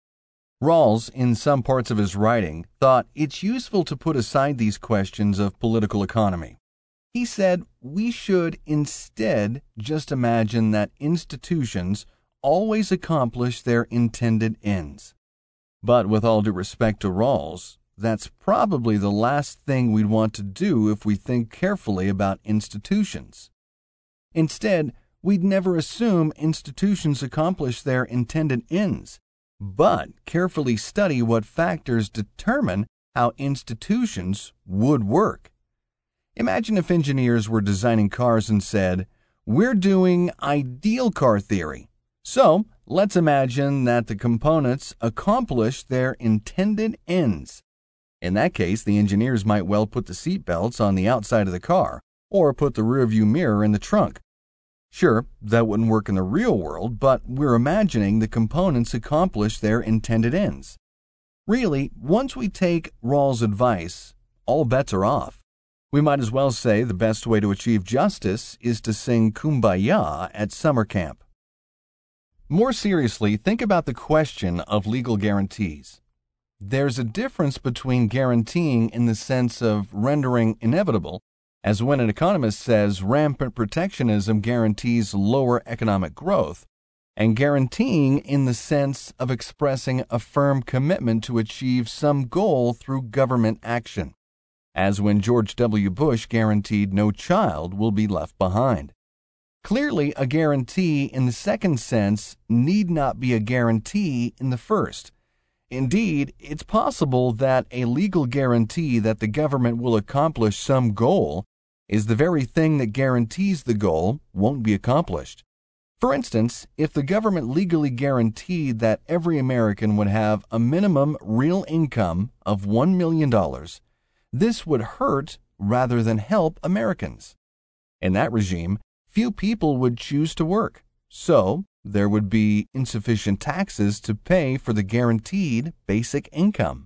Rawls, in some parts of his writing, thought it's useful to put aside these questions of political economy. He said we should instead just imagine that institutions always accomplish their intended ends. But with all due respect to Rawls, that's probably the last thing we'd want to do if we think carefully about institutions. Instead, we'd never assume institutions accomplish their intended ends, but carefully study what factors determine how institutions would work. Imagine if engineers were designing cars and said, "We're doing ideal car theory, so let's imagine that the components accomplish their intended ends." In that case, the engineers might well put the seat belts on the outside of the car, or put the rearview mirror in the trunk. Sure, that wouldn't work in the real world, but we're imagining the components accomplish their intended ends. Really, once we take Rawls' advice, all bets are off. We might as well say the best way to achieve justice is to sing Kumbaya at summer camp. More seriously, think about the question of legal guarantees. There's a difference between guaranteeing in the sense of rendering inevitable, as when an economist says rampant protectionism guarantees lower economic growth, and guaranteeing in the sense of expressing a firm commitment to achieve some goal through government action, as when George W. Bush guaranteed no child will be left behind. Clearly, a guarantee in the second sense need not be a guarantee in the first. Indeed, it's possible that a legal guarantee that the government will accomplish some goal is the very thing that guarantees the goal won't be accomplished. For instance, if the government legally guaranteed that every American would have a minimum real income of one million dollars, this would hurt rather than help Americans. In that regime, few people would choose to work, so there would be insufficient taxes to pay for the guaranteed basic income.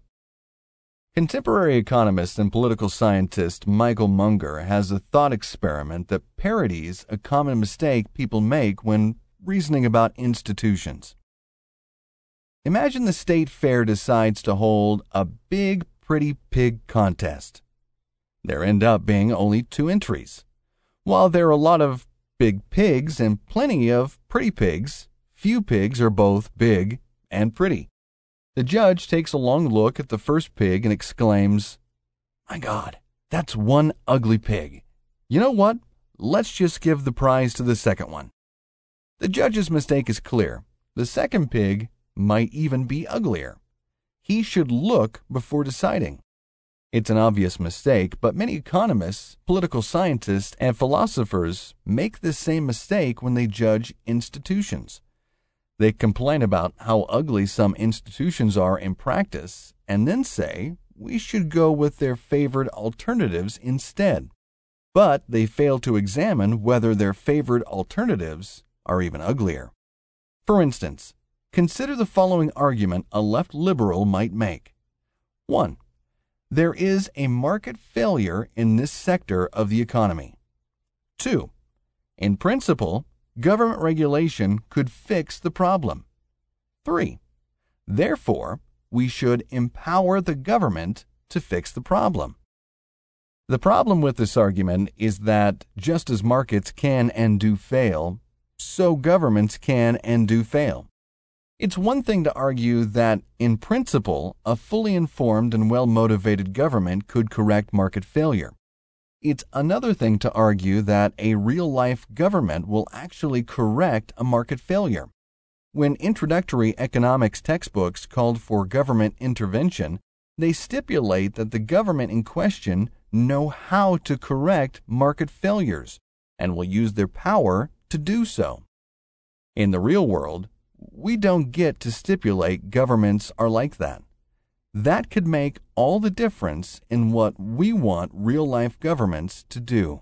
Contemporary economist and political scientist Michael Munger has a thought experiment that parodies a common mistake people make when reasoning about institutions. Imagine the state fair decides to hold a big, pretty pig contest. There end up being only two entries. While there are a lot of big pigs and plenty of pretty pigs, few pigs are both big and pretty. The judge takes a long look at the first pig and exclaims, "My God, that's one ugly pig. You know what? Let's just give the prize to the second one." The judge's mistake is clear. The second pig might even be uglier. He should look before deciding. It's an obvious mistake, but many economists, political scientists, and philosophers make this same mistake when they judge institutions. They complain about how ugly some institutions are in practice and then say we should go with their favored alternatives instead. But they fail to examine whether their favored alternatives are even uglier. For instance, consider the following argument a left liberal might make. one. There is a market failure in this sector of the economy. two. In principle, government regulation could fix the problem. three. Therefore, we should empower the government to fix the problem. The problem with this argument is that just as markets can and do fail, so governments can and do fail. It's one thing to argue that, in principle, a fully informed and well-motivated government could correct market failure. It's another thing to argue that a real-life government will actually correct a market failure. When introductory economics textbooks called for government intervention, they stipulate that the government in question know how to correct market failures and will use their power to do so. In the real world, we don't get to stipulate governments are like that. That could make all the difference in what we want real-life governments to do.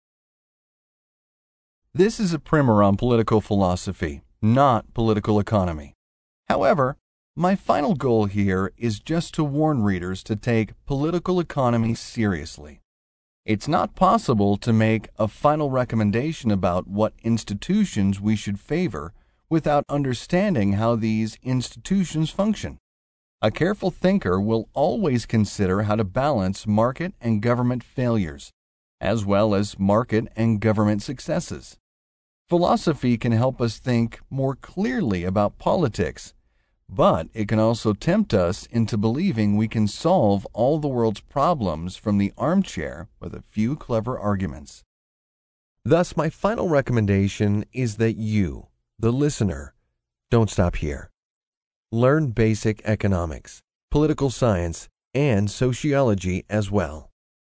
This is a primer on political philosophy, not political economy. However, my final goal here is just to warn readers to take political economy seriously. It's not possible to make a final recommendation about what institutions we should favor without understanding how these institutions function. A careful thinker will always consider how to balance market and government failures, as well as market and government successes. Philosophy can help us think more clearly about politics, but it can also tempt us into believing we can solve all the world's problems from the armchair with a few clever arguments. Thus, my final recommendation is that you, the listener, don't stop here. Learn basic economics, political science, and sociology as well.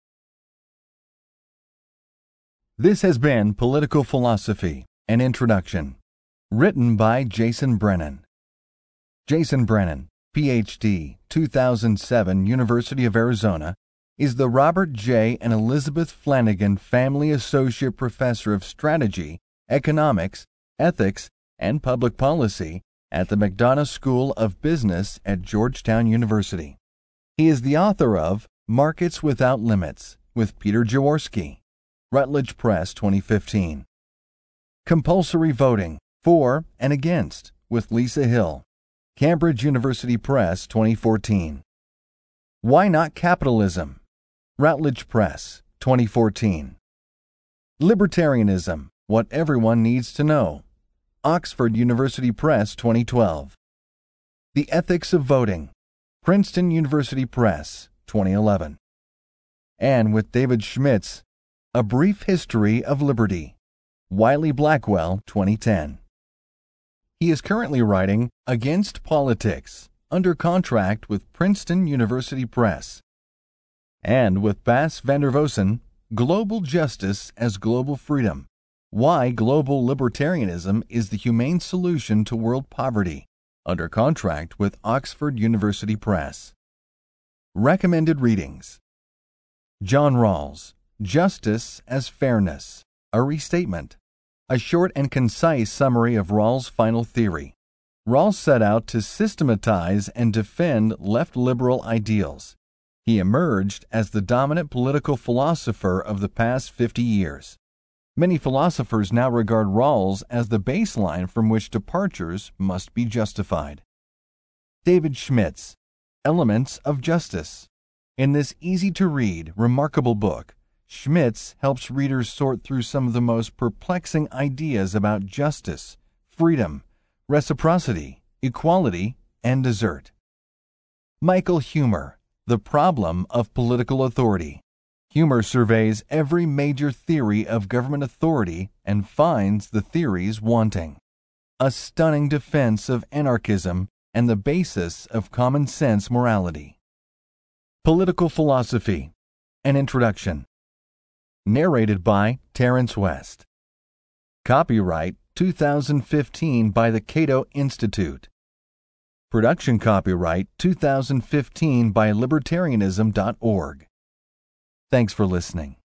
This has been Political Philosophy, an Introduction, written by Jason Brennan. Jason Brennan, P H D, two thousand seven, University of Arizona, is the Robert J. and Elizabeth Flanagan Family Associate Professor of Strategy, Economics, Ethics, and Public Policy at the McDonough School of Business at Georgetown University. He is the author of Markets Without Limits with Peter Jaworski, Routledge Press, twenty fifteen. Compulsory Voting, For and Against with Lisa Hill, Cambridge University Press, twenty fourteen. Why Not Capitalism? Routledge Press, twenty fourteen. Libertarianism, What Everyone Needs to Know. Oxford University Press, twenty twelve. The Ethics of Voting. Princeton University Press, twenty eleven. And with David Schmitz, A Brief History of Liberty. Wiley Blackwell, twenty ten. He is currently writing Against Politics, under contract with Princeton University Press. And with Bas van der Vossen, Global Justice as Global Freedom, Why Global Libertarianism is the Humane Solution to World Poverty, under contract with Oxford University Press. Recommended readings: John Rawls, Justice as Fairness, a Restatement, a short and concise summary of Rawls' final theory. Rawls set out to systematize and defend left-liberal ideals. He emerged as the dominant political philosopher of the past fifty years. Many philosophers now regard Rawls as the baseline from which departures must be justified. David Schmitz, Elements of Justice. In this easy-to-read, remarkable book, Schmitz helps readers sort through some of the most perplexing ideas about justice, freedom, reciprocity, equality, and desert. Michael Huemer, The Problem of Political Authority. Huemer surveys every major theory of government authority and finds the theories wanting. A stunning defense of anarchism and the basis of common sense morality. Political Philosophy, An Introduction. Narrated by Terrence West. Copyright two thousand fifteen by the Cato Institute. Production copyright two thousand fifteen by libertarianism dot org. Thanks for listening.